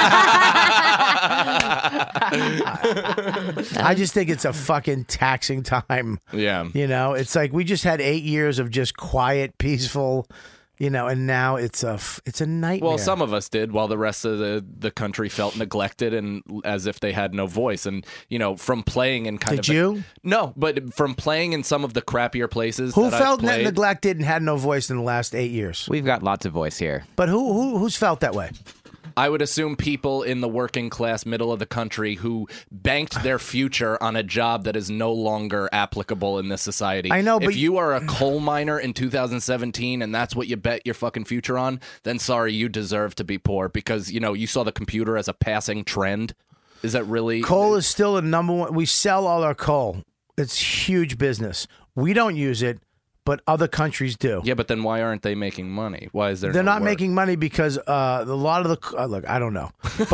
I just think it's a fucking taxing time. Yeah. You know, it's like we just had eight years of just quiet, peaceful, you know, and now it's a f- it's a nightmare. Well, some of us did, while the rest of the, the country felt neglected and as if they had no voice. And, you know, from playing in kind Did of... you? No, but from playing in some of the crappier places Who that I've felt ne- played, neglected and had no voice in the last eight years? We've got lots of voice here. But who who who's felt that way? I would assume people in the working class middle of the country who banked their future on a job that is no longer applicable in this society. I know, but if you are a coal miner in two thousand seventeen and that's what you bet your fucking future on, then sorry, you deserve to be poor because, you know, you saw the computer as a passing trend. Is that really... Coal is still the number one. We sell all our coal. It's huge business. We don't use it, but other countries do. Yeah, but then why aren't they making money? Why is there They're no not work? making money because uh, a lot of the uh, look. I don't know, but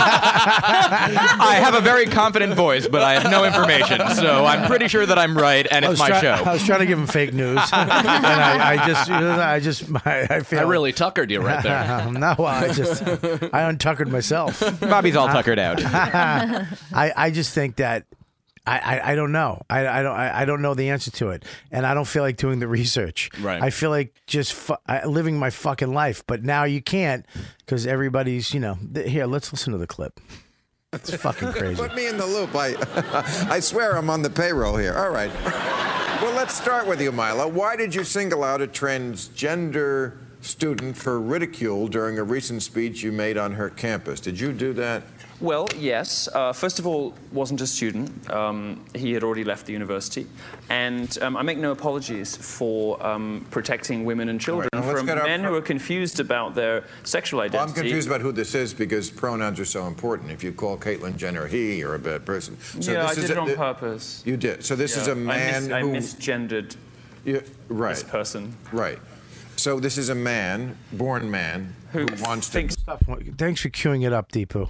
I have a very confident voice, but I have no information, so I'm pretty sure that I'm right, and I it's was my try- show. I was trying to give him fake news, and I, I just, you know, I just, I, I feel I really tuckered you right there. no, I just, I untuckered myself. Bobby's all tuckered out. I, I just think that. I, I, I don't know. I, I don't I, I don't know the answer to it, and I don't feel like doing the research. Right. I feel like just fu- I- living my fucking life, but now you can't because everybody's you know. Th- here, let's listen to the clip. It's fucking crazy. Put me in the loop. I, I swear I'm on the payroll here. All right. Well, let's start with you, Mila. Why did you single out a transgender student for ridicule during a recent speech you made on her campus? Did you do that? Well, yes. Uh, first of all, wasn't a student. Um, he had already left the university. And um, I make no apologies for um, protecting women and children All right, now let's from get our men pro- who are confused about their sexual Well, identity. I'm confused about who this is because pronouns are so important. If you call Caitlyn Jenner he, you're a bad person. So yeah, this I is did it a- on th- purpose. You did. So this is Yeah, a man I, who... mis- I misgendered Yeah, right. this person. Right. So this is a man, born man, who, wants to... Thanks for queuing it up, Deepu.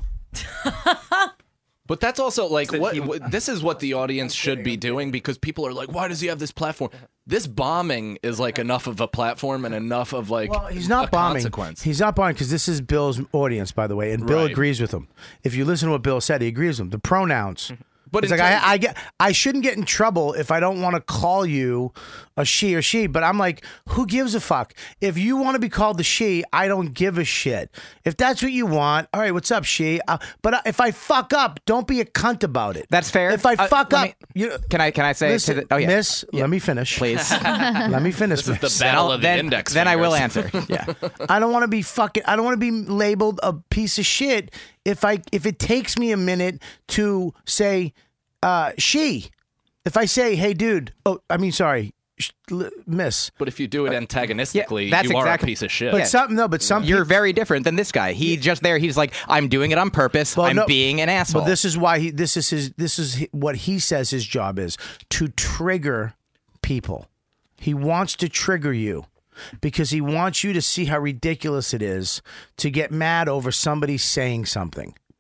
But that's also like what, what this is what the audience should be doing because people are like, why does he have this platform? This bombing is like enough of a platform and enough of like He's not a bombing. consequence. He's not bombing because this is Bill's audience, by the way, and Bill Right. agrees with him. If you listen to what Bill said, he agrees with him. The pronouns. But it's in like terms- I, I get, I shouldn't get in trouble if I don't want to call you a she or she. But I'm like, who gives a fuck? If you want to be called the she, I don't give a shit. If that's what you want, all right, what's up, she? Uh, but if I fuck up, don't be a cunt about it. That's fair. If I Uh, fuck let up, me- you Can I can I say listen, to the, oh yeah, Miss, let me finish, please. let me finish. This is the miss. battle of the then, index then I will fingers. answer. Yeah. I don't want to be fucking. I don't want to be labeled a piece of shit if I if it takes me a minute to say uh, she. If I say, "Hey, dude," oh, I mean, sorry, sh- l- miss. But if you do it antagonistically, that's you are exactly- a piece of shit. But some no, but some You're very different than this guy. He just there. He's like, I'm doing it on purpose. Well, I'm no, being an asshole. But this is why he. This is his. This is hi- what he says his job is to trigger people. He wants to trigger you because he wants you to see how ridiculous it is to get mad over somebody saying something.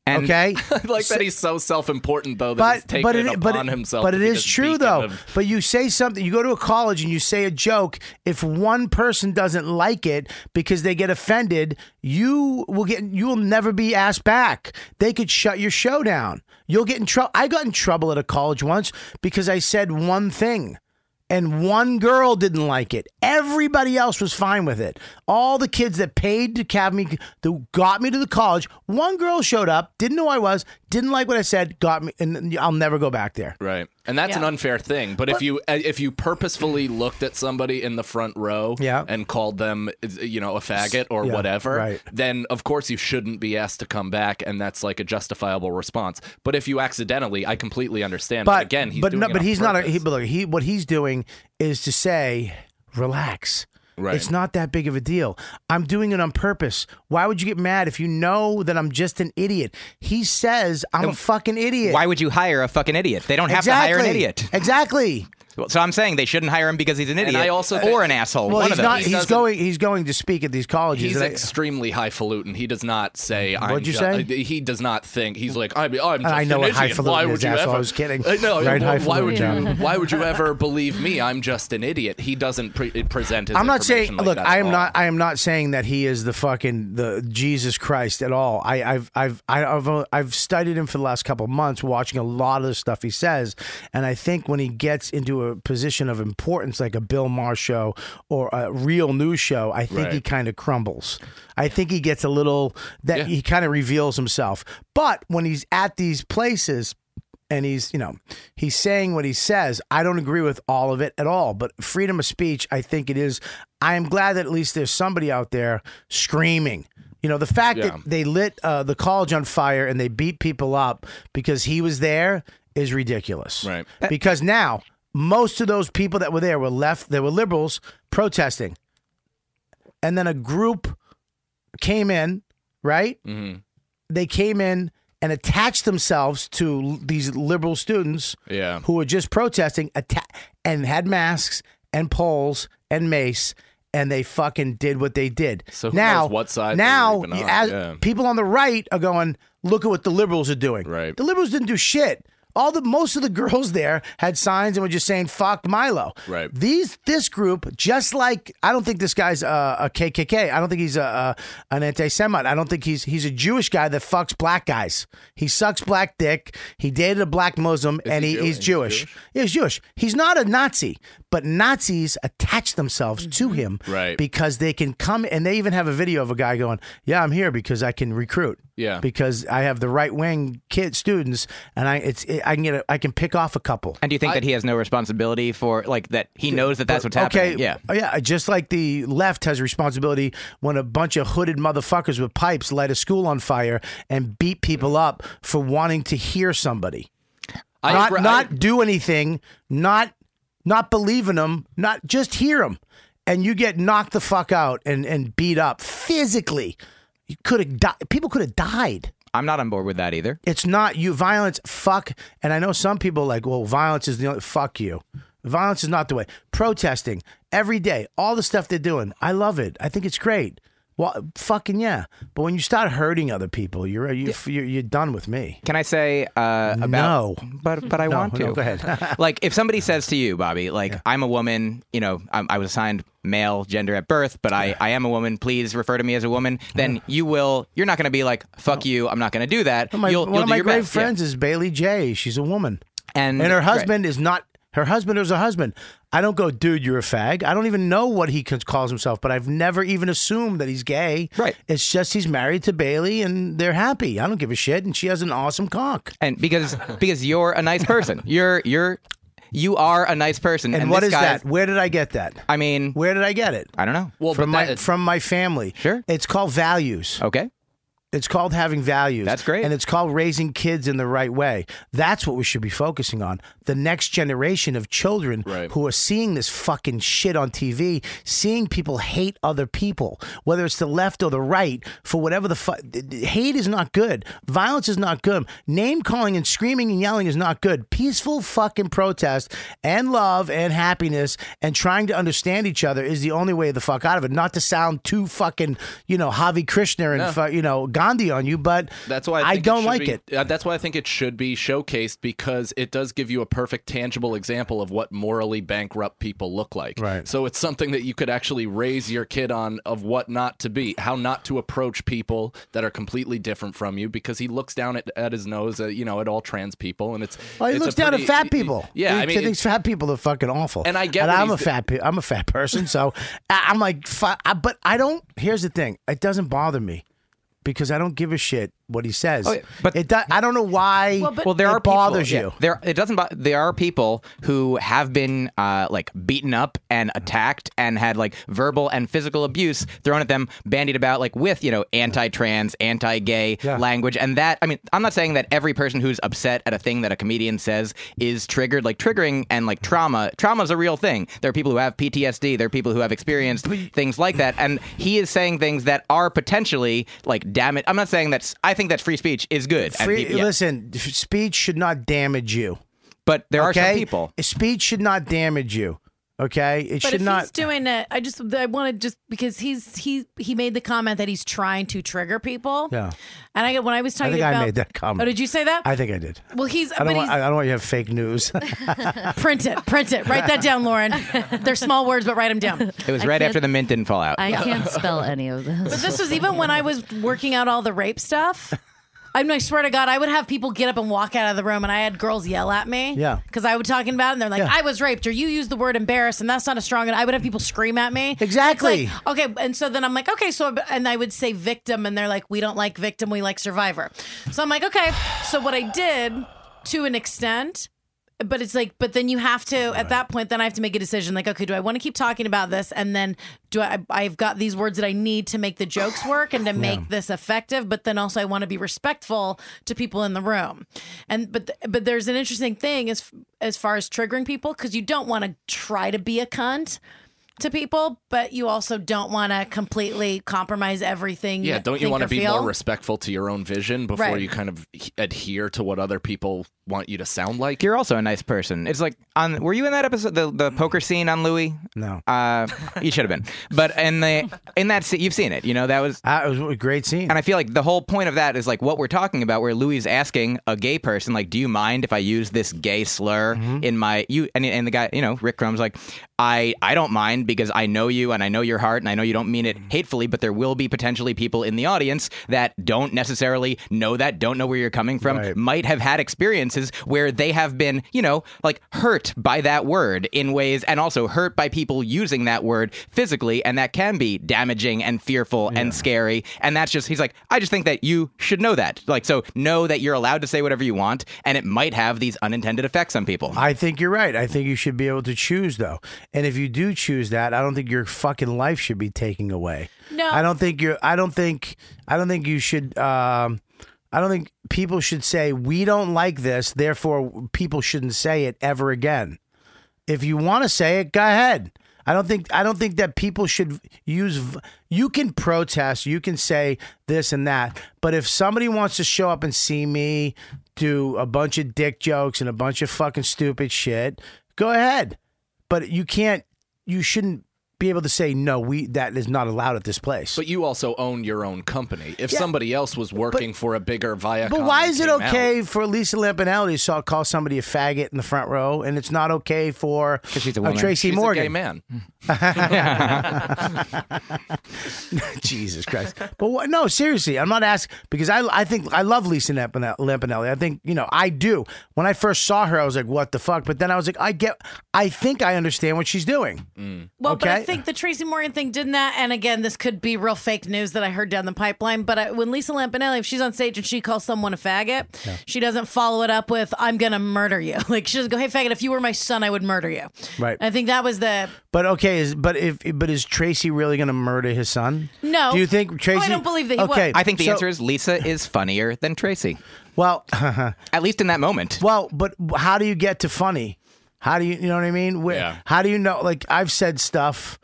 And okay, I like that he's so self-important though that but he's taking but it, it, upon but it, himself. but to it be is this true beacon though. of- But you say something, you go to a college and you say a joke. If one person doesn't like it because they get offended, you will get you will never be asked back. They could shut your show down. You'll get in trouble. I got in trouble at a college once because I said one thing. And one girl didn't like it. Everybody else was fine with it. All the kids that paid to have me, that got me to the college, one girl showed up, didn't know who I was, didn't like what I said, got me, and I'll never go back there. Right. And that's Yeah. an unfair thing. But, if you if you purposefully looked at somebody in the front row Yeah. and called them, you know, a faggot or Yeah, whatever, right. then of course you shouldn't be asked to come back, and that's like a justifiable response. But if you accidentally, I completely understand. But, But again, he's but doing no, it but on he's not a purpose. he. But look, he what he's doing is to say, relax. Right. It's not that big of a deal. I'm doing it on purpose. Why would you get mad if you know that I'm just an idiot? He says I'm a fucking idiot. Why would you hire a fucking idiot? They don't have to hire an Exactly. idiot. Exactly. So I'm saying they shouldn't hire him because he's an idiot I also or an asshole. Well, one he's of them. not. He's going. He's going to speak at these colleges. He's and I- extremely highfalutin. He does not say. I'm What'd you ju- say? He does not think. He's like, I'm. I'm just I know an what idiot. highfalutin Why is, would you asshole. ever? I was kidding. Uh, no, Right, why, why would you? highfalutin. Why would you ever believe me? I'm just an idiot. He doesn't pre- present his. I'm not saying. information like Look, that I at am all. not. I am not saying that he is the fucking the Jesus Christ at all. I, I've I've I- I've I've studied him for the last couple of months, watching a lot of the stuff he says, and I think when he gets into a position of importance, like a Bill Maher show or a real news show, I think Right. he kind of crumbles. I think he gets a little that he kind of reveals himself. But when he's at these places. And he's, you know, he's saying what he says. I don't agree with all of it at all, but freedom of speech, I think it is. I am glad that at least there's somebody out there screaming. You know, the fact Yeah. that they lit uh, the college on fire and they beat people up because he was there is ridiculous. Right. Because now most of those people that were there were left, they were liberals protesting. And then a group came in, right? Mhm. They came in and attached themselves to l- these liberal students Yeah. who were just protesting atta- and had masks and poles and mace, and they fucking did what they did. So who now, knows what side they were now, even on, as yeah. people on the right are going, look at what the liberals are doing. Right. The liberals didn't do shit. All the most of the girls there had signs and were just saying "fuck Milo." Right. These this group, just like I don't think this guy's a, a K K K. I don't think he's a, a an anti-Semite. I don't think he's he's a Jewish guy that fucks black guys. He sucks black dick. He dated a black Muslim, and he he, Jew- he's he's Jewish. Jewish? Yeah, he's Jewish. He's not a Nazi, but Nazis attach themselves to him Right. because they can come, and they even have a video of a guy going, "Yeah, I'm here because I can recruit." Yeah. Because I have the right wing kid students, and I it's it, I can get a, I can pick off a couple. And do you think that he has no responsibility for, like, that he knows that that's what's Okay, happening? Yeah. Oh, yeah. Just like the left has responsibility when a bunch of hooded motherfuckers with pipes light a school on fire and beat people up for wanting to hear somebody, I not agree- not I- do anything, not not believe in them, not just hear them, and you get knocked the fuck out and and beat up physically. You could have died. People could have died. I'm not on board with that either. It's not you violence. Fuck. And I know some people are like, well, violence is the only. Fuck you. Violence is not the way. Protesting every day, all the stuff they're doing. I love it. I think it's great. Well, fucking yeah. But when you start hurting other people, you're you're you're, you're done with me. Can I say uh, about? No. but but I No, want to. no, go ahead. Like, if somebody says to you, Bobby, like, I'm a woman, you know, I'm, I was assigned male gender at birth, but I, I am a woman. Please refer to me as a woman. Then you will. You're not going to be like, fuck you. I'm not going to do that. My, you'll, one you'll of do my your great best. Yeah. friends is Bailey J. She's a woman, and and her right. husband is not. Her husband is a husband. I don't go, dude, you're a fag. I don't even know what he calls himself, but I've never even assumed that he's gay. Right. It's just he's married to Bailey and they're happy. I don't give a shit. And she has an awesome cock. And because because you're a nice person, you're you're you are a nice person. And, And, what this is guy's- that? Where did I get that? I mean, Where did I get it? I don't know. Well, from but my that- from my family. Sure. It's called values. Okay. It's called having values. That's great. And it's called raising kids in the right way. That's what we should be focusing on. The next generation of children Right. who are seeing this fucking shit on T V, seeing people hate other people, whether it's the left or the right, for whatever the fuck. Hate is not good. Violence is not good. Name calling and screaming and yelling is not good. Peaceful fucking protest and love and happiness and trying to understand each other is the only way the fuck out of it. Not to sound too fucking, you know, Javi Krishna and, No. fu- you know, Gandhi. Gandhi on you, but That's why I, I think don't should like be- it. uh, that's why I think it should be showcased, because it does give you a perfect, tangible example of what morally bankrupt people look like. Right. So it's something that you could actually raise your kid on of what not to be, how not to approach people that are completely different from you, because he looks down at, at his nose, at, you know, at all trans people, and it's. Well, he it's looks a down pretty- at fat people. Yeah, he I mean, thinks fat people are fucking awful. And I get And what I'm a he's- fat. Pe- I'm a fat person, so I- I'm like, fi- I- but I don't. Here's the thing: it doesn't bother me because I don't give a shit what he says. Oh, yeah, but it. Do, I don't know why. well, there it are bothers people, you. yeah, there, it doesn't. bo- There are people who have been uh, like beaten up and attacked and had like verbal and physical abuse thrown at them, bandied about like with you know anti-trans, anti-gay language, and that. I mean, I'm not saying that every person who's upset at a thing that a comedian says is triggered. Like triggering and like trauma. Trauma is a real thing. There are people who have P T S D. There are people who have experienced things like that, and he is saying things that are potentially like damage. I'm not saying that's. I think that free speech is good. and Free, people- yeah. Listen, f- speech should not damage you. But there are some okay? people. Speech should not damage you. Okay, it But should if not. he's doing it, I just I want to just because he's he he made the comment that he's trying to trigger people. Yeah. And I when I was I talking think about I made that comment. Oh, did you say that? I think I did. Well, he's I don't, but want, he's I don't want you to have fake news. print it, print it, write that down, Lauren. They're small words, but write them down. It was right after the mint didn't fall out. I can't spell any of this. But this was even when I was working out all the rape stuff. I mean, I swear to God, I would have people get up and walk out of the room, and I had girls yell at me. Yeah. Because I would talking about it, and they're like, Yeah. I was raped, or you used the word embarrassed, and that's not a strong, and I would have people scream at me. Exactly. It's like, okay, and so then I'm like, okay, so, and I would say victim, and they're like, we don't like victim, we like survivor. So I'm like, okay, so what I did, to an extent, but it's like, but then you have to, at that point, then I have to make a decision. Like, okay, do I want to keep talking about this? And then do I, I've got these words that I need to make the jokes work and to make this effective, but then also I want to be respectful to people in the room. And, but, but there's an interesting thing as, as far as triggering people, because you don't want to try to be a cunt to people, but you also don't want to completely compromise everything. Yeah, don't you think want to or be feel. more respectful to your own vision before Right. you kind of h- adhere to what other people want you to sound like? You're also a nice person. It's like on. Were you in that episode, the the poker scene on Louis? No. Uh, you should have been. But in the in that scene, you've seen it. You know that was. Uh, it was a great scene. And I feel like the whole point of that is like what we're talking about, where Louis is asking a gay person, like, "Do you mind if I use this gay slur Mm-hmm. in my you?" And and the guy, you know, Rick Crumb's like, "I I don't mind because I know you and I know your heart and I know you don't mean it hatefully, but there will be potentially people in the audience that don't necessarily know that, don't know where you're coming from, Right. might have had experiences where they have been, you know, like hurt by that word in ways, and also hurt by people using that word physically, and that can be damaging and fearful and scary. And that's just, he's like, I just think that you should know that. Like, so know that you're allowed to say whatever you want, and it might have these unintended effects on people. I think you're right. I think you should be able to choose, though. And if you do choose that, I don't think your fucking life should be taken away. No. I don't think you're. I don't think. I don't think you should. Um, I don't think people should say we don't like this. Therefore, people shouldn't say it ever again. If you want to say it, go ahead. I don't think. I don't think that people should use. v- You can protest. You can say this and that. But if somebody wants to show up and see me do a bunch of dick jokes and a bunch of fucking stupid shit, go ahead. But you can't. You shouldn't be able to say no. We that is not allowed at this place. But you also own your own company. If Yeah. somebody else was working for a bigger Viacom, But why and is it came okay out- for Lisa Lampanelli to saw- call somebody a faggot in the front row, and it's not okay for she's a uh, woman. Tracy She's a Morgan? gay man. Jesus Christ! But what, no, seriously, I'm not asking because I I think I love Lisa Lampanelli. Lampanelli. I think you know I do. When I first saw her, I was like, "What the fuck?" But then I was like, "I get. I think I understand what she's doing." Well, but I Okay. think the Tracy Morgan thing did that. And again, this could be real fake news that I heard down the pipeline. But I, when Lisa Lampanelli, if she's on stage and she calls someone a faggot, she doesn't follow it up with, I'm going to murder you. Like, she doesn't go, hey, faggot, if you were my son, I would murder you. Right. I think that was the. But okay, is but if but is Tracy really going to murder his son? No. Do you think Tracy? Oh, I don't believe that he okay, would. I think the so- answer is Lisa is funnier than Tracy. Well, at least in that moment. Well, but how do you get to funny? How do you, you know what I mean? Where, Yeah. How do you know? Like I've said stuff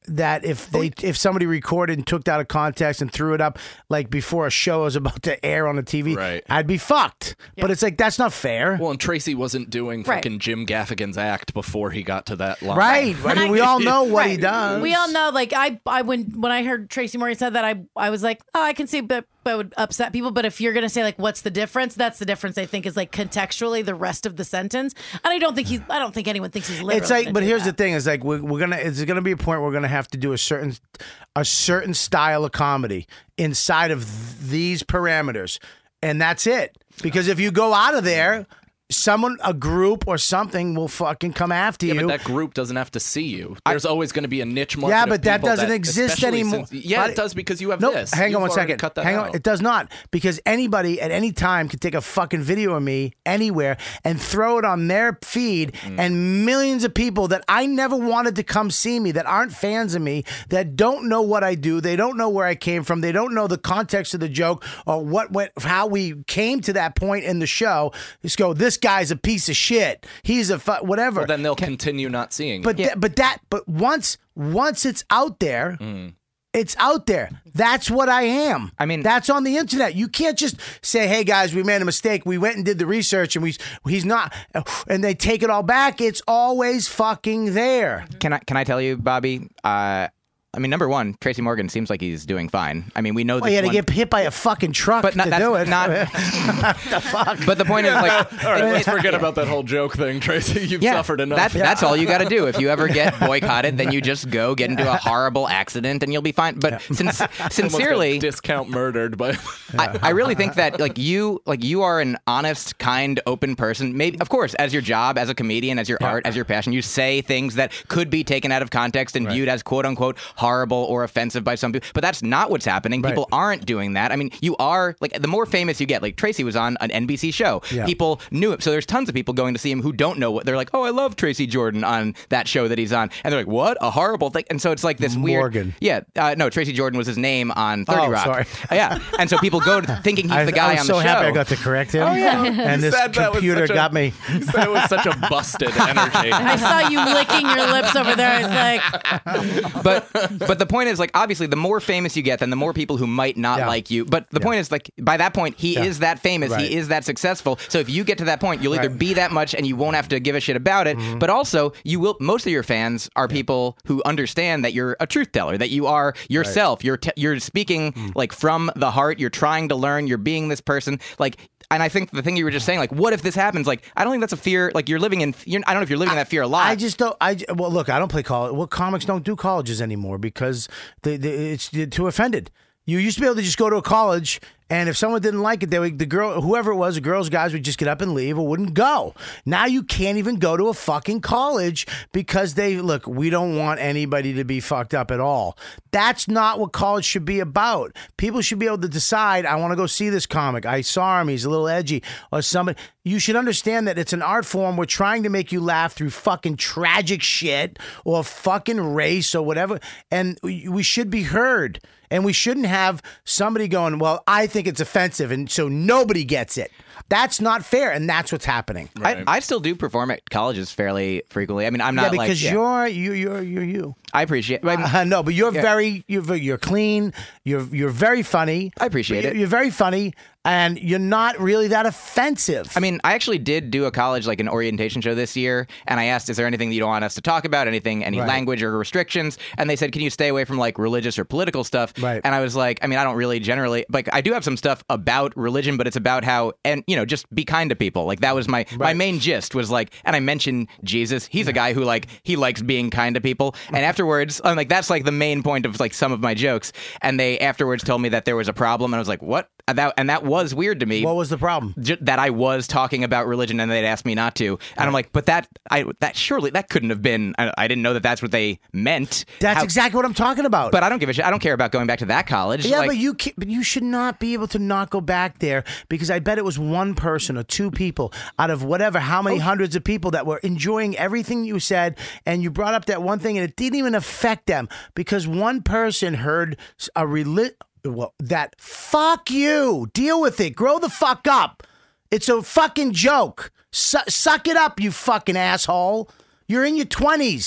that if they if somebody recorded and took that out of context and threw it up like before a show was about to air on the T V, Right. I'd be fucked. But it's like that's not fair. Well, and Tracy wasn't doing Right. fucking Jim Gaffigan's act before he got to that line. Right. I mean, we all know what he Right. does. We all know, like I, I when when I heard Tracy Morgan said that, I, I was like, oh, I can see, but but would upset people. But if you're gonna say like, what's the difference? That's the difference. I think is like contextually the rest of the sentence. And I don't think he's. I don't think anyone thinks he's literally. It's like, gonna but do here's that. the thing: is like we're, we're gonna. It's gonna be a point where we're gonna have to do a certain, a certain style of comedy inside of th- these parameters, and that's it. Because if you go out of there, someone, a group or something will fucking come after Yeah, you. but that group doesn't have to see you. There's always going to be a niche market. Yeah, of but that people doesn't exist especially anymore. since- yeah, But- it does because you have no, this. hang You've on one already second. Cut that hang out. on, it does not because anybody at any time can take a fucking video of me anywhere and throw it on their feed, Mm. and millions of people that I never wanted to come see me, that aren't fans of me, that don't know what I do, they don't know where I came from, they don't know the context of the joke or what went, how we came to that point in the show. Just go, this guy's a piece of shit. He's a fu- whatever. Well, then they'll continue not seeing. But you. th- but that but once once it's out there, Mm. it's out there. That's what I am. I mean, that's on the internet. You can't just say, "Hey guys, we made a mistake. We went and did the research, and we he's not," and they take it all back. It's always fucking there. Can I can I tell you, Bobby? Uh, I mean, number one, Tracy Morgan seems like he's doing fine. I mean, we know Well, this he had to one- get hit by a fucking truck But not- to that's do it. not- the fuck. But the point is, like, all right, let's forget about that whole joke thing, Tracy. You've yeah, suffered enough. That's, that's all you got to do. If you ever get boycotted, then you just go get into a horrible accident and you'll be fine. But since, Almost got sincerely, discount murdered, but I, I really think that like you, like you are an honest, kind, open person. Maybe, of course, as your job, as a comedian, as your art, as your passion, you say things that could be taken out of context and viewed as quote unquote horrible or offensive by some people. But that's not what's happening. Right. People aren't doing that. I mean, you are like the more famous you get. Like Tracy was on an N B C show. Yeah. People knew him. So there's tons of people going to see him who don't know what they're like. Oh, I love Tracy Jordan on that show that he's on, and they're like, what a horrible thing. And so it's like this weird. Morgan. Yeah, uh, no, Tracy Jordan was his name on thirty Oh, Rock. sorry. Uh, yeah, and so people go to thinking he's I, the guy I was on so the show. happy I got to correct him. Oh, yeah. And this said that was computer such a- got me. You said it was such a busted energy. I saw you licking your lips over there. I was like, but but the point is, like, obviously, the more famous you get, then the more people who might not Yeah. like you. But the point is, like, by that point, he Yeah. is that famous. Right. He is that successful. So if you get to that point, you'll either Right. be that much and you won't have to give a shit about it. Mm-hmm. But also, you will. Most of your fans are people who understand that you're a truth teller, that you are yourself. You're te- you're speaking Mm. like from the heart. You're trying to learn. You're being this person. Like. And I think the thing you were just saying, like, what if this happens? Like, I don't think that's a fear. Like, you're living in. You're, I don't know if you're living in that fear a lot. I just don't. I j- well, look, I don't play college. Well, comics don't do colleges anymore because they, they, it's too offended. You used to be able to just go to a college, and if someone didn't like it, they would, the girl, whoever it was, the girls, guys would just get up and leave or wouldn't go. Now you can't even go to a fucking college because they look. We don't want anybody to be fucked up at all. That's not what college should be about. People should be able to decide. I want to go see this comic. I saw him. He's a little edgy, or somebody. You should understand that it's an art form. We're trying to make you laugh through fucking tragic shit or fucking race or whatever, and we we should be heard. And we shouldn't have somebody going, well, I think it's offensive, and so nobody gets it. That's not fair, and that's what's happening. I, I still do perform at colleges fairly frequently. I mean, I'm Yeah, not because like, you're you you're you're you. I appreciate. I mean, Uh, no, but you're Yeah. very you're ve- you're clean. You're you're very funny. I appreciate You're- it. You're very funny, and you're not really that offensive. I mean, I actually did do a college, like an orientation show this year, and I asked, is there anything that you don't want us to talk about, anything, any Right. language or restrictions? And they said, can you stay away from like religious or political stuff? Right. And I was like, I mean, I don't really generally, like, I do have some stuff about religion, but it's about how, and, you know, just be kind to people. Like, that was my, my Right. main gist was like, and I mentioned Jesus. He's a guy who, like, he likes being kind to people. And afterwards, I'm like, that's like the main point of like some of my jokes. And they afterwards told me that there was a problem. And I was like, what? And that, and that was weird to me. What was the problem? J- that I was talking about religion and they'd asked me not to. And I'm like, but that, I, that surely, that couldn't have been, I, I didn't know that that's what they meant. That's How- exactly what I'm talking about. But I don't give a shit. I don't care about going back to that college. Yeah, Like, but you can, but you should not be able to not go back there because I bet it was one person or two people out of whatever how Oh. many hundreds of people that were enjoying everything you said, and you brought up that one thing and it didn't even affect them because one person heard a reli- well, that fuck you, deal with it, grow the fuck up. It's a fucking joke. Su- suck it up, you fucking asshole. You're in your twenties.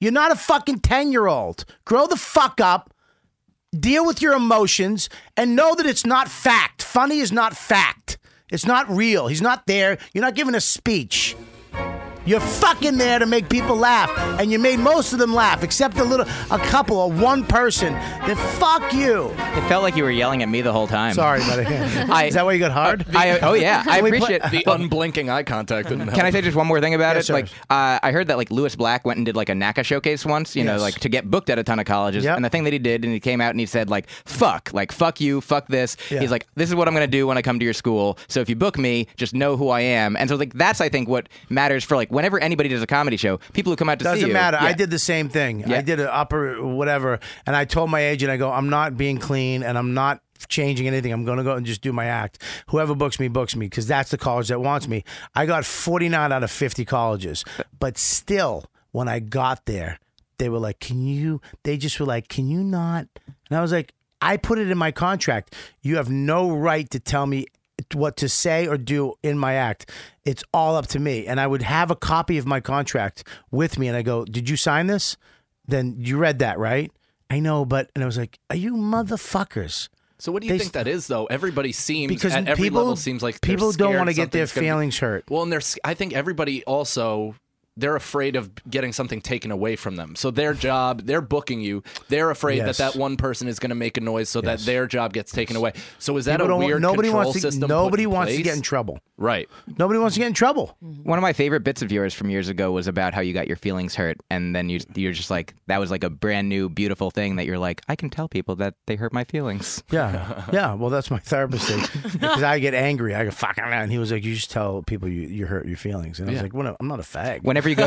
You're not a fucking ten-year-old. Grow the fuck up. Deal with your emotions and know that it's not fact. Funny is not fact. It's not real. He's not there. You're not giving a speech. You're fucking there to make people laugh, and you made most of them laugh, except a little, a couple, or one person. Then fuck you. It felt like you were yelling at me the whole time. Sorry, buddy. I, Is that why you got hard? I, oh yeah, I Can we appreciate play- The unblinking eye contact didn't help. Can I say just one more thing about Yes, it? sir. Like, uh, I heard that like Lewis Black went and did like a NACA showcase once, you know, Yes. like to get booked at a ton of colleges. Yep. And the thing that he did, and he came out and he said like, "Fuck, like fuck you, fuck this." Yeah. He's like, "This is what I'm gonna do when I come to your school. So if you book me, just know who I am." And so like that's I think what matters for like whenever anybody does a comedy show, people who come out to see Doesn't you. matter. Yeah. I did the same thing. Yeah. I did an upper whatever, and I told my agent, I go, I'm not being clean, and I'm not changing anything. I'm going to go and just do my act. Whoever books me, books me, because that's the college that wants me. I got forty-nine out of fifty colleges, but still, when I got there, they were like, "Can you?" They just were like, "Can you not?" And I was like, I put it in my contract. You have no right to tell me what to say or do in my act. It's all up to me. And I would have a copy of my contract with me, and I go, "Did you sign this? Then you read that, right?" I know, but and I was like, "Are you motherfuckers?" So what do you They- think that is, though? Everybody seems Because at every people- level seems like they're people don't scared wanna get their something's gonna be- feelings hurt. Well, and they're. s- I think everybody also. They're afraid of getting something taken away from them. So their job, they're booking you. They're afraid Yes. that that one person is going to make a noise so that Yes. their job gets taken away. So is that People a don't want- weird nobody control wants to, system? put Nobody in wants to place? get in trouble. Right. Nobody wants to get in trouble. One of my favorite bits of yours from years ago was about how you got your feelings hurt, and then you you're just like that was like a brand new beautiful thing that you're like, I can tell people that they hurt my feelings. Yeah, yeah. Well, that's my therapist thing because I get angry. I go fucking, and he was like, "You just tell people you, you hurt your feelings," and I was Yeah. like, well, no, "I'm not a fag." Whenever you go,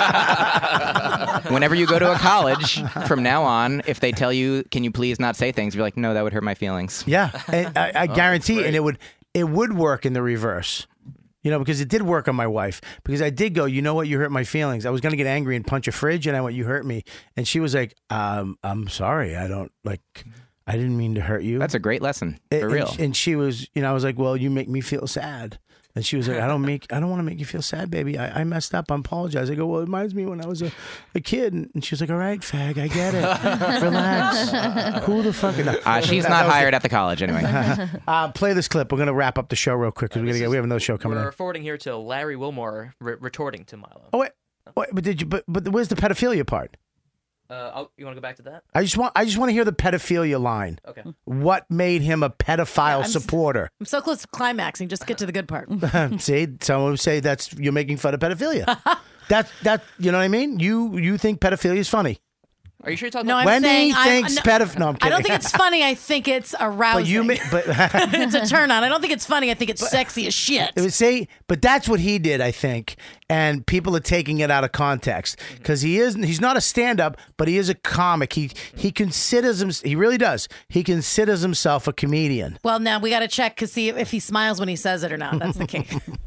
whenever you go to a college from now on, if they tell you, "Can you please not say things?" You're like, "No, that would hurt my feelings." Yeah, and I, I guarantee, and it would it would work in the reverse. You know, because it did work on my wife. Because I did go, "You know what? You hurt my feelings." I was going to get angry and punch a fridge, and I went, "You hurt me," and she was like, um, "I'm sorry. I don't like. I didn't mean to hurt you." That's a great lesson And- for and real. she- And she was, you know, I was like, "Well, you make me feel sad." And she was like, "I don't make, I don't want to make you feel sad, baby. I, I messed up. I apologize." I go, "Well, it reminds me when I was a, a kid." And she was like, "All right, fag, I get it. Relax. Who the fuck?" No. Uh, she's That- not that was hired it. at the college anyway. uh, play this clip. We're gonna wrap up the show real quick because we gotta get. We have another show coming We're in. forwarding here to Larry Wilmore re- retorting to Milo. Oh wait, wait, but did you? But but where's the pedophilia part? Uh, I'll, you want to go back to that? I just want I just want to hear the pedophilia line. Okay. What made him a pedophile I'm s- supporter? I'm so close to climaxing. Just get to the good part. See, someone would say that's you're making fun of pedophilia. That's that. You know what I mean? You you think pedophilia is funny? Are you sure you're talking No, about I'm Wendy saying I- thinks no, pedoph- no, I'm I don't kidding. think it's funny. I think it's arousing. But you, ma- but it's a turn on. I don't think it's funny. I think it's sexy as shit. It would say, but that's what he did, I think, and people are taking it out of context because he is he's not a stand-up, but he is a comic. He he considers him. He really does. He considers himself a comedian. Well, now we got to check to see if he smiles when he says it or not. That's the key.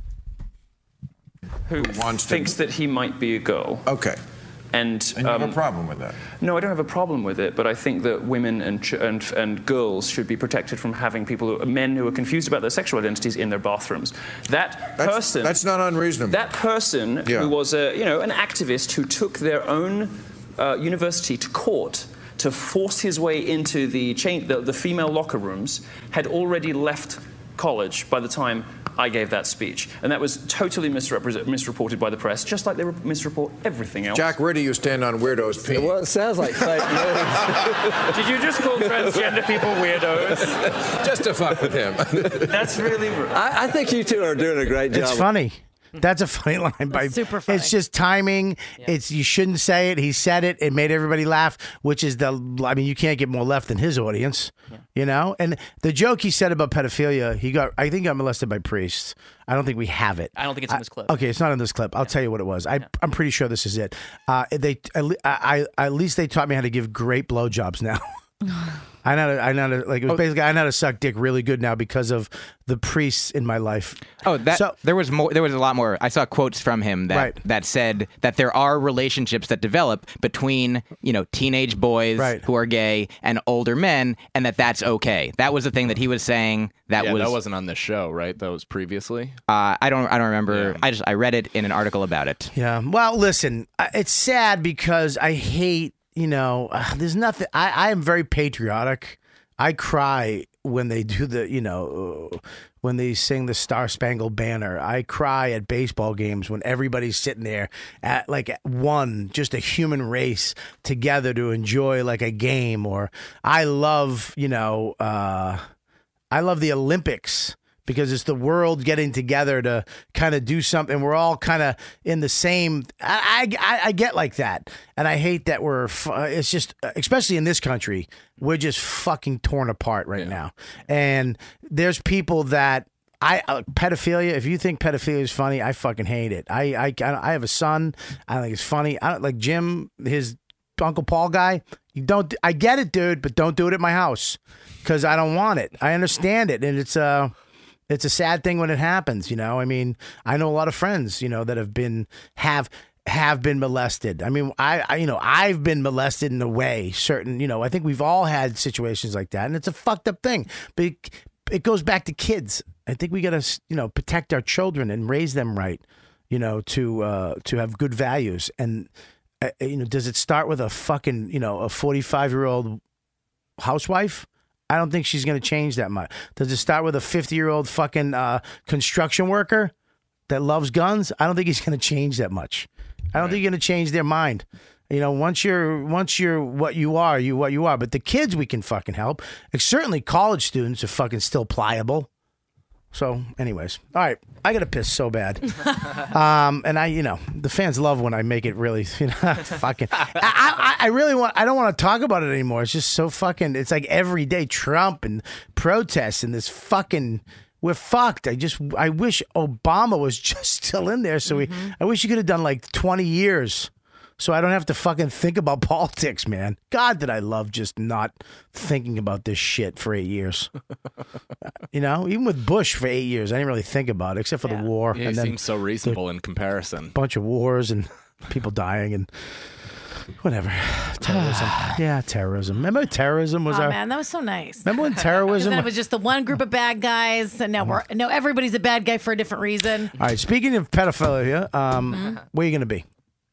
Who thinks that he might be a girl. Okay. And, And you have um, a problem with that? No, I don't have a problem with it, but I think that women and ch- and, and girls should be protected from having people, who, men who are confused about their sexual identities in their bathrooms. That That's- person... that's not unreasonable. That person Yeah. who was a, you know, an activist who took their own uh, university to court to force his way into the, chain, the, the female locker rooms had already left college by the time I gave that speech. And that was totally misrepresent- misreported by the press, just like they re- misreport everything else. Jack, where do you stand on weirdos peeing? Well, it sounds like fake news. Did you just call transgender people weirdos? Just to fuck with him. That's really rude. I, I think you two are doing a great job. It's funny. That's a funny line. By, super funny. It's just timing. It's you shouldn't say it. He said it. It made everybody laugh, which is the. I mean, you can't get more left than his audience. You know, and the joke he said about pedophilia, he got. I think got molested by priests. I don't think we have it. I don't think it's in this clip. Okay, it's not in this clip. I'll tell you what it was. I, I'm pretty sure this is it. Uh, they at, le- I, I, at least they taught me how to give great blowjobs now. I know, I know, like it was basically I know how to suck dick really good now because of the priests in my life. Oh, that So- there was more. There was a lot more. I saw quotes from him that Right. that said that there are relationships that develop between you know teenage boys Right. who are gay and older men, and that that's okay. That was the thing that he was saying. That yeah, was that wasn't on this show, right? That was previously. Uh, I don't. I don't remember. I just. I read it in an article about it. Yeah. Well, listen, I- it's sad because I hate, you know, uh, there's nothing. I, I am very patriotic. I cry when they do the, you know, uh, when they sing the Star Spangled Banner. I cry at baseball games when everybody's sitting there at like at one, just a human race together to enjoy like a game. Or I love, you know, uh, I love the Olympics because it's the world getting together to kind of do something. We're all kind of in the same. I, I I get like that, and I hate that we're. fu- It's just, especially in this country, we're just fucking torn apart right now. And there's people that. I uh, pedophilia. If you think pedophilia is funny, I fucking hate it. I I I have a son. I don't think it's funny. I don't like Jim, his Uncle Paul guy. You don't. I get it, dude, but don't do it at my house because I don't want it. I understand it, and it's uh it's a sad thing when it happens. You know, I mean, I know a lot of friends, you know, that have been have have been molested. I mean, I, I you know I've been molested in a way. Certain, you know, I think we've all had situations like that, and it's a fucked up thing. But it, it goes back to kids. I think we got to, you know, protect our children and raise them right, you know, to uh, to have good values. And uh, you know, does it start with a fucking, you know, a forty-five year old housewife? I don't think she's going to change that much. Does it start with a fifty year old fucking uh, construction worker that loves guns? I don't think he's going to change that much. I don't think you're going to change their mind. You know, once you're once you're what you are, you what you are. But the kids we can fucking help. Like, certainly college students are fucking still pliable. So, anyways, all right, I gotta piss so bad, um, and I, you know, the fans love when I make it really, you know, fucking. I, I, I really want. I don't want to talk about it anymore. It's just so fucking. It's like every day Trump and protests and this fucking. We're fucked. I just. I wish Obama was just still in there. So we. I wish he could have done like twenty years. So I don't have to fucking think about politics, man. God, did I love just not thinking about this shit for eight years. You know, even with Bush for eight years, I didn't really think about it except for the war. Yeah, he and then seems so reasonable in comparison. bunch of wars and people dying and whatever. Terrorism. Yeah, terrorism. Remember terrorism was oh our. man, that was so nice. Remember when Because terrorism? then it was just the one group of bad guys, and now we're now everybody's a bad guy for a different reason. All right. Speaking of pedophilia, um, Mhm. where are you going to be?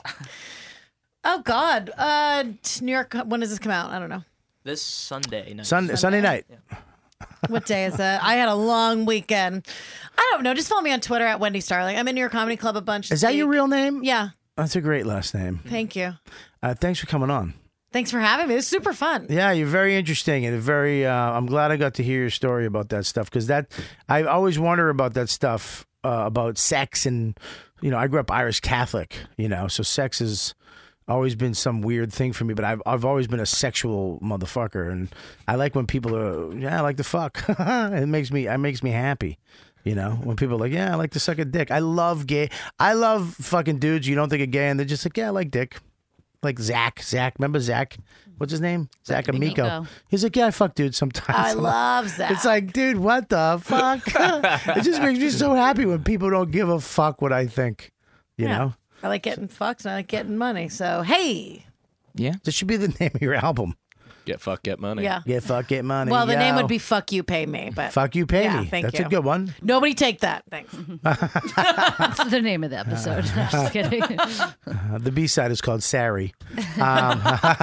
Oh God, uh, t- New York. When does this come out? I don't know. This Sunday night. Sunday, Sunday night. What day is it? I had a long weekend. I don't know. Just follow me on Twitter at Wendy Starling. I'm in New York Comedy Club a bunch. Is this that your week. real name? Yeah. That's a great last name. Thank you. Uh, thanks for coming on. Thanks for having me. It was super fun. Yeah, you're very interesting and very. Uh, I'm glad I got to hear your story about that stuff because that I always wonder about that stuff uh, about sex and you know I grew up Irish Catholic, you know, so sex has always been some weird thing for me. But I've I've always been a sexual motherfucker, and I like when people are yeah I like to fuck. It makes me it makes me happy. You know, when people are like, yeah, I like to suck a dick. I love gay. I love fucking dudes you don't think are gay, and they're just like, yeah, I like dick. Like Zach. Zach, remember Zach? What's his name? Zach Amico. Amico. He's like, yeah, I fuck dudes sometimes. I love Zach. It's like, dude, what the fuck? It just makes me so happy when people don't give a fuck what I think. You Yeah. know? I like getting fucked and I like getting money. So hey. Yeah. This should be the name of your album. Get fuck, get money. Yeah. Get fuck, get money. Well, the name yo. would be "Fuck You, Pay Me," but Fuck You, Pay yeah, Me. Thank That's you. a good one. Nobody take that. Thanks. That's the name of the episode. Just kidding. Uh, the B side is called Sari. Um,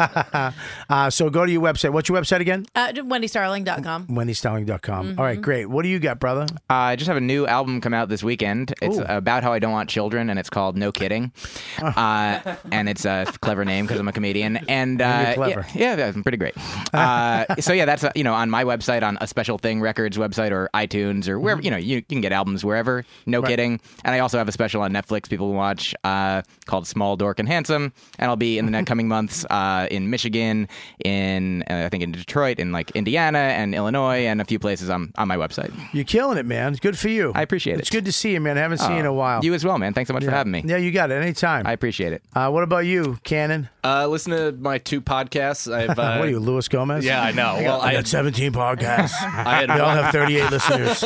uh, so go to your website. What's your website again? Uh, wendy starling dot com. wendy starling dot com. Mhm. All right, great. What do you got, brother? Uh, I just have a new album come out this weekend. It's Ooh. about how I don't want children, and it's called No Kidding. Uh, and it's a clever name because I'm a comedian. And uh, And you're clever. Yeah, yeah, I'm pretty great. Uh, so yeah, that's uh, you know on my website, on a Special Thing Records website, or iTunes, or wherever you know you, you can get albums wherever. No Right. Kidding. And I also have a special on Netflix people can watch uh, called Small Dork and Handsome. And I'll be in the next coming months uh, in Michigan, in uh, I think in Detroit, in like Indiana and Illinois, and a few places on on my website. You're killing it, man. It's good for you. I appreciate it. It's good to see you, man. I haven't seen you in a Oh, while. You as well, man. Thanks so much for Yeah. having me. Yeah, you got it. Anytime. I appreciate it. Uh, what about you, Cannon? Uh, listen to my two podcasts. I've, uh, what are you, Luis Gomez? Yeah, I know. I got, Well, I I got had- seventeen podcasts. I had we all one- have thirty-eight listeners.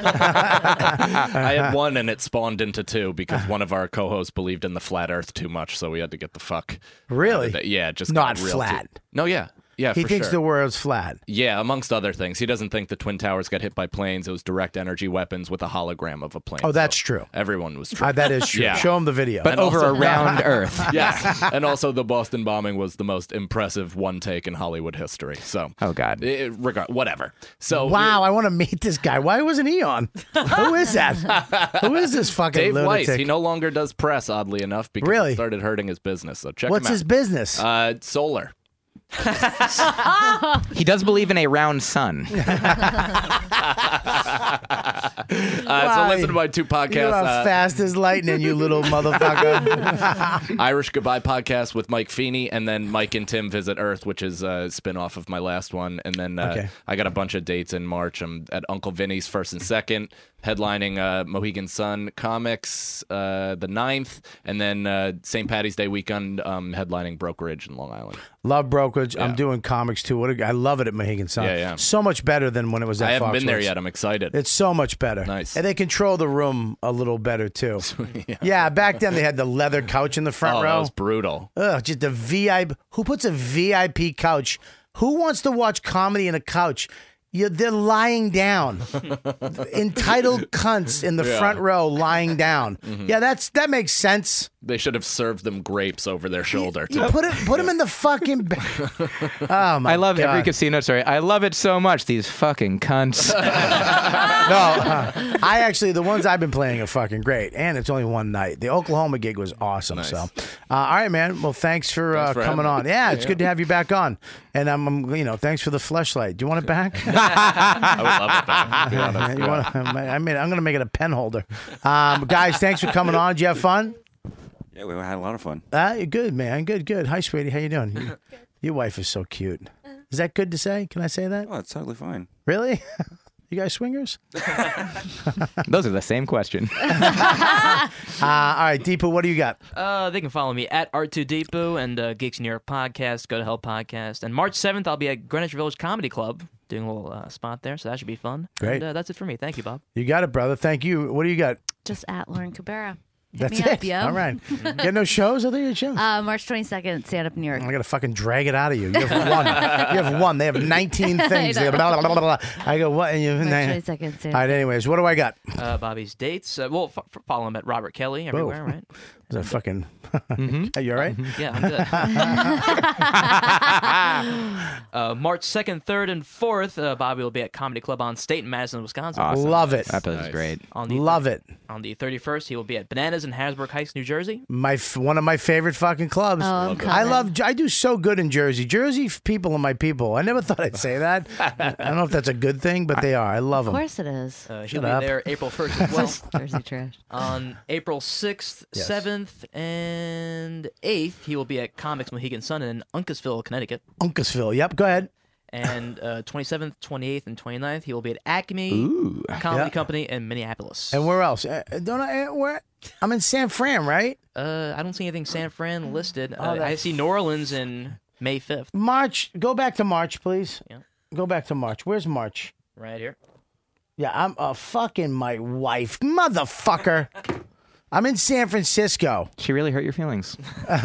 I had one and it spawned into two because one of our co-hosts believed in the flat Earth too much, so we had to get the fuck. Really? out of it. Yeah, just Not got real flat. too- No, yeah, yeah. He for thinks sure. the world's flat. Yeah, amongst other things, he doesn't think the twin towers got hit by planes. It was direct energy weapons with a hologram of a plane. Oh, that's So true. Everyone was true. Uh, that is true. Yeah. Show him the video. But And over also- a round Earth. Yes, and also the Boston bombing was the most impressive one take in Hollywood history. So, oh god, it, regard whatever. So, wow, I want to meet this guy. Why wasn't he on? Who is that? Who is this fucking Dave lunatic? Weiss, he no longer does press, oddly enough, because Really? it started hurting his business. So check What's him out. his business? Uh, solar. He does believe in a round sun. Uh, so listen to my two podcasts. You're uh, fast as lightning, you little motherfucker. Irish Goodbye podcast with Mike Feeney, and then Mike and Tim Visit Earth, which is a spin-off of my last one. And then uh, Okay. I got a bunch of dates in March. I'm at Uncle Vinny's first and second, headlining uh, Mohegan Sun Comics uh, the ninth, and then uh, Saint Patty's Day weekend, um, headlining Brokerage in Long Island. Love brokerage. I'm doing comics too. What a, I love it at Mohegan Sun. Yeah, yeah. So much better than when it was at I haven't been there Foxwoods. yet. I'm excited. It's so much better. Nice. And they control the room a little better too. yeah. back then they had the leather couch in the front oh, row. that was brutal. Ugh, just a V I P. Who puts a V I P couch? Who wants to watch comedy in a couch? You, they're lying down. Entitled cunts in the Yeah. front row lying down. Mhm. Yeah, that's that makes sense. They should have served them grapes over their shoulder. You too. put it, put them in the fucking. Ba- oh my! I love God. every casino story. I love it so much. These fucking cunts. no, uh, I actually the ones I've been playing are fucking great, and it's only one night. The Oklahoma gig was awesome. So, uh, all right, man. Well, thanks for, Thanks uh, for coming having on. me. Yeah, it's Yeah. good to have you back on. And I'm, um, you know, thanks for the fleshlight. Do you want it back? I would love it back, to be honest. You Yeah. wanna- I mean, I'm going to make it a pen holder. Um, guys, thanks for coming on. Did you have fun? Yeah, we had a lot of fun. Uh, you're good, man. Good, good. Hi, sweetie. How you doing? You- your wife is so cute. Is that good to say? Can I say that? Oh, it's totally fine. Really? You guys swingers? Those are the same question. Uh, all right, Deepu, what do you got? Uh, they can follow me at R two Deepu and uh, Geeks New York Podcast, Go to Hell Podcast. And March seventh, I'll be at Greenwich Village Comedy Club doing a little uh, spot there, so that should be fun. Great. And uh, that's it for me. Thank you, Bob. You got it, brother. Thank you. What do you got? Just at Lauren Cabrera. Hit That's me it. up, yo. All right. You got no shows? I think you had shows. Uh, March twenty-second, Stand Up New York. I gotta fucking drag it out of you. You have one. You have one. They have nineteen things. I They know. blah, blah, blah, blah, blah. I go what? And you, March nah. twenty-second, Stand All Up. right. Anyways, what do I got? Uh, Bobby's dates. Uh, well, f- f- follow him at Robert Kelly everywhere, Whoa. right? Is that fucking? Are you all right? Yeah, I'm good. uh, March second, third, and fourth, uh, Bobby will be at Comedy Club on State in Madison, Wisconsin. Awesome. Love it. That place is great. On the Love it. On the thirty-first, he will be at Bananas in Hasbrook Heights, New Jersey. My f- one of my favorite fucking clubs. Oh, I'm I coming. love. I do so good in Jersey. Jersey f- people are my people. I never thought I'd say that. I don't know if that's a good thing, but they are. I love Of them. course it is. Uh, he'll Shut be up. there April first as well. Jersey trash. On April sixth, Yes. seventh, and eighth, he will be at Comics Mohegan Sun in Uncasville, Connecticut. Uncasville. Yep. Go ahead. And uh, twenty-seventh, twenty-eighth, and twenty-ninth, he will be at Acme Ooh. Comedy Yeah. Company in Minneapolis. And where else? Uh, don't I? uh, Where? I'm in San Fran, right? Uh, I don't see anything San Fran listed. Oh, Uh, I that's- see New Orleans in May fifth. March. Go back to March, please. Yeah. Go back to March. Where's March? Right here. Yeah, I'm uh, fucking my wife, motherfucker. I'm in San Francisco. She really hurt your feelings.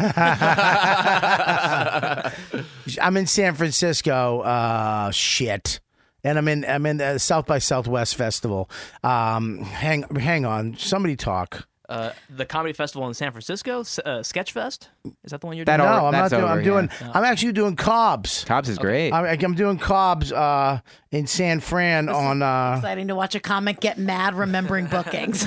I'm in San Francisco. Uh, shit. And I'm in I'm in the South by Southwest Festival. Um, hang hang on. Somebody talk. Uh, the Comedy Festival in San Francisco, S- uh, Sketchfest. Is that the one you're That doing? over- no, I'm not that's doing. over, I'm doing. yeah. I'm actually doing Cobb's. Cobb's is great. I'm, I'm doing Cobb's uh, in San Fran on. Uh, Exciting to watch a comic get mad remembering bookings.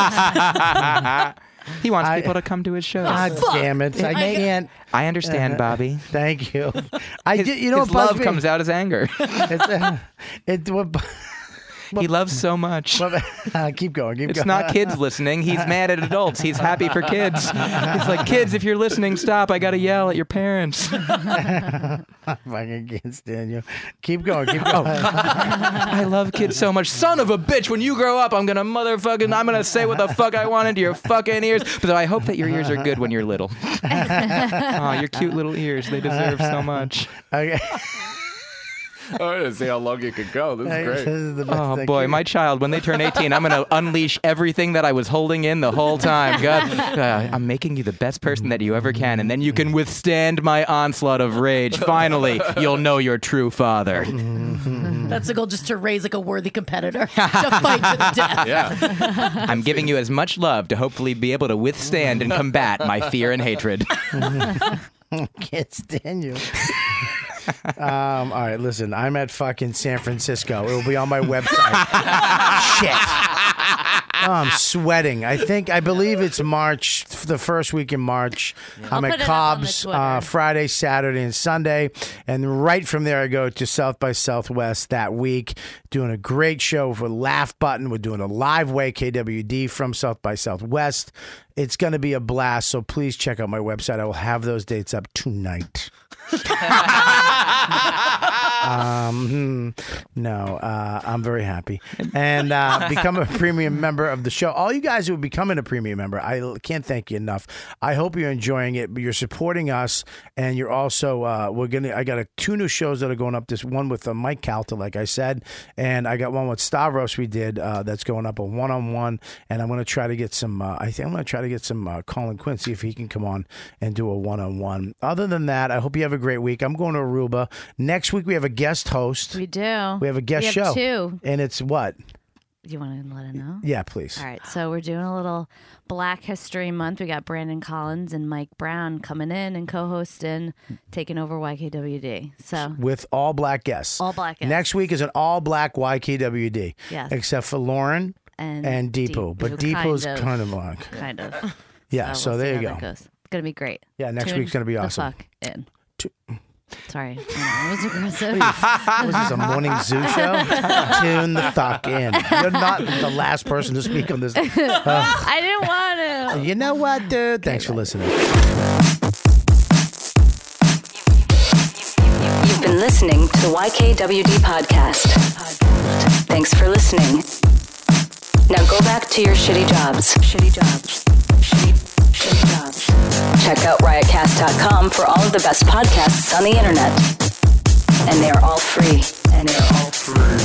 He wants I- people to come to his shows. God damn it! I can't. I understand, Bobby. Thank you. I His, did. You know his what love bugs me? comes out as anger. It's, uh, it what. bu- he loves so much. keep going. Keep It's going. not kids listening. He's mad at adults. He's happy for kids. He's like, kids, if you're listening, stop. I got to yell at your parents. I fucking can't stand you. Keep going. Keep going. I love kids so much. Son of a bitch, when you grow up, I'm going to motherfucking, I'm going to say what the fuck I want into your fucking ears. But I hope that your ears are good when you're little. Oh, your cute little ears. They deserve so much. Okay. I want to see how long you could go. This is great. This is the best Oh thing. boy, my child, when they turn eighteen, I'm going to unleash everything that I was holding in the whole time. God, uh, I'm making you the best person that you ever can, and then you can withstand my onslaught of rage. Finally, you'll know your true father. That's the goal, just to raise like a worthy competitor to fight to the death. Yeah. I'm giving you as much love to hopefully be able to withstand and combat my fear and hatred. Can't stand you. um, all right, listen. I'm at fucking San Francisco. It will be on my website. Shit. Oh, I'm sweating. I think, I believe it's March, the first week in March. I'll I'm put at it up on the Cobb's Twitter. uh, Friday, Saturday, and Sunday. And right from there, I go to South by Southwest that week, doing a great show for Laugh Button. We're doing a live way K W D from South by Southwest. It's going to be a blast, so please check out my website. I will have those dates up tonight. um, hmm, no, uh, I'm very happy. And uh, become a premium member of the show. All you guys who are becoming a premium member, I can't thank you enough. I hope you're enjoying it. You're supporting us, and you're also, uh, we're going to, I got a, two new shows that are going up. This one with uh, Mike Calta, like I said, and I got one with Stavros we did uh, that's going up, a one-on-one, and I'm going to try to get some, uh, I think I'm going to try to get some uh, Colin Quinn, see if he can come on and do a one-on-one. Other than that, I hope you have a great week. I'm going to Aruba. Next week, we have a guest host. We do. We have a guest we show. have two. And it's what? You want to let it know? Yeah, please. All right. So we're doing a little Black History Month. We got Brandon Collins and Mike Brown coming in and co-hosting, taking over Y K W D. So With all black guests. All black guests. Next week is an all black Y K W D. Yes. Except for Lauren and, and Deepu. But Deepu, Deepu's kind of. kind of like. Kind of. Yeah, so, we'll there see you how go. that goes. It's gonna be great. Yeah, next Tune week's gonna be the awesome. fuck in. Sorry, I know, it was aggressive. Was this a morning zoo show? Tune the fuck in. You're not the last person to speak on this. Uh, I didn't want to. you know what, dude? Thanks for listening. You've been listening to the Y K W D podcast. Thanks for listening. Now go back to your shitty jobs. Shitty jobs. Shitty, shitty jobs. Check out riot cast dot com for all of the best podcasts on the internet. And they are all free. And they're all free.